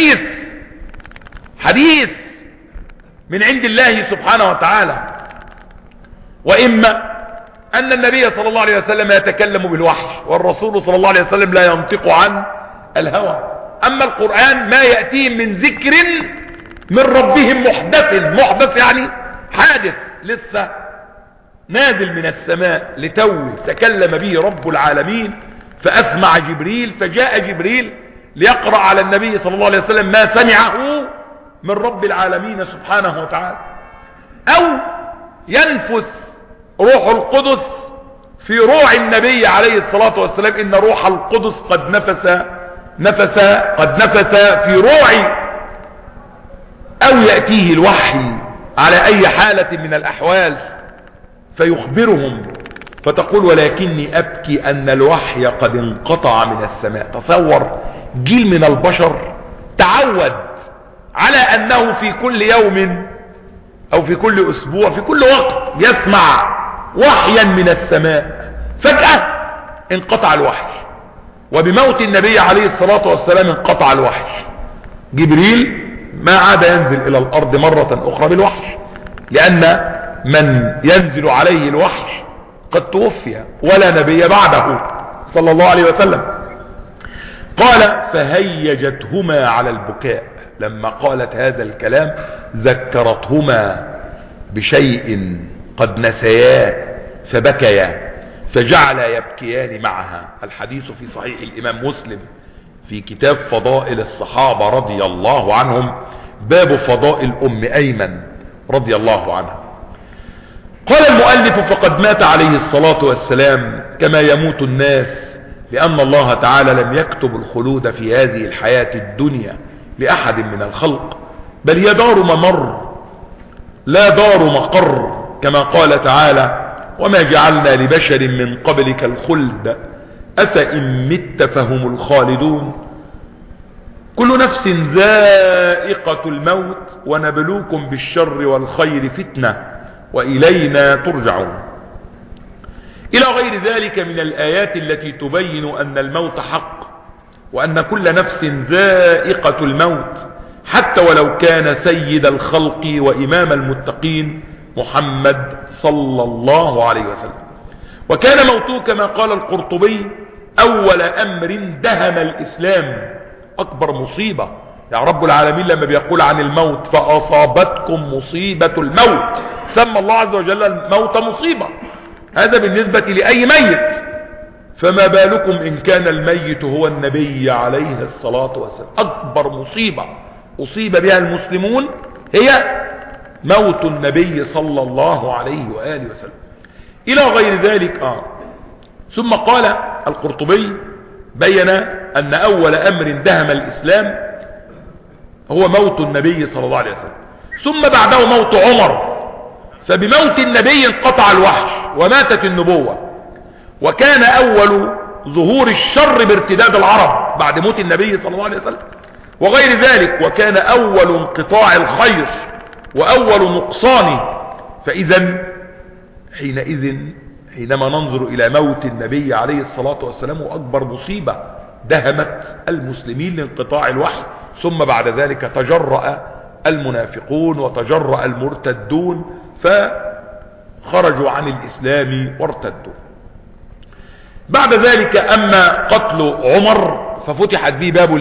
حديث من عند الله سبحانه وتعالى، واما ان النبي صلى الله عليه وسلم يتكلم بالوحي، والرسول صلى الله عليه وسلم لا ينطق عن الهوى. اما القرآن ما يأتيهم من ذكر من ربهم محدث يعني حادث لسه نازل من السماء لتو تكلم به رب العالمين، فأسمع جبريل، فجاء جبريل ليقرأ على النبي صلى الله عليه وسلم ما سمعه من رب العالمين سبحانه وتعالى. أو ينفس روح القدس في روع النبي عليه الصلاة والسلام، إن روح القدس قد نفس في روعي. أو يأتيه الوحي على أي حالة من الأحوال فيخبرهم، فتقول ولكني أبكي أن الوحي قد انقطع من السماء. تصور جيل من البشر تعود على أنه في كل يوم أو في كل أسبوع في كل وقت يسمع وحيا من السماء، فجأة انقطع الوحي، وبموت النبي عليه الصلاة والسلام انقطع الوحي. جبريل ما عاد ينزل إلى الأرض مرة أخرى بالوحي، لأن من ينزل عليه الوحي قد توفي ولا نبي بعده صلى الله عليه وسلم. قال فهيجتهما على البكاء. لما قالت هذا الكلام ذكرتهما بشيء قد نسياه فبكيا، فجعل يبكيان معها. الحديث في صحيح الإمام مسلم في كتاب فضائل الصحابة رضي الله عنهم، باب فضائل أم أيمن رضي الله عنها. قال المؤلف فقد مات عليه الصلاة والسلام كما يموت الناس، لأن الله تعالى لم يكتب الخلود في هذه الحياة الدنيا لأحد من الخلق، بل هي دار ممر لا دار مقر، كما قال تعالى وما جعلنا لبشر من قبلك الخلد أفإن مت فهم الخالدون كل نفس ذائقة الموت ونبلوكم بالشر والخير فتنة وإلينا ترجعون، إلى غير ذلك من الآيات التي تبين أن الموت حق، وأن كل نفس ذائقة الموت، حتى ولو كان سيد الخلق وإمام المتقين محمد صلى الله عليه وسلم. وكان موته كما قال القرطبي أول أمر دهم الإسلام، أكبر مصيبة. يعني رب العالمين لما بيقول عن الموت فأصابتكم مصيبة الموت، سمى الله عز وجل الموت مصيبة، هذا بالنسبة لأي ميت، فما بالكم إن كان الميت هو النبي عليه الصلاة والسلام. أكبر مصيبة أصيب بها المسلمون هي موت النبي صلى الله عليه وآله وسلم، إلى غير ذلك. ثم قال القرطبي بين أن أول أمر دهم الإسلام هو موت النبي صلى الله عليه وسلم، ثم بعده موت عمر، فبموت النبي انقطع الوحي وماتت النبوة، وكان أول ظهور الشر بارتداد العرب بعد موت النبي صلى الله عليه وسلم وغير ذلك، وكان أول انقطاع الخير وأول نقصان. فإذا حينما ننظر إلى موت النبي عليه الصلاة والسلام أكبر مصيبة دهمت المسلمين لانقطاع الوحي، ثم بعد ذلك تجرأ المنافقون وتجرأ المرتدون فخرجوا عن الإسلام وارتدوا. بعد ذلك أما قتل عمر ففتحت به باب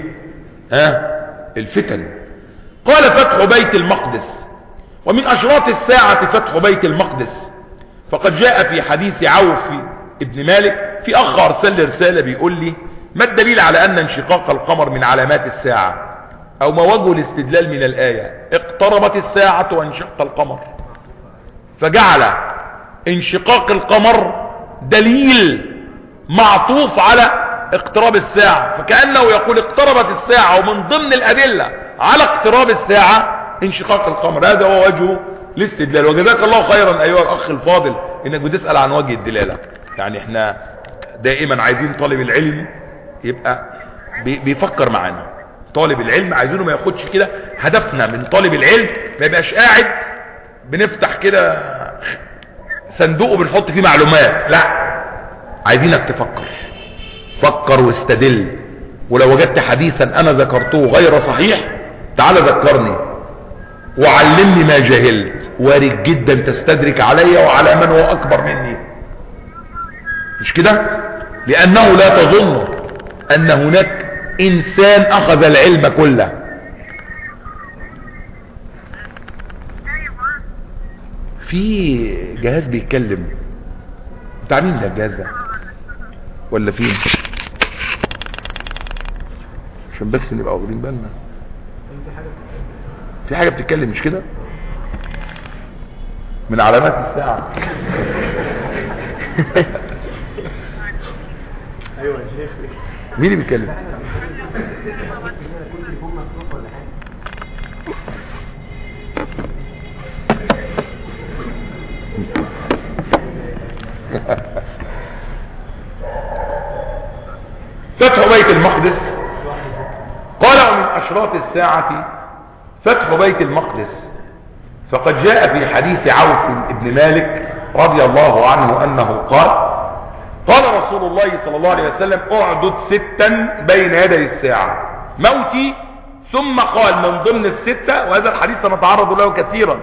الفتن. قال فتح بيت المقدس، ومن أشراط الساعة فتح بيت المقدس، فقد جاء في حديث عوف ابن مالك، في أخ أرسل رسالة بيقول لي ما الدليل على أن انشقاق القمر من علامات الساعة؟ او ما وجه الاستدلال من الآية؟ اقتربت الساعة وانشق القمر، فجعل انشقاق القمر دليل معطوف على اقتراب الساعة، فكأنه يقول اقتربت الساعة، ومن ضمن الأدلة على اقتراب الساعة انشقاق القمر. هذا هو وجه الاستدلال. وجزاك الله خيرا ايها الاخ الفاضل انك بتسأل عن وجه الدلالة. يعني احنا دائما عايزين طالب العلم يبقى بيفكر معانا. طالب العلم عايزينه ما ياخدش كده، هدفنا من طالب العلم ما يبقاش قاعد بنفتح كده صندوق وبنحط فيه معلومات، لا، عايزينك تفكر. فكر واستدل، ولو وجدت حديثا انا ذكرته غير صحيح تعال ذكرني وعلمني ما جهلت. وارد جدا تستدرك علي وعلى من هو اكبر مني، مش كده؟ لانه لا تظن ان هناك انسان اخذ العلم كله. في جهاز بيتكلم بتاع مين ده الجهاز ده؟ ولا فين؟ عشان بس نبقى واخدين بالنا. في حاجة بتتكلم مش كده؟ من علامات الساعة. ايوه يا شيخ. مين اللي بيتكلم؟ فتح بيت المقدس. قال ومن أشراط الساعة فتح بيت المقدس، فقد جاء في حديث عوف بن مالك رضي الله عنه أنه قال رسول الله صلى الله عليه وسلم اعدد 6 بين يدي الساعة موتي، ثم قال من ضمن ال6، وهذا الحديث سنتعرض له كثيرا،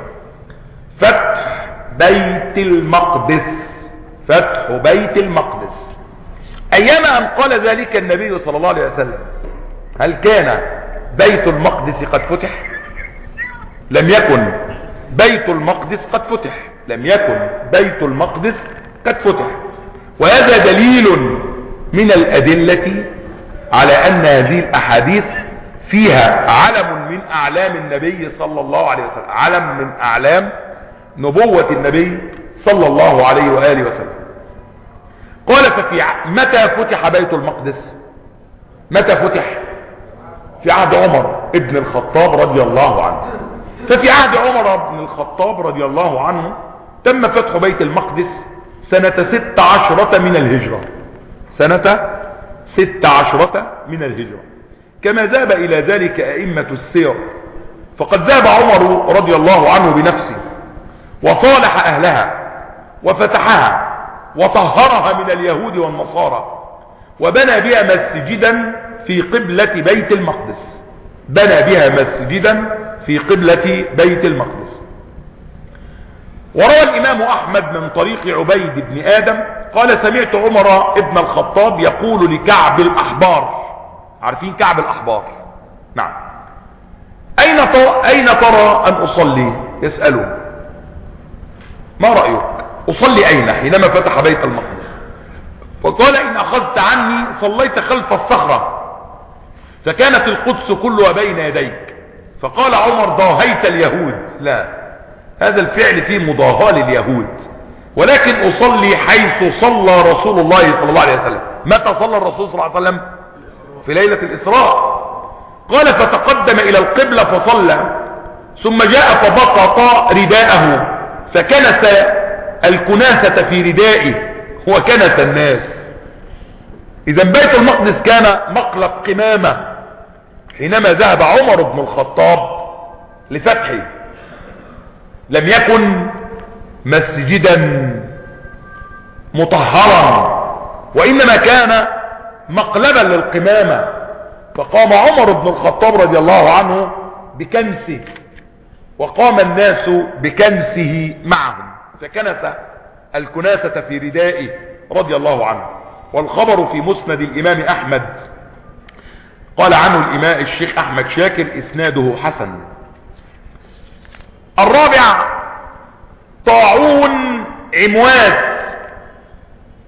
فتح بيت المقدس. فتح بيت المقدس. ايام ان قال ذلك النبي صلى الله عليه وسلم هل كان بيت المقدس قد فتح؟ لم يكن بيت المقدس قد فتح. لم يكن بيت المقدس قد فتح. وهذا دليل من الأدلة على أن هذه الأحاديث فيها علم من أعلام النبي صلى الله عليه وسلم، علم من أعلام نبوة النبي صلى الله عليه وآله وسلم. قال متى فتح بيت المقدس؟ متى فتح؟ في عهد عمر ابن الخطاب رضي الله عنه. ففي عهد عمر بن الخطاب رضي الله عنه تم فتح بيت المقدس سنة 16 من الهجرة. سنة 16 من الهجرة، كما ذهب إلى ذلك أئمة السير. فقد ذهب عمر رضي الله عنه بنفسه وصالح أهلها وفتحها وطهرها من اليهود والنصارى، وبنى بها مسجدا في قبلة بيت المقدس. بنى بها مسجدا في قبلة بيت المقدس. وروى الإمام أحمد من طريق عبيد بن آدم قال سمعت عمر ابن الخطاب يقول لكعب الأحبار. عارفين كعب الأحبار؟ نعم. أين ترى أن أصلي؟ يسأله ما رأيك أصلي أين حينما فتح بيت المقدس؟ وقال إن أخذت عني صليت خلف الصخرة فكانت القدس كلها بين يديك. فقال عمر ضاهيت اليهود. لا، هذا الفعل فيه مضاهاة لليهود، ولكن أصلي حيث صلى رسول الله صلى الله عليه وسلم. متى صلى الرسول صلى الله عليه وسلم؟ في ليلة الإسراء. قال فتقدم إلى القبلة فصلى، ثم جاء فبسط رداءه فكنس الكناسة في ردائه وكنس الناس. إذا بيت المقدس كان مقلب قمامة حينما ذهب عمر بن الخطاب لفتحه. لم يكن مسجدا مطهرا، وإنما كان مقلبا للقمامة. فقام عمر بن الخطاب رضي الله عنه بكنسه، وقام الناس بكنسه معهم، فكنس الكناسة في ردائه رضي الله عنه. والخبر في مسند الإمام أحمد قال عنه الإمام الشيخ أحمد شاكر إسناده حسن. الرابع طاعون عمواس.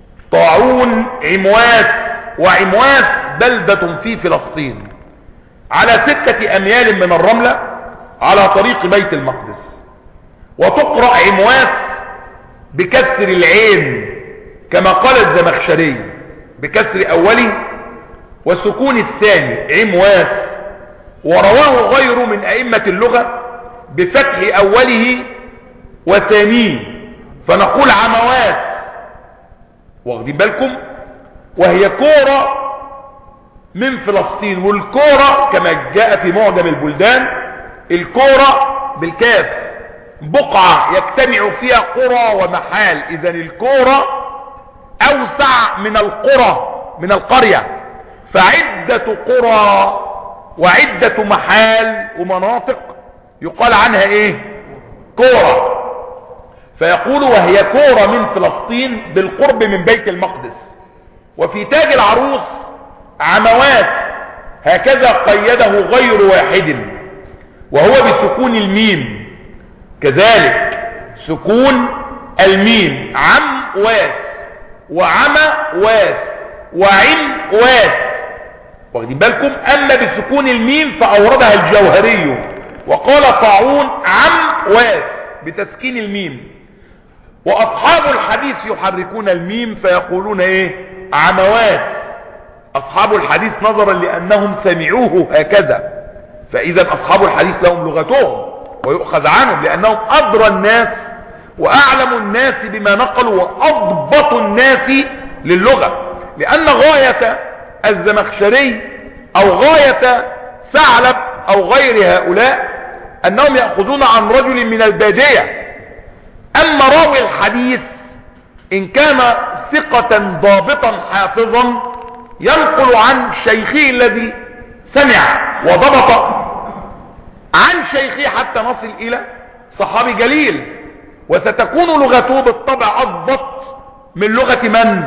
طاعون عمواس، وعمواس بلدة في فلسطين. على 6 أميال من الرملة على طريق بيت المقدس. وتقرأ عمواس بكسر العين كما قال الزمخشري، بكسر أوله والسكون الثاني عمواس. ورواه غيره من أئمة اللغة بفتح أوله وثانيه، فنقول عمواس، واخدين بالكم؟ وهي كورة من فلسطين. والكورة كما جاء في معجم البلدان، الكورة بالكاف بقعة يجتمع فيها قرى ومحال، إذا الكورة أوسع من القرى، من القرية. فعدة قرى وعدة محال ومناطق يقال عنها ايه؟ كورة. فيقول وهي كورة من فلسطين بالقرب من بيت المقدس. وفي تاج العروس عموات، هكذا قيده غير واحد، وهو بسكون الميم، كذلك سكون الميم، عمواس وعمواس وعمواس، واخدين بالكم؟ اما بسكون الميم فاوردها الجوهري، وقال طاعون عمواس بتسكين الميم. واصحاب الحديث يحركون الميم فيقولون ايه؟ عمواس. اصحاب الحديث نظرا لانهم سمعوه هكذا، فاذا اصحاب الحديث لهم لغتهم ويؤخذ عنهم، لانهم ادرى الناس واعلم الناس بما نقلوا واضبط الناس للغة. لان غاية الزمخشري او غاية ثعلب او غير هؤلاء انهم يأخذون عن رجل من البادية. اما راوي الحديث ان كان ثقة ضابطا حافظا ينقل عن شيخه الذي سمع وضبط عن شيخه حتى نصل الى صحابي جليل، وستكون لغته بالطبع اضبط من لغة من؟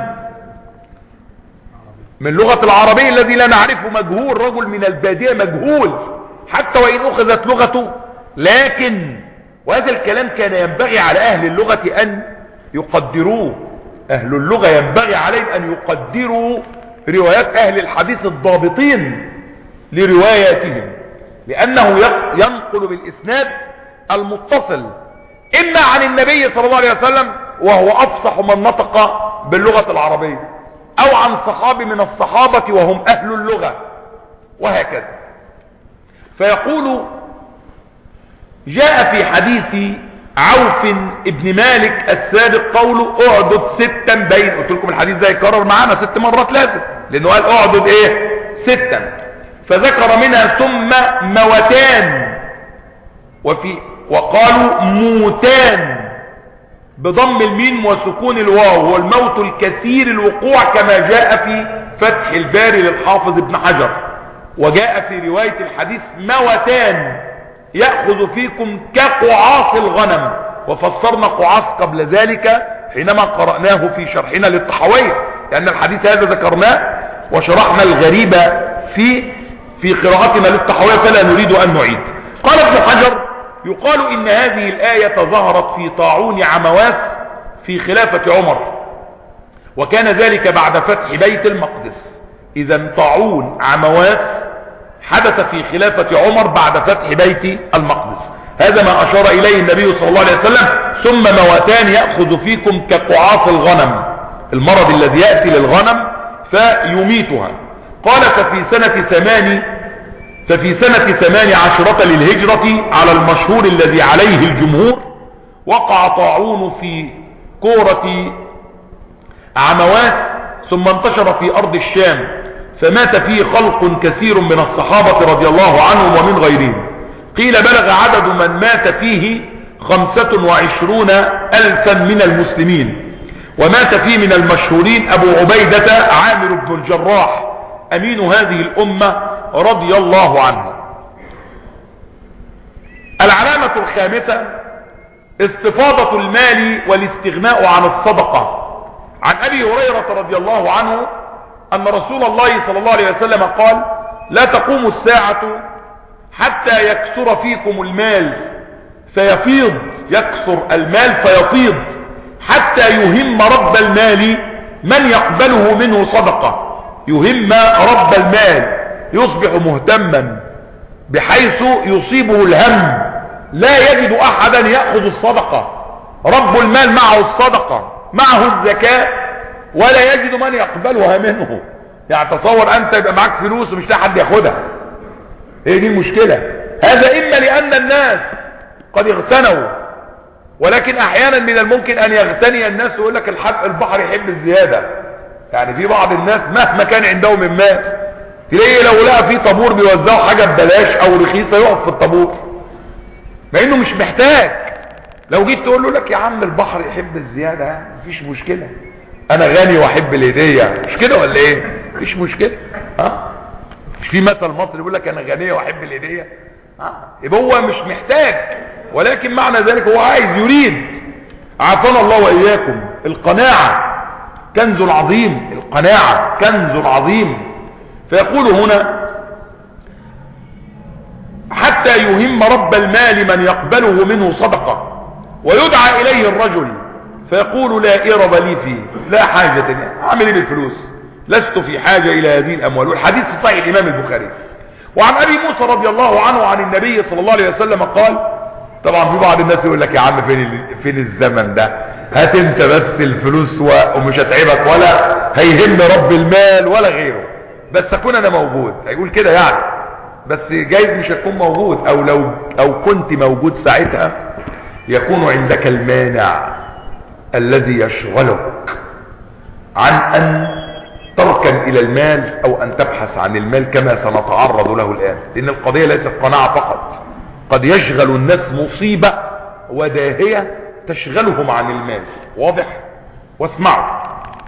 من لغة العربي الذي لا نعرفه، مجهول، رجل من البادية مجهول حتى وإن أخذت لغته. لكن وهذا الكلام كان ينبغي على أهل اللغة أن يقدروه. أهل اللغة ينبغي عليهم أن يقدروا روايات أهل الحديث الضابطين لرواياتهم، لأنه ينقل بالإسناد المتصل إما عن النبي صلى الله عليه وسلم وهو أفصح من نطق باللغة العربية، او عن صحابي من الصحابة وهم اهل اللغة، وهكذا. فيقول جاء في حديث عوف ابن مالك السابق قوله اعدد 6 بين، قلت لكم الحديث ده يكرر معانا 6 مرات لازم، لانه قال اعدد ايه؟ 6، فذكر منها ثم موتان، وقالوا موتان بضم الميم وسكون الواو، والموت الكثير الوقوع كما جاء في فتح الباري للحافظ ابن حجر. وجاء في رواية الحديث موتان يأخذ فيكم كقعاص الغنم، وفسرنا قعاص قبل ذلك حينما قرأناه في شرحنا للطحاوية، لأن الحديث هذا ذكرناه وشرحنا الغريب في قراءتنا للطحاوية فلا نريد أن نعيد. قال ابن حجر يقال إن هذه الآية ظهرت في طاعون عمواس في خلافة عمر، وكان ذلك بعد فتح بيت المقدس. إذا طاعون عمواس حدث في خلافة عمر بعد فتح بيت المقدس. هذا ما أشار إليه النبي صلى الله عليه وسلم ثم موتان يأخذ فيكم كقعاص الغنم، المرض الذي يأتي للغنم فيميتها. قال ففي سنة 18 للهجرة على المشهور الذي عليه الجمهور وقع طاعون في كورة عمواس، ثم انتشر في أرض الشام، فمات فيه خلق كثير من الصحابة رضي الله عنهم ومن غيرهم. قيل بلغ عدد من مات فيه 25,000 من المسلمين، ومات فيه من المشهورين أبو عبيدة عامر بن الجراح أمين هذه الأمة رضي الله عنه. العلامة الخامسة استفاضة المال والاستغناء عن الصدقة. عن أبي هريرة رضي الله عنه أن رسول الله صلى الله عليه وسلم قال: لا تقوم الساعة حتى يكثر فيكم المال فيفيض، يكثر المال فيفيض، حتى يهم رب المال من يقبله منه صدقة. يهم رب المال، يصبح مهتما بحيث يصيبه الهم، لا يجد احدا يأخذ الصدقة. رب المال معه الصدقة، معه الزكاة، ولا يجد من يقبلها منه. يعني تصور انت يبقى معاك فلوس ومش لاقي حد ياخدها، هي دي المشكلة. هذا اما لان الناس قد اغتنوا، ولكن احيانا من الممكن ان يغتني الناس ويقول لك البحر يحب الزيادة. يعني في بعض الناس مهما كان عندهم من مال، تلاقيه لو لقى في طابور بيوزعوا حاجة ببلاش او رخيصة يقف في الطابور مع انه مش محتاج. لو جيت تقول له لك يا عم البحر يحب الزيادة، مفيش مشكلة، انا غني واحب الهدية، مش كده ولا ايه؟ مفيش مشكلة. مش في مثل مصري يقول لك انا غني واحب الهدية؟ يبقى هو مش محتاج، ولكن معنى ذلك هو عايز يريد. عافانا الله واياكم. القناعة كنز عظيم، القناعة كنز عظيم. فيقول هنا حتى يهم رب المال من يقبله منه صدقة، ويدعى إليه الرجل فيقول لا إرب لي فيه، لا حاجة لي، أعمل إيه بالفلوس؟ لست في حاجة إلى هذه الأموال. والحديث في صحيح الإمام البخاري. وعن أبي موسى رضي الله عنه عن النبي صلى الله عليه وسلم قال، طبعا في بعض الناس يقول لك يا عم فين الزمن ده، هات انت بس الفلوس ومش هتعبك ولا هيهم رب المال ولا غيره، بس اكون انا موجود. هيقول كده يعني، بس جايز مش هتكون موجود، او كنت موجود ساعتها يكون عندك المانع الذي يشغلك عن ان تركن الى المال او ان تبحث عن المال كما سنتعرض له الان. لان القضية ليست قناعة فقط، قد يشغل الناس مصيبة وداهية تشغلهم عن المال. واضح؟ واسمعوا.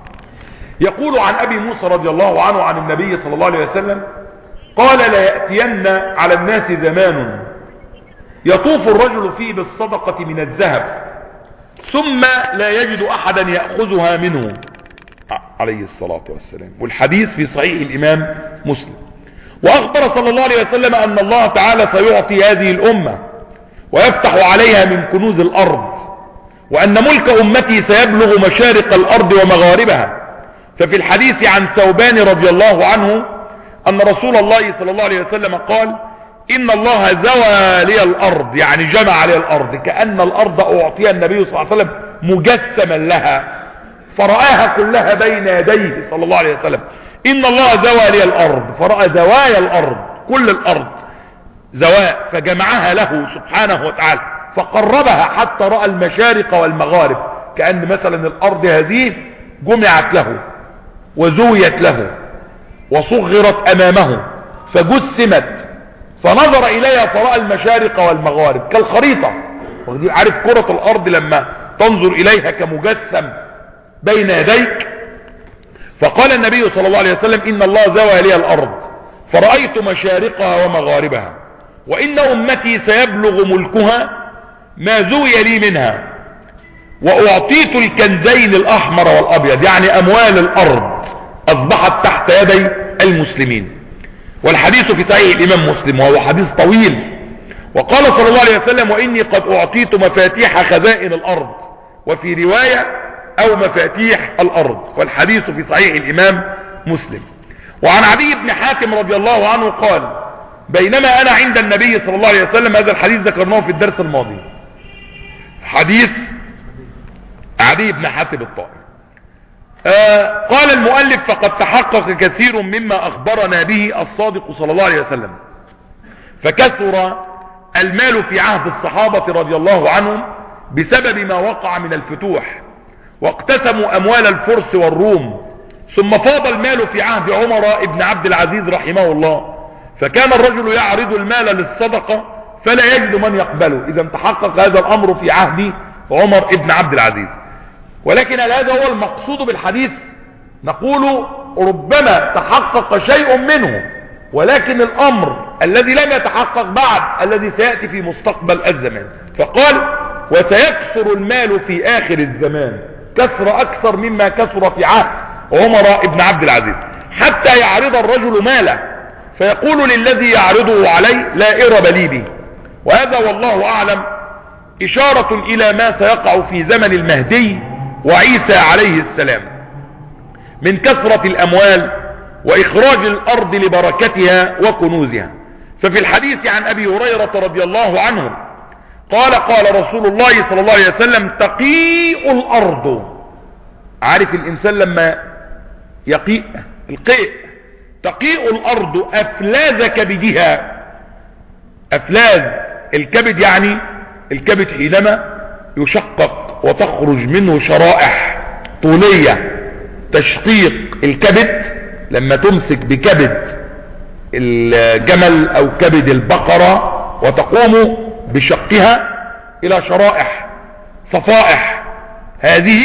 يقول عن ابي موسى رضي الله عنه عن النبي صلى الله عليه وسلم قال لا يأتين على الناس زمان يطوف الرجل فيه بالصدقة من الذهب ثم لا يجد احدا يأخذها منه عليه الصلاة والسلام. والحديث في صحيح الامام مسلم. واخبر صلى الله عليه وسلم ان الله تعالى سيعطي هذه الامة ويفتح عليها من كنوز الارض، وان ملك امتي سيبلغ مشارق الارض ومغاربها. ففي الحديث عن ثوبان رضي الله عنه ان رسول الله صلى الله عليه وسلم قال ان الله زوى لي الارض، يعني جمع لي الارض، كأن الارض اعطيها النبي صلى الله عليه وسلم مجسما لها، فرآها كلها بين يديه صلى الله عليه وسلم. ان الله زوى لي الارض، فرأى زوايا الارض، كل الارض زواء، فجمعها له سبحانه وتعالى، فقربها حتى رأى المشارق والمغارب، كأن مثلا الارض هذه جمعت له وزويت له وصغرت امامه فجسمت، فنظر اليها فرأى المشارق والمغارب كالخريطة. عارف كرة الارض لما تنظر اليها كمجسم بين يديك؟ فقال النبي صلى الله عليه وسلم ان الله زوى لي الارض فرأيت مشارقها ومغاربها، وان امتي سيبلغ ملكها ما زوي لي منها، واعطيت الكنزين الاحمر والابيض، يعني اموال الارض اصبحت تحت يدي المسلمين. والحديث في صحيح الامام مسلم وهو حديث طويل. وقال صلى الله عليه وسلم واني قد اعطيت مفاتيح خزائن الارض، وفي رواية او مفاتيح الارض. والحديث في صحيح الامام مسلم. وعن عدي بن حاتم رضي الله عنه قال بينما انا عند النبي صلى الله عليه وسلم، هذا الحديث ذكرناه في الدرس الماضي، حديث عدي بن حاتم الطائي. قال المؤلف فقد تحقق كثير مما اخبرنا به الصادق صلى الله عليه وسلم، فكثر المال في عهد الصحابة رضي الله عنهم بسبب ما وقع من الفتوح، واقتسموا اموال الفرس والروم، ثم فاض المال في عهد عمر بن عبد العزيز رحمه الله، فكان الرجل يعرض المال للصدقة فلا يجد من يقبله. اذا تحقق هذا الامر في عهد عمر بن عبد العزيز. ولكن هذا هو المقصود بالحديث؟ نقول ربما تحقق شيء منه، ولكن الامر الذي لم يتحقق بعد الذي سيأتي في مستقبل الزمان. فقال وسيكثر المال في اخر الزمان، كثر اكثر مما كثر في عهد عمر بن عبد العزيز، حتى يعرض الرجل ماله فيقول للذي يعرضه عليه لا ارب لي به. وهذا والله اعلم اشارة الى ما سيقع في زمن المهدي وعيسى عليه السلام من كثرة الاموال واخراج الارض لبركتها وكنوزها. ففي الحديث عن أبي هريرة رضي الله عنه قال قال رسول الله صلى الله عليه وسلم تقيء الأرض. عارف الإنسان لما يقيء القيء، تقيء الأرض أفلاذ كبدها. أفلاذ الكبد يعني الكبد حينما يشقق وتخرج منه شرائح طولية. تشقيق الكبد لما تمسك بكبد الجمل او كبد البقرة وتقوم بشقها الى شرائح صفائح، هذه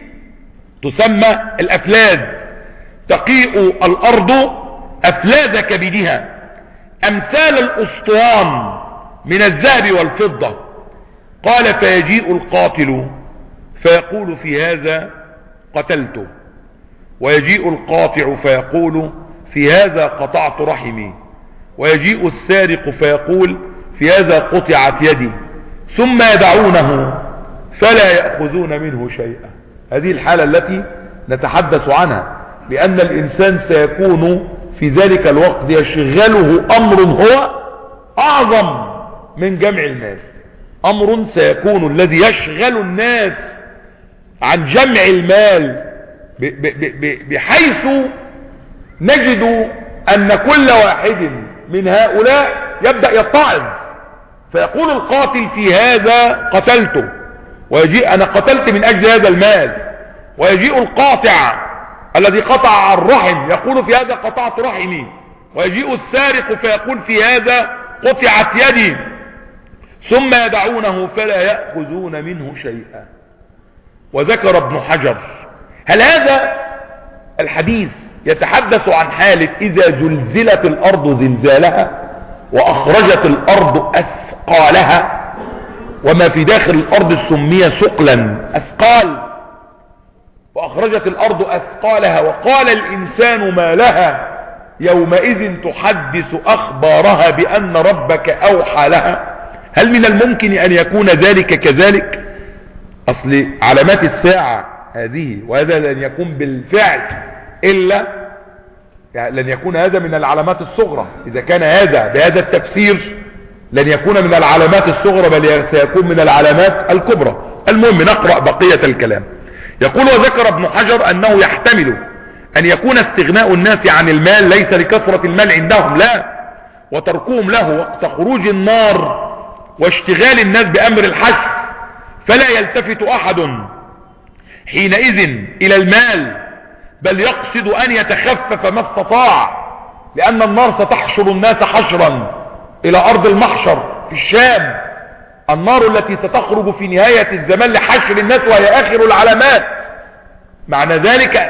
تسمى الافلاذ. تقيء الارض افلاذ كبدها امثال الاسطوان من الذهب والفضة. قال فيجيء القاتل فيقول في هذا قتلته، ويجيء القاطع فيقول في هذا قطعت رحمي، ويجيء السارق فيقول في هذا قطعت يدي، ثم يدعونه فلا يأخذون منه شيئا. هذه الحالة التي نتحدث عنها، لأن الإنسان سيكون في ذلك الوقت يشغله أمر هو أعظم من جمع المال. أمر سيكون الذي يشغل الناس عن جمع المال بحيث نجد أن كل واحد من هؤلاء يبدأ يتعظ، فيقول القاتل في هذا قتلته، ويجيء أنا قتلت من أجل هذا المال. ويجيء القاطع الذي قطع الرحم يقول في هذا قطعت رحمي، ويجيء السارق فيقول في هذا قطعت يدي، ثم يدعونه فلا يأخذون منه شيئا. وذكر ابن حجر هل هذا الحديث يتحدث عن حالة إذا زلزلت الأرض زلزالها وأخرجت الأرض أثقالها، وما في داخل الأرض سمي ثقلا أثقال، وأخرجت الأرض أثقالها وقال الإنسان ما لها يومئذ تحدث أخبارها بأن ربك أوحى لها. هل من الممكن أن يكون ذلك كذلك؟ أصل علامات الساعة هذه، وهذا لن يكون بالفعل إلا يعني لن يكون هذا من العلامات الصغرى. إذا كان هذا بهذا التفسير لن يكون من العلامات الصغرى بل سيكون من العلامات الكبرى. المهم نقرأ بقية الكلام. يقول وذكر ابن حجر أنه يحتمل أن يكون استغناء الناس عن المال ليس لكثرة المال عندهم، لا، وتركهم له وقت خروج النار واشتغال الناس بأمر الحث، فلا يلتفت أحد حينئذ إلى المال، بل يقصد أن يتخفف ما استطاع، لأن النار ستحشر الناس حشرا إلى أرض المحشر في الشام، النار التي ستخرج في نهاية الزمان لحشر الناس وهي آخر العلامات. معنى ذلك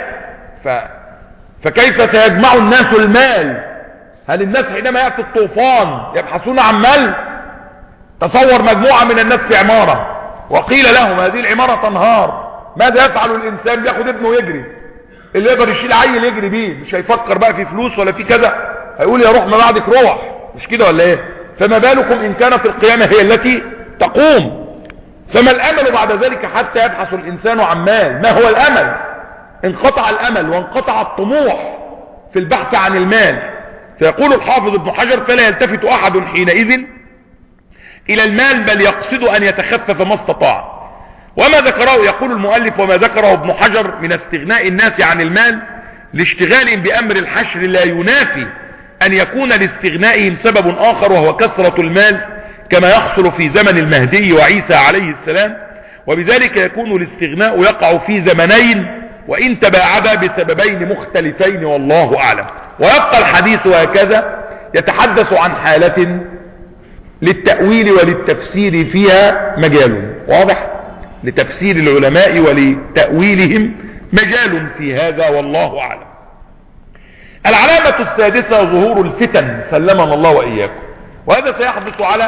فكيف سيجمع الناس المال؟ هل الناس حينما يأتي الطوفان يبحثون عن مال؟ تصور مجموعة من الناس في عمارة وقيل لهم هذه العمارة تنهار، ماذا يفعل الإنسان؟ بياخد ابنه يجري، اللي يقدر يشيل عيل يجري بيه، مش هيفكر بقى في فلوس ولا في كذا، هيقول يا روح ما بعدك روح، مش كده ولا ايه؟ فما بالكم إن كانت القيامة هي التي تقوم؟ فما الأمل بعد ذلك حتى يبحث الإنسان عن مال؟ ما هو الأمل؟ انقطع الأمل وانقطع الطموح في البحث عن المال. فيقول الحافظ ابن حجر فلا يلتفت أحد حينئذ إلى المال، بل يقصد أن يتخفف ما استطاع. وما ذكره يقول المؤلف وما ذكره ابن حجر من استغناء الناس عن المال لاشتغال بأمر الحشر لا ينافي أن يكون لاستغنائهم سبب آخر وهو كثرة المال، كما يحصل في زمن المهدي وعيسى عليه السلام، وبذلك يكون الاستغناء يقع في زمنين وإن تباعدا بسببين مختلفين والله أعلم. ويبقى الحديث هكذا يتحدث عن حالة للتأويل وللتفسير فيها مجال واضح، لتفسير العلماء ولتأويلهم مجال في هذا والله أعلم. العلامة السادسة ظهور الفتن، سلمنا الله وإياكم، وهذا سيحدث على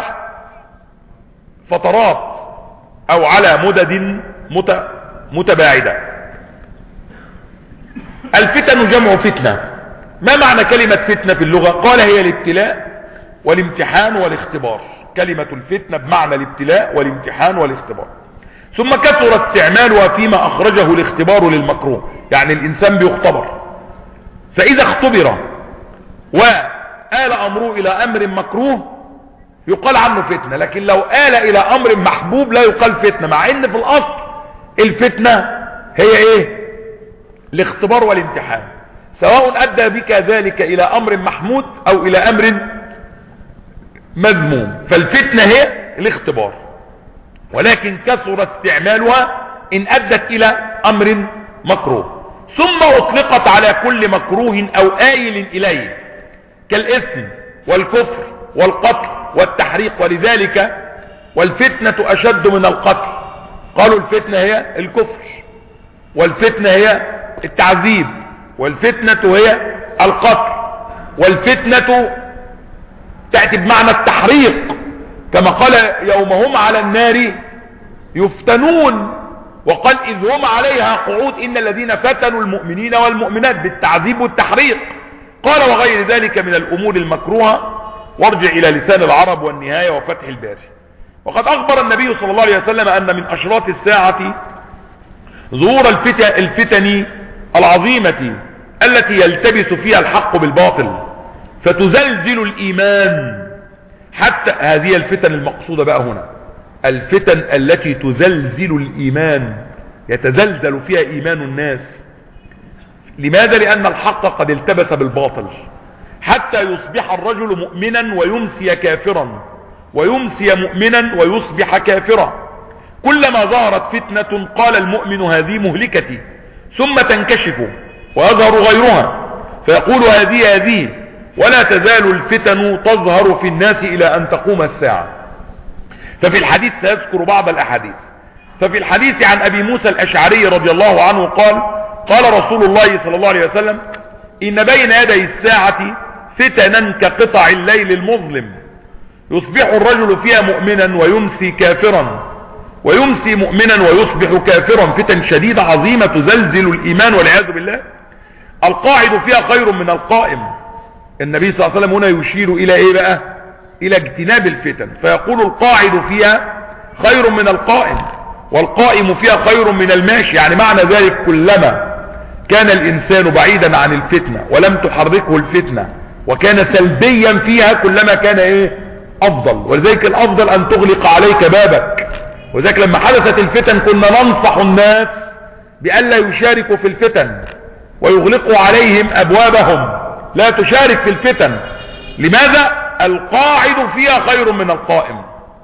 فترات أو على مدد متباعدة. الفتن جمع فتنة. ما معنى كلمة فتنة في اللغة؟ قال هي الابتلاء والامتحان والاختبار. كلمة الفتنة بمعنى الابتلاء والامتحان والاختبار. ثم كثر استعمالها فيما أخرجه الاختبار للمكروه، يعني الإنسان بيختبر، فإذا اختبر آل أمره إلى أمر مكروه يقال عنه فتنة، لكن لو آل إلى أمر محبوب لا يقال فتنة، مع ان في الأصل الفتنة هي ايه؟ الاختبار والامتحان، سواء أدى بك ذلك إلى أمر محمود أو إلى أمر مذموم، فالفتنة هي الاختبار، ولكن كثر استعمالها إن أدت إلى أمر مكروه. ثم أطلقت على كل مكروه أو آيل إليه كالإثم والكفر والقتل والتحريق، ولذلك والفتنة أشد من القتل، قالوا الفتنة هي الكفر، والفتنة هي التعذيب، والفتنة هي القتل، والفتنة تأتي بمعنى التحريق، كما قال يوم هم على النار يفتنون، وقال إذ هم عليها قعود إن الذين فتنوا المؤمنين والمؤمنات بالتعذيب والتحريق. قال وغير ذلك من الأمور المكروهة، وارجع إلى لسان العرب والنهاية وفتح الباري. وقد أخبر النبي صلى الله عليه وسلم أن من أشراط الساعة ظهور الفتن العظيمة التي يلتبس فيها الحق بالباطل فتزلزل الإيمان. حتى هذه الفتن المقصودة بقى هنا الفتن التي تزلزل الإيمان، يتزلزل فيها إيمان الناس. لماذا؟ لأن الحق قد التبس بالباطل، حتى يصبح الرجل مؤمنا ويمسي كافرا، ويمسي مؤمنا ويصبح كافرا. كلما ظهرت فتنة قال المؤمن هذه مهلكتي، ثم تنكشف ويظهر غيرها فيقول هذه، ولا تزال الفتن تظهر في الناس إلى أن تقوم الساعة. ففي الحديث سيذكر بعض الأحاديث. ففي الحديث عن أبي موسى الأشعري رضي الله عنه قال رسول الله صلى الله عليه وسلم إن بين يدي الساعة فتنا كقطع الليل المظلم يصبح الرجل فيها مؤمنا ويمسي كافرا، ويمسي مؤمنا ويصبح كافرا، فتن شديدة عظيمة تزلزل الإيمان والعياذ بالله. القاعد فيها خير من القائم. النبي صلى الله عليه وسلم هنا يشير إلى إيه بقى؟ إلى اجتناب الفتن، فيقول القاعد فيها خير من القائم، والقائم فيها خير من الماشي. يعني معنى ذلك كلما كان الإنسان بعيدا عن الفتنة ولم تحركه الفتنة وكان سلبيا فيها كلما كان إيه؟ أفضل. ولذلك الأفضل أن تغلق عليك بابك. وذلك لما حدثت الفتن كنا ننصح الناس بألا يشاركوا في الفتن ويغلقوا عليهم أبوابهم، لا تشارك في الفتن. لماذا؟ القاعد فيها خير من القائم.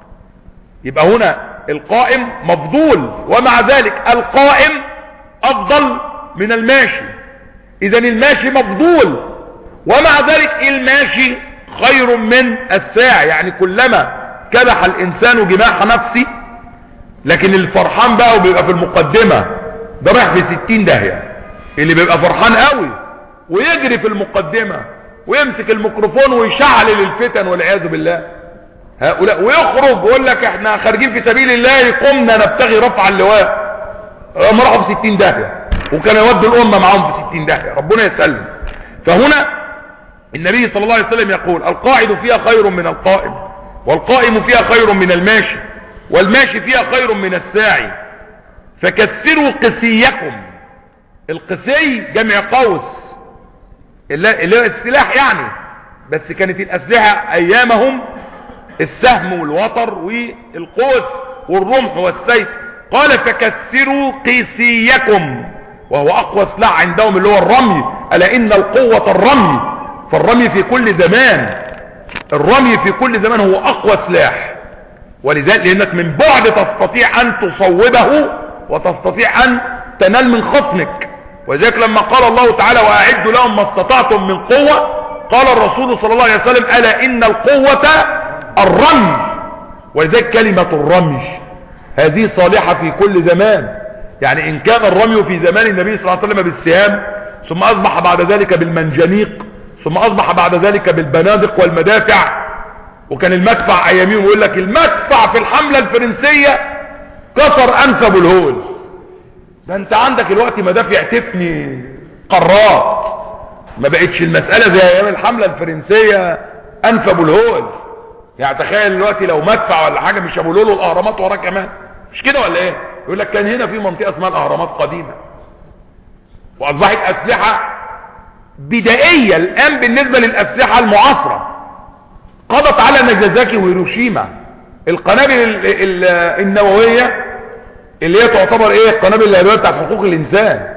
يبقى هنا القائم مفضول، ومع ذلك القائم أفضل من الماشي. إذا الماشي مفضول، ومع ذلك الماشي خير من الساعي. يعني كلما كدح الإنسان جماح نفسه، لكن الفرحان بقى وبيبقى في المقدمة ده رايح في 60 داهية. اللي بيبقى فرحان قوي ويجري في المقدمة ويمسك الميكروفون ويشعل للفتن والعياذ بالله، هؤلاء ويخرج ويقول لك احنا خارجين في سبيل الله قمنا نبتغي رفع اللواء، هم راحوا في 60 داهية وكان يودوا الأمة معهم في 60 داهية، ربنا يسلم. فهنا النبي صلى الله عليه وسلم يقول القاعد فيها خير من القائم، والقائم فيها خير من الماشي، والماشي فيها خير من الساعي. فكسروا قسيكم. القسي جمع قوس، اللي هو السلاح يعني، بس كانت الأسلحة أيامهم السهم والوتر والقوس والرمح والسيف. قال فكسروا قسيكم، وهو أقوى سلاح عندهم اللي هو الرمي. ألا إن القوة الرمي، فالرمي في كل زمان، الرمي في كل زمان هو أقوى سلاح. ولذلك لأنك من بعد تستطيع أن تصوبه وتستطيع أن تنال من خصمك. ولذلك لما قال الله تعالى وأعدوا لهم ما استطعتم من قوة، قال الرسول صلى الله عليه وسلم ألا إن القوة الرمي. ولذلك كلمة الرمي هذه صالحة في كل زمان. يعني إن كان الرمي في زمان النبي صلى الله عليه وسلم بالسهام، ثم أصبح بعد ذلك بالمنجنيق، ثم أصبح بعد ذلك بالبنادق والمدافع، وكان المدفع أياميهم يقول لك المدفع في الحملة الفرنسية كسر أنف أبو الهول. ده انت عندك الوقت مدافع تفني قارات، ما بقتش المسألة زي ايام الحملة الفرنسية أنف أبو الهول. يعني تخيل دلوقتي لو مدفع ولا حاجة مش أبو الهول والأهرامات وراه كمان، مش كده ولا ايه؟ يقول لك كان هنا في منطقة اسمها الأهرامات قديمة، وأصبحت أسلحة بدائية الآن بالنسبة للأسلحة المعاصرة. قضت على ناجازاكي وهيروشيما القنابل النووية اللي هي تعتبر ايه؟ القنابل النووية بتاعت حقوق الإنسان،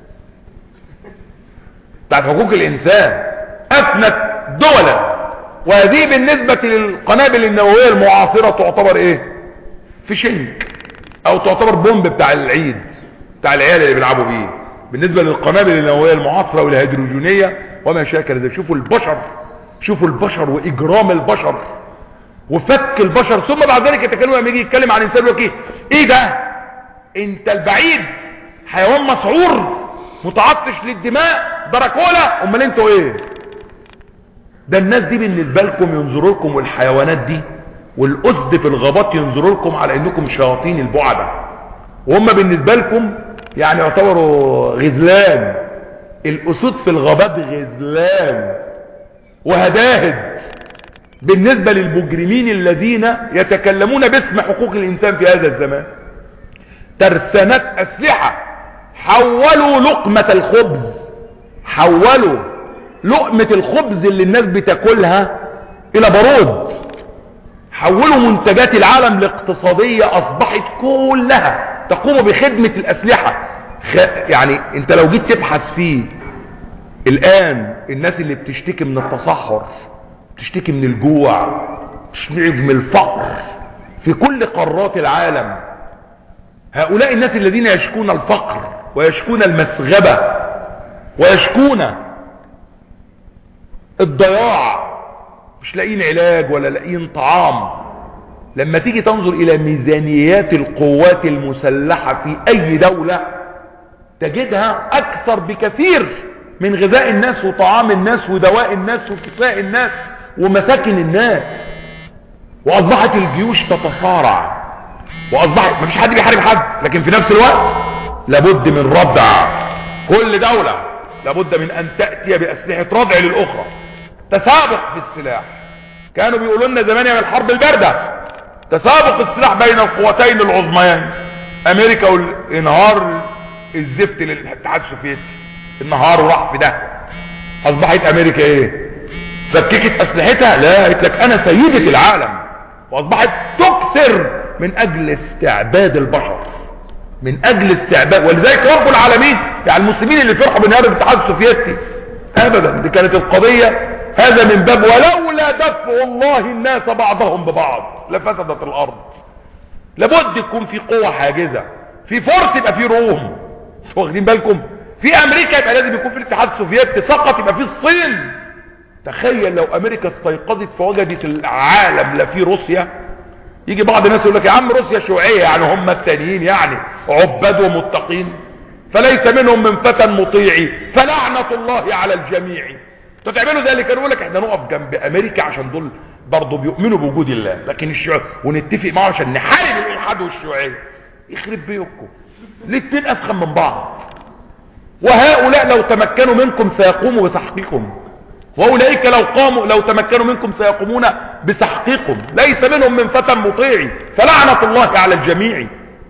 بتاعت حقوق الإنسان أفنت دولا. وهذه بالنسبة للقنابل النووية المعاصرة تعتبر ايه؟ فيشنك، او تعتبر بومب بتاع العيد بتاع العيال اللي بيلعبوا بيه بالنسبة للقنابل النووية المعاصرة والهيدروجينية وما شاكل ذلك. شوفوا البشر، شوفوا البشر واجرام البشر وفك البشر. ثم بعد ذلك يتكلم لما يجي يتكلم عن انسان يقول ايه ده؟ انت البعيد حيوان مسعور متعطش للدماء دراكولا، امال انتوا ايه؟ ده الناس دي بالنسبة لكم ينظروا لكم، والحيوانات دي والأسد في الغابات ينظروا لكم على انكم شياطين البعدة، وهم بالنسبة لكم يعني يعتبروا غزلان. الأسود في الغابات غزلان وهداهد بالنسبة للمجرمين الذين يتكلمون باسم حقوق الإنسان في هذا الزمان. ترسانات أسلحة، حولوا لقمة الخبز، حولوا لقمة الخبز اللي الناس بتاكلها إلى بارود، حولوا منتجات العالم الاقتصادية أصبحت كلها تقوم بخدمة الأسلحة. يعني انت لو جيت تبحث فيه الآن الناس اللي بتشتكي من التصحر، بتشتكي من الجوع، بتشتكي من الفقر في كل قارات العالم، هؤلاء الناس الذين يشكون الفقر ويشكون المسغبة ويشكون الضياع، مش لاقيين علاج ولا لاقيين طعام. لما تيجي تنظر الى ميزانيات القوات المسلحة في اي دولة تجدها اكثر بكثير من غذاء الناس وطعام الناس ودواء الناس وكساء الناس ومساكن الناس. واصبحت الجيوش تتصارع، واصبحت مفيش حد بيحارب حد، لكن في نفس الوقت لابد من ردع. كل دولة لابد من ان تأتي باسلحة ردع للاخرى، تسابق في السلاح. كانوا بيقولوا لنا زمان يا الحرب الباردة تسابق السلاح بين القوتين العظميين، امريكا والانهار الزفت للاتحاد السوفيتي، النهار وراح في ده. اصبحت امريكا ايه؟ فككت اسلحتها؟ لا، قلت لك انا سيدة العالم، واصبحت تكثر من اجل استعباد البشر، من اجل استعباد. ولذلك رب العالمين يعني المسلمين اللي فرحوا بانهيار الاتحاد السوفيتي ابدا، دي كانت القضية هذا من باب ولولا دفع الله الناس بعضهم ببعض لفسدت الارض. لابد يكون في قوة حاجزة. في فارس يبقى في روم، واخدين بالكم؟ في امريكا يبقى لازم يكون في الاتحاد السوفيتي، سقط يبقى في الصين. تخيل لو امريكا استيقظت فوجدت العالم لا في روسيا. يجي بعض الناس يقول لك يا عم روسيا شيوعية، يعني هم التانيين يعني عباد ومتقين، فليس منهم من فتى مطيعي فلعنة الله على الجميع. انتوا تعملوا ذلك؟ كانوا يقول لك احنا نقف جنب امريكا عشان دول برضه بيؤمنوا بوجود الله، لكن الشيوعية ونتفق معاهم عشان نحارب الالحاد والشيوعية. يخرب بيوتكم، الاتنين اسخن من بعض. وهؤلاء لو تمكنوا منكم سيقوموا بتحقيقكم، واولئك لو تمكنوا منكم سيقومون بتحقيقكم. ليس منهم من فتى مطيعي فلعنة الله على الجميع.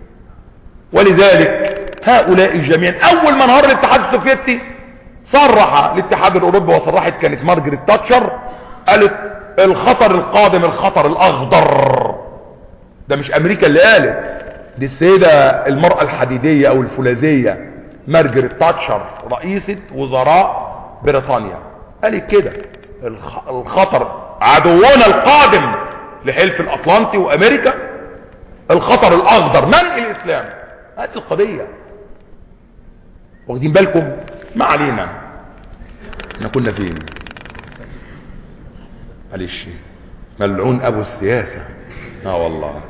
ولذلك هؤلاء جميعا اول ما انهار الاتحاد السوفيتي صرح الاتحاد الاوروبي، وصرحت كانت مارجريت تاتشر، قالت الخطر القادم الخطر الاخضر. ده مش امريكا اللي قالت، دي السيدة المرأة الحديدية او الفولاذية مارجريت تاتشر رئيسة وزراء بريطانيا قالت كده. الخطر عدونا القادم لحلف الاطلنطي وامريكا الخطر الاخضر من الاسلام. هذه القضية، واخدين بالكم؟ ما علينا، احنا كنا فين؟ معلش، ملعون ابو السياسة. والله.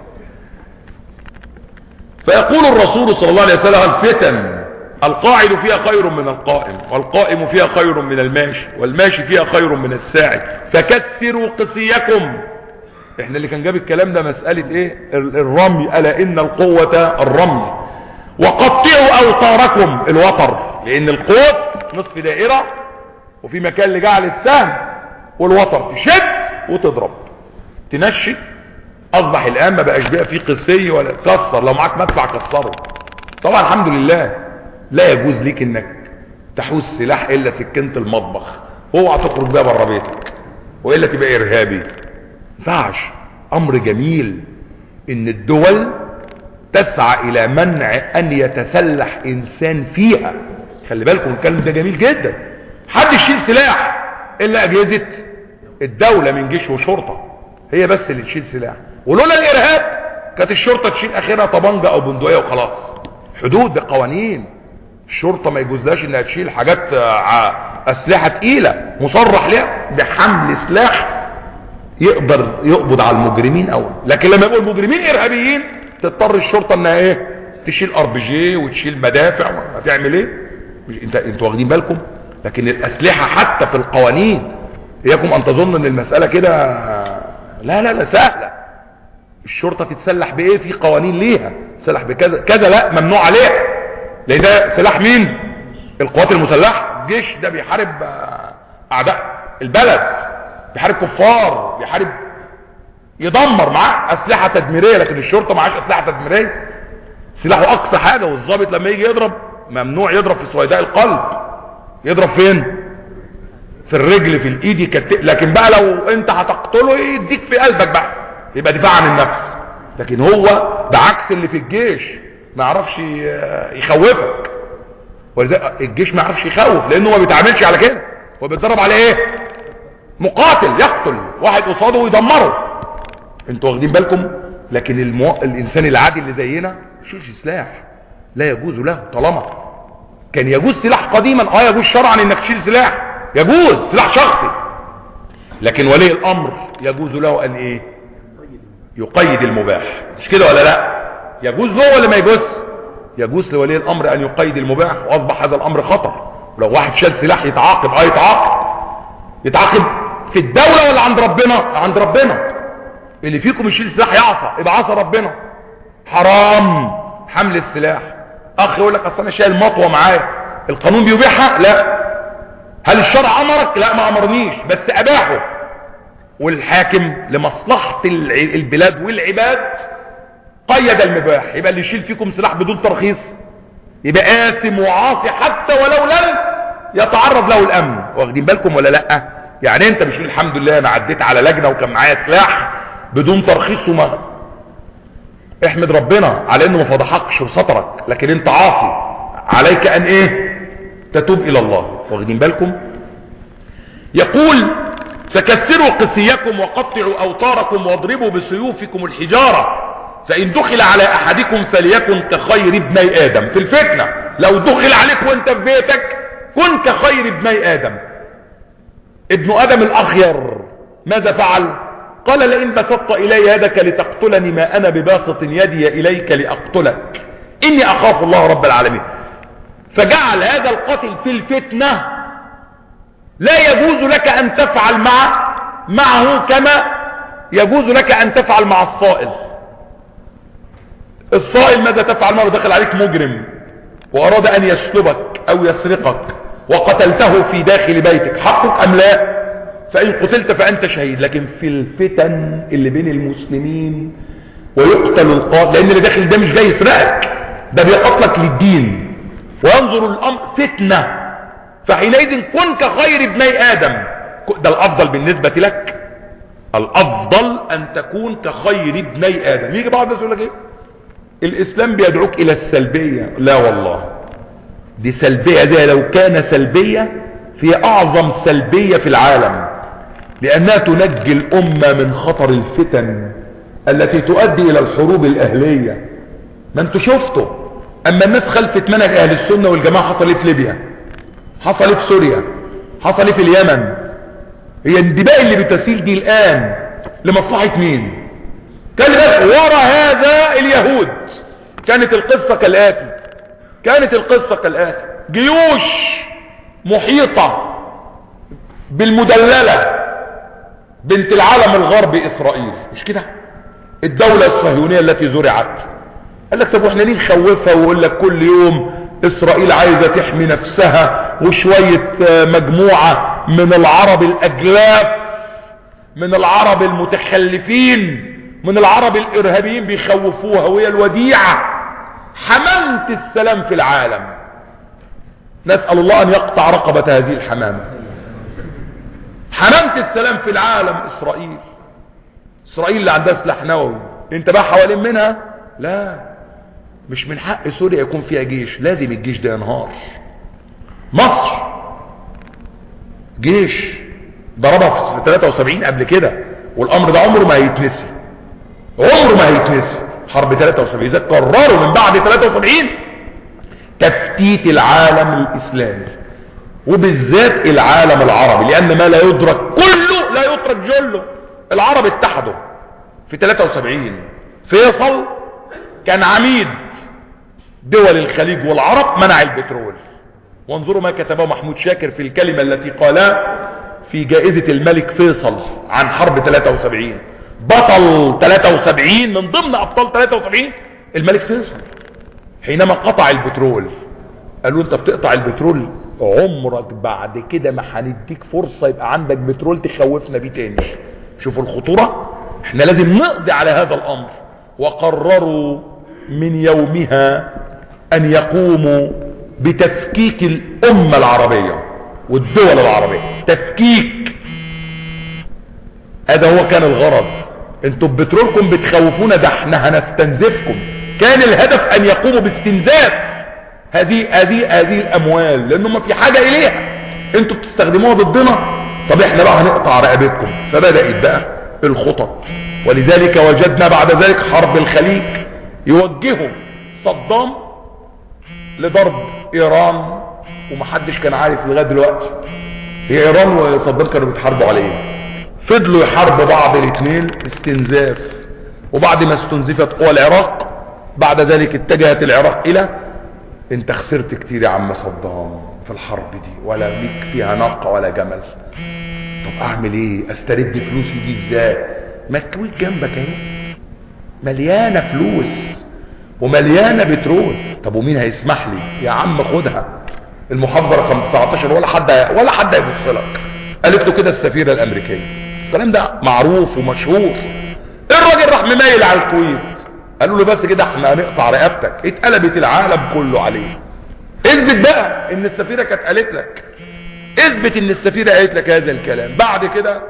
فيقول الرسول صلى الله عليه وسلم الفتن القاعد فيها خير من القائم، والقائم فيها خير من الماشي، والماشي فيها خير من الساعي، فكثروا قسيكم. احنا اللي كان جاب الكلام ده مسألة ايه؟ الرمي. ألا إن القوة الرمي. وقطعوا أوتاركم، الوتر، لأن القوس نصف دائرة وفي مكان لجعل السهم، والوتر تشد وتضرب تنشد. أصبح الآن ما بقاش بقى فيه قسي ولا كسر، لو معاك مدفع كسره. طبعا الحمد لله لا يجوز ليك انك تحوز سلاح الا سكينة المطبخ، اوعى تخرج بيها بره بيتك والا تبقى ارهابي. ينفعش. امر جميل ان الدول تسعى الى منع ان يتسلح انسان فيها. خلي بالكم الكلام ده جميل جدا. حد يشيل سلاح الا اجهزة الدولة من جيش وشرطة، هي بس اللي تشيل سلاح. ولولا الارهاب كانت الشرطة تشيل اخرها طبنجة او بندقية وخلاص. حدود بقوانين. الشرطة ما يجوزلاش انها تشيل حاجات اسلحة تقيلة مصرح لها بحمل سلاح يقدر يقبض على المجرمين اول. لكن لما يبقوا المجرمين ارهابيين تضطر الشرطة انها ايه؟ تشيل RPG وتشيل مدافع. هتعمل ايه؟ انتوا واخدين بالكم؟ لكن الاسلحة حتى في القوانين، اياكم ان تظن ان المسألة كده لا لا لا سهلة. الشرطة تتسلح بايه؟ في قوانين ليها. تسلح بكذا كذا، لا ممنوع عليها، لان ده سلاح مين؟ القوات المسلحة. الجيش ده بيحارب اعداء البلد، بيحارب كفار، بيحارب يدمر، معاه اسلحة تدميرية. لكن الشرطة معاش اسلحة تدميرية، سلاحه اقصى حاجة. والضابط لما يجي يضرب ممنوع يضرب في سويداء القلب، يضرب فين؟ في الرجل، في الايد، لكن بقى لو انت هتقتله يديك في قلبك بقى، يبقى دفاع عن النفس. لكن هو بعكس اللي في الجيش ما يعرفش يخوفك. ولذلك الجيش ما يعرفش يخوف لانه ما بيتعاملش على كده. هو بيتدرب على ايه؟ مقاتل يقتل واحد قصاده ويدمره. انتوا واخدين بالكم؟ لكن الانسان العادي اللي زينا مشيش سلاح، لا يجوز له. طالما كان يجوز سلاح قديما، يجوز شرعا انك تشيل سلاح، يجوز سلاح شخصي. لكن ولي الامر يجوز له ان ايه؟ يقيد المباح. مش كده ولا لا؟ يجوز له ولا ما يجوز؟ يجوز لولي الامر ان يقيد المباح. واصبح هذا الامر خطر. ولو واحد شال سلاح يتعاقب. يتعاقب في الدولة ولا عند ربنا؟ عند ربنا. اللي فيكم يشيل سلاح يعصى، يبقى عصى ربنا. حرام حمل السلاح. اخ يقول لك اصل انا شايل مطوه معايا، القانون بيبيحها؟ لا. هل الشرع امرك؟ لا ما امرنيش، بس اباحه. والحاكم لمصلحة البلاد والعباد قيد المباح. يبقى اللي يشيل فيكم سلاح بدون ترخيص يبقى آثم وعاصي حتى ولو لم يتعرض له الامن. واخدين بالكم ولا لا؟ يعني انت مش الحمد لله انا عديت على لجنة وكان معايا سلاح بدون ترخيص وما احمد ربنا على انه ما فضحكش وسترك. لكن انت عاصي، عليك ان ايه؟ تتوب الى الله. واخدين بالكم؟ يقول فكسروا قسيكم وقطعوا اوتاركم واضربوا بسيوفكم الحجارة، فان دخل على احدكم فليكن كخير ابني ادم. في الفتنة لو دخل عليك وانت في بيتك كن كخير ابني ادم. ابن ادم الاخير ماذا فعل؟ قال لئن بسطت الي يدك لتقتلني ما انا بباسط يدي اليك لاقتلك اني اخاف الله رب العالمين. فجعل هذا القتل في الفتنة لا يجوز لك ان تفعل معه كما يجوز لك ان تفعل مع الصائل. الصائل ماذا تفعل معه؟ دخل عليك مجرم واراد ان يسلبك او يسرقك وقتلته في داخل بيتك، حقك ام لا؟ فان قتلت فانت شهيد. لكن في الفتن اللي بين المسلمين ويقتل القاتل، لان اللي داخل ده مش جاي يسرقك، ده بيقتلك للدين وينظر الامر فتنة. فحينئذ كن كخير ابني ادم. ده الافضل بالنسبة لك. الافضل ان تكون كخير ابني ادم. يجي بعض الناس يقول لك ايه؟ الاسلام بيدعوك الى السلبية. لا والله، دي سلبية. دي لو كان سلبية في اعظم سلبية في العالم، لانها تنجي الامة من خطر الفتن التي تؤدي الى الحروب الاهلية. ما انتوا شفتوا اما الناس خلفت منهج اهل السنة والجماعة حصل ايه في ليبيا، حصل ايه في سوريا، حصل ايه في اليمن. هي الدماء اللي بتسيل دي الان لمصلحة مين؟ كان ورا هذا اليهود. كانت القصة كالآتي. جيوش محيطة بالمدللة بنت العالم الغربي اسرائيل، مش كده؟ الدولة الصهيونية التي زرعت. قال لك طب واحنا ليه نخوفها ويقول لك كل يوم اسرائيل عايزة تحمي نفسها، وشوية مجموعة من العرب الاجلاف، من العرب المتخلفين، من العرب الارهابيين بيخوفوها، وهي الوديعة حمامة السلام في العالم. نسأل الله ان يقطع رقبة هذه الحمامة. حمامة السلام في العالم اسرائيل. اسرائيل اللي عندها سلاح نووي، انت بقى حوالين منها؟ لا، مش من حق سوريا يكون فيها جيش، لازم الجيش ده ينهار. مصر جيش ضربها في 73 قبل كده، والامر ده عمره ما هيتنسي، عمره ما هيتنسي. حرب 73 اذا قرروا من بعد 73 تفتيت العالم الاسلامي، وبالذات العالم العربي، لان ما لا يدرك كله لا يترك جله. العرب اتحدوا في 73. فيصل كان عميد دول الخليج والعرب، منع البترول. وانظروا ما كتبه محمود شاكر في الكلمة التي قالها في جائزة الملك فيصل عن حرب 73. بطل 73 من ضمن ابطال 73 الملك فيصل حينما قطع البترول. قالوا انت بتقطع البترول، عمرك بعد كده ما هنديك فرصة يبقى عندك بترول تخوفنا بيه تاني. شوفوا الخطورة، احنا لازم نقضي على هذا الامر. وقرروا من يومها ان يقوموا بتفكيك الامة العربية والدول العربية. تفكيك، هذا هو كان الغرض. انتوا ببترولكم بتخوفونا، ده احنا هنستنزفكم. كان الهدف ان يقوموا باستنزاف هذه الاموال، لانه ما في حاجة اليها، انتوا بتستخدموها ضدنا، طب احنا بقى هنقطع رقبتكم. فبدأت بقى الخطط، ولذلك وجدنا بعد ذلك حرب الخليج يوجههم صدام لضرب ايران، ومحدش كان عارف لغاية دلوقتي هي ايران وصدام كانوا بيتحاربوا عليها. فضلوا يحاربوا بعض الاثنين استنزاف، وبعد ما استنزفت قوى العراق بعد ذلك اتجهت العراق الى انت خسرت كتير يا عم صدام في الحرب دي، ولا ليك فيها ناقة ولا جمل. طب اعمل ايه؟ استرد فلوسي دي ازاي؟ ما الكويت جنبك اهي مليانة فلوس ومليانة بترول. طب ومين هيسمح لي؟ يا عم خدها، المحافظة رقم 19 ولا حد هيبص لك. قالت له كده السفيرة الامريكية. الكلام ده معروف ومشهور. الراجل راح مميل على الكويت، قالوا له بس كده احنا هنقطع رقبتك. اتقلبت العالم كله عليه. اثبت بقى ان السفيرة كانت قالت لك، اثبت ان السفيرة قالت لك هذا الكلام. بعد كده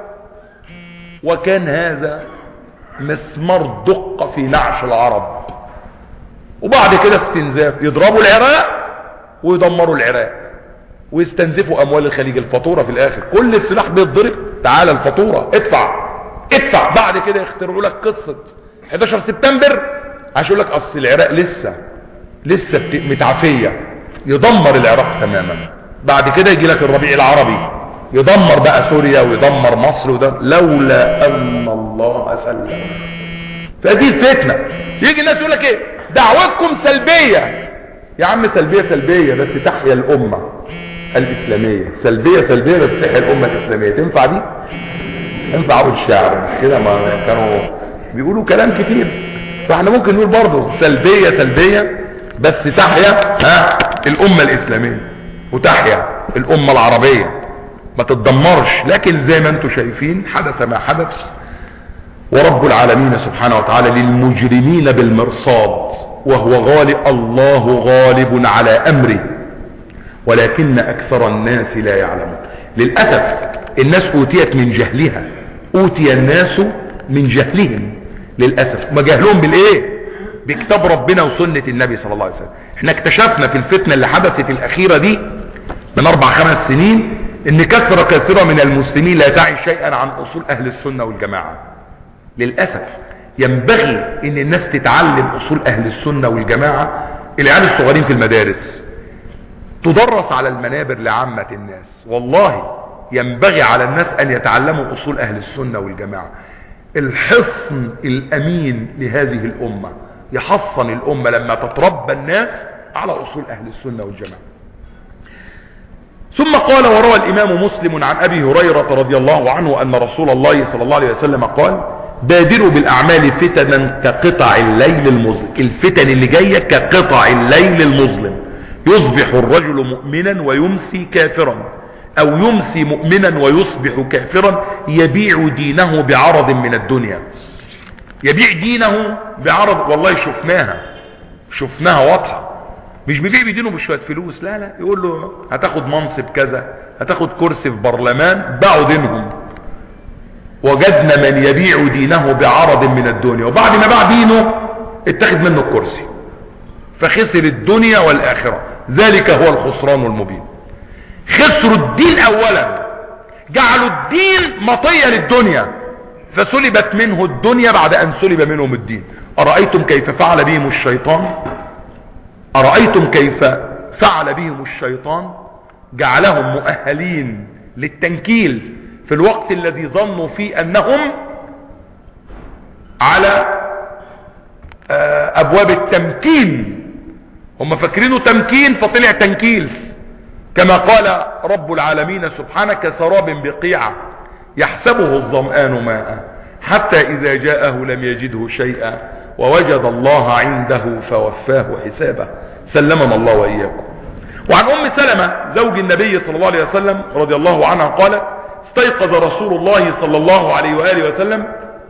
وكان هذا مسمار دقة في نعش العرب. وبعد كده استنزاف، يضربوا العراق ويدمروا العراق ويستنزفوا اموال الخليج. الفاتورة في الاخر، كل السلاح بيتضرب، تعالى الفاتورة ادفع. بعد كده يخترعوا لك قصة 11 سبتمبر عشان يقول لك اصل العراق لسه متعافية، يدمر العراق تماما. بعد كده يجي لك الربيع العربي يدمر بقى سوريا ويدمر مصر لولا ان الله سلم. فهذه الفتنة. يجي الناس يقول لك ايه دعوتكم سلبية. يا عم سلبية بس تحيا الامة الاسلامية. سلبية بس تحيا الامة الاسلامية. تنفع دي؟ ينفع عبد الشعر مش كده؟ ما كانوا بيقولوا كلام كتير. فاحنا ممكن نقول برضو سلبية بس تحيا الامة الاسلامية وتحيا الامة العربية، ما تتدمرش. لكن زي ما انتم شايفين حدث ما حدث، ورب العالمين سبحانه وتعالى للمجرمين بالمرصاد، وهو الله غالب على امره ولكن اكثر الناس لا يعلمون. للأسف الناس اوتيت من جهلها، اوتي الناس من جهلهم للأسف. ما جهلهم بالايه؟ بكتاب ربنا وسنة النبي صلى الله عليه وسلم. احنا اكتشفنا في الفتنة اللي حدثت الاخيرة دي من 4-5 سنين ان كثيرة من المسلمين لا تعي شيئا عن اصول اهل السنة والجماعة. للأسف ينبغي ان الناس تتعلم اصول اهل السنة والجماعة. العيال الصغيرين في المدارس تدرس على المنابر لعامة الناس. والله ينبغي على الناس ان يتعلموا اصول اهل السنة والجماعة. الحصن الامين لهذه الامة، يحصن الامة لما تتربى الناس على اصول اهل السنة والجماعة. ثم قال: وروى الامام مسلم عن ابي هريرة رضي الله عنه ان رسول الله صلى الله عليه وسلم قال: بادروا بالاعمال فتنا كقطع الليل المظلم. الفتن اللي جاية كقطع الليل المظلم، يصبح الرجل مؤمنا ويمسي كافرا، او يمسي مؤمنا ويصبح كافرا، يبيع دينه بعرض من الدنيا. يبيع دينه بعرض. والله شفناها واضحة. مش بيبيع بدينه بشوية فلوس، لا لا، يقول له هتاخد منصب كذا، هتاخد كرسي في برلمان، باعوا دينهم. وجدنا من يبيع دينه بعرض من الدنيا، وبعد ما باع دينه اتخذ منه الكرسي، فخسر الدنيا والآخرة. ذلك هو الخسران المبين. خسروا الدين اولا، جعلوا الدين مطية للدنيا، فسلبت منه الدنيا بعد ان سلب منهم الدين. أرأيتم كيف فعل بهم الشيطان؟ أرأيتم كيف فعل بهم الشيطان؟ جعلهم مؤهلين للتنكيل في الوقت الذي ظنوا فيه أنهم على أبواب التمكين. هم فاكرينه تمكين فطلع تنكيل، كما قال رب العالمين سبحانه: كسراب بقيعة يحسبه الظمآن ماء حتى إذا جاءه لم يجده شيئا ووجد الله عنده فوفاه حسابه. سلمنا الله وإياكم. وعن أم سلمة زوج النبي صلى الله عليه وسلم رضي الله عنها قالت: استيقظ رسول الله صلى الله عليه وآله وسلم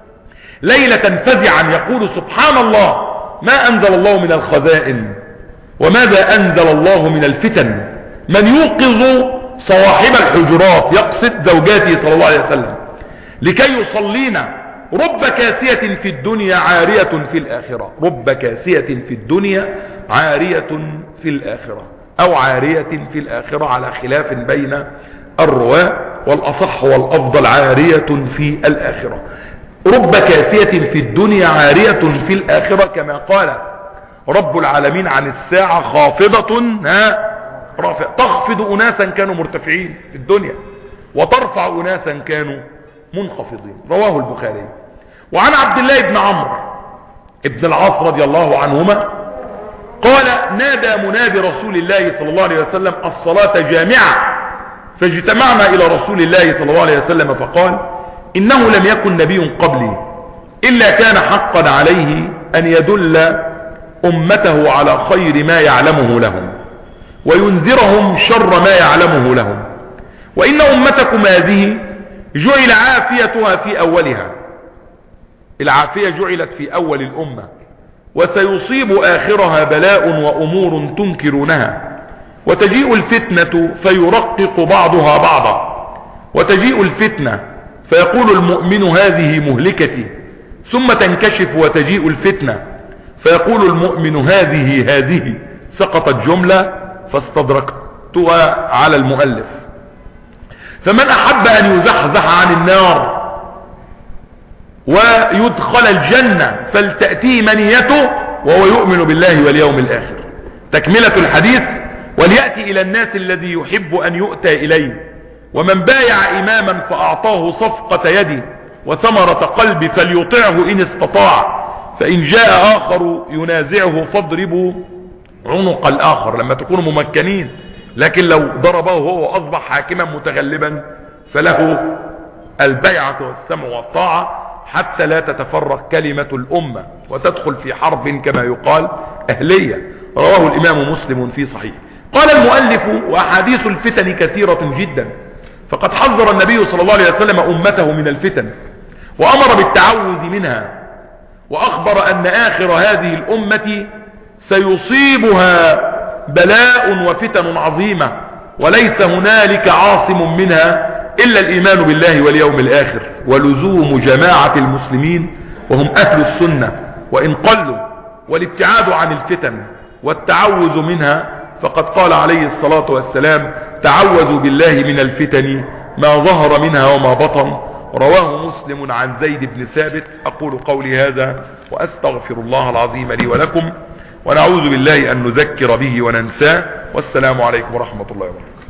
ليلة فزعا يقول: سبحان الله، ما أنزل الله من الخزائن وماذا أنزل الله من الفتن، من يوقظ صواحب الحجرات، يقصد زوجاته صلى الله عليه وسلم، لكي يصلينا، رب كاسية في الدنيا عارية في الآخرة. رب كاسية في الدنيا عارية في الآخرة، أو عارية في الآخرة، على خلاف بين الرواة، والأصح والأفضل عارية في الآخرة. رب كاسية في الدنيا عارية في الآخرة، كما قال رب العالمين عن الساعة: خافضة رافع، تخفض أناسا كانوا مرتفعين في الدنيا وترفع أناسا كانوا منخفضين. رواه البخاري. وعن عبد الله بن عمرو ابن العاص رضي الله عنهما قال: نادى منادي رسول الله صلى الله عليه وسلم: الصلاة جامعة. فاجتمعنا إلى رسول الله صلى الله عليه وسلم فقال: إنه لم يكن نبي قبلي إلا كان حقا عليه أن يدل أمته على خير ما يعلمه لهم وينذرهم شر ما يعلمه لهم، وإن أمتكم هذه جعل عافيتها في أولها. العافية جعلت في أول الأمة، وسيصيب آخرها بلاء وأمور تنكرونها، وتجيء الفتنة فيرقق بعضها بعضا، وتجيء الفتنة فيقول المؤمن: هذه مهلكتي، ثم تنكشف وتجيء الفتنة فيقول المؤمن: هذه. سقطت جملة فاستدركتها على المؤلف. فمن أحب أن يزحزح عن النار ويدخل الجنة فلتأتيه منيته وهو يؤمن بالله واليوم الآخر. تكملة الحديث: وليأتي إلى الناس الذي يحب أن يؤتى إليه، ومن بايع إماما فأعطاه صفقة يدي وثمرة قلبي فليطعه إن استطاع، فإن جاء آخر ينازعه فاضربوا عنق الآخر. لما تكونوا ممكنين، لكن لو ضربه هو أصبح حاكما متغلبا فله البيعة والسمع والطاعة حتى لا تتفرق كلمة الأمة وتدخل في حرب كما يقال أهلية. رواه الإمام مسلم في صحيح. قال المؤلف: وأحاديث الفتن كثيرة جدا، فقد حذر النبي صلى الله عليه وسلم أمته من الفتن وأمر بالتعوذ منها، وأخبر أن آخر هذه الأمة سيصيبها بلاء وفتن عظيمة، وليس هنالك عاصم منها إلا الإيمان بالله واليوم الآخر ولزوم جماعة المسلمين وهم أهل السنة وإن قلوا، والابتعاد عن الفتن والتعوذ منها. فقد قال عليه الصلاة والسلام: تعوذوا بالله من الفتن ما ظهر منها وما بطن. رواه مسلم عن زيد بن ثابت. أقول قولي هذا وأستغفر الله العظيم لي ولكم، ونعوذ بالله أن نذكر به وننساه. والسلام عليكم ورحمة الله وبركاته.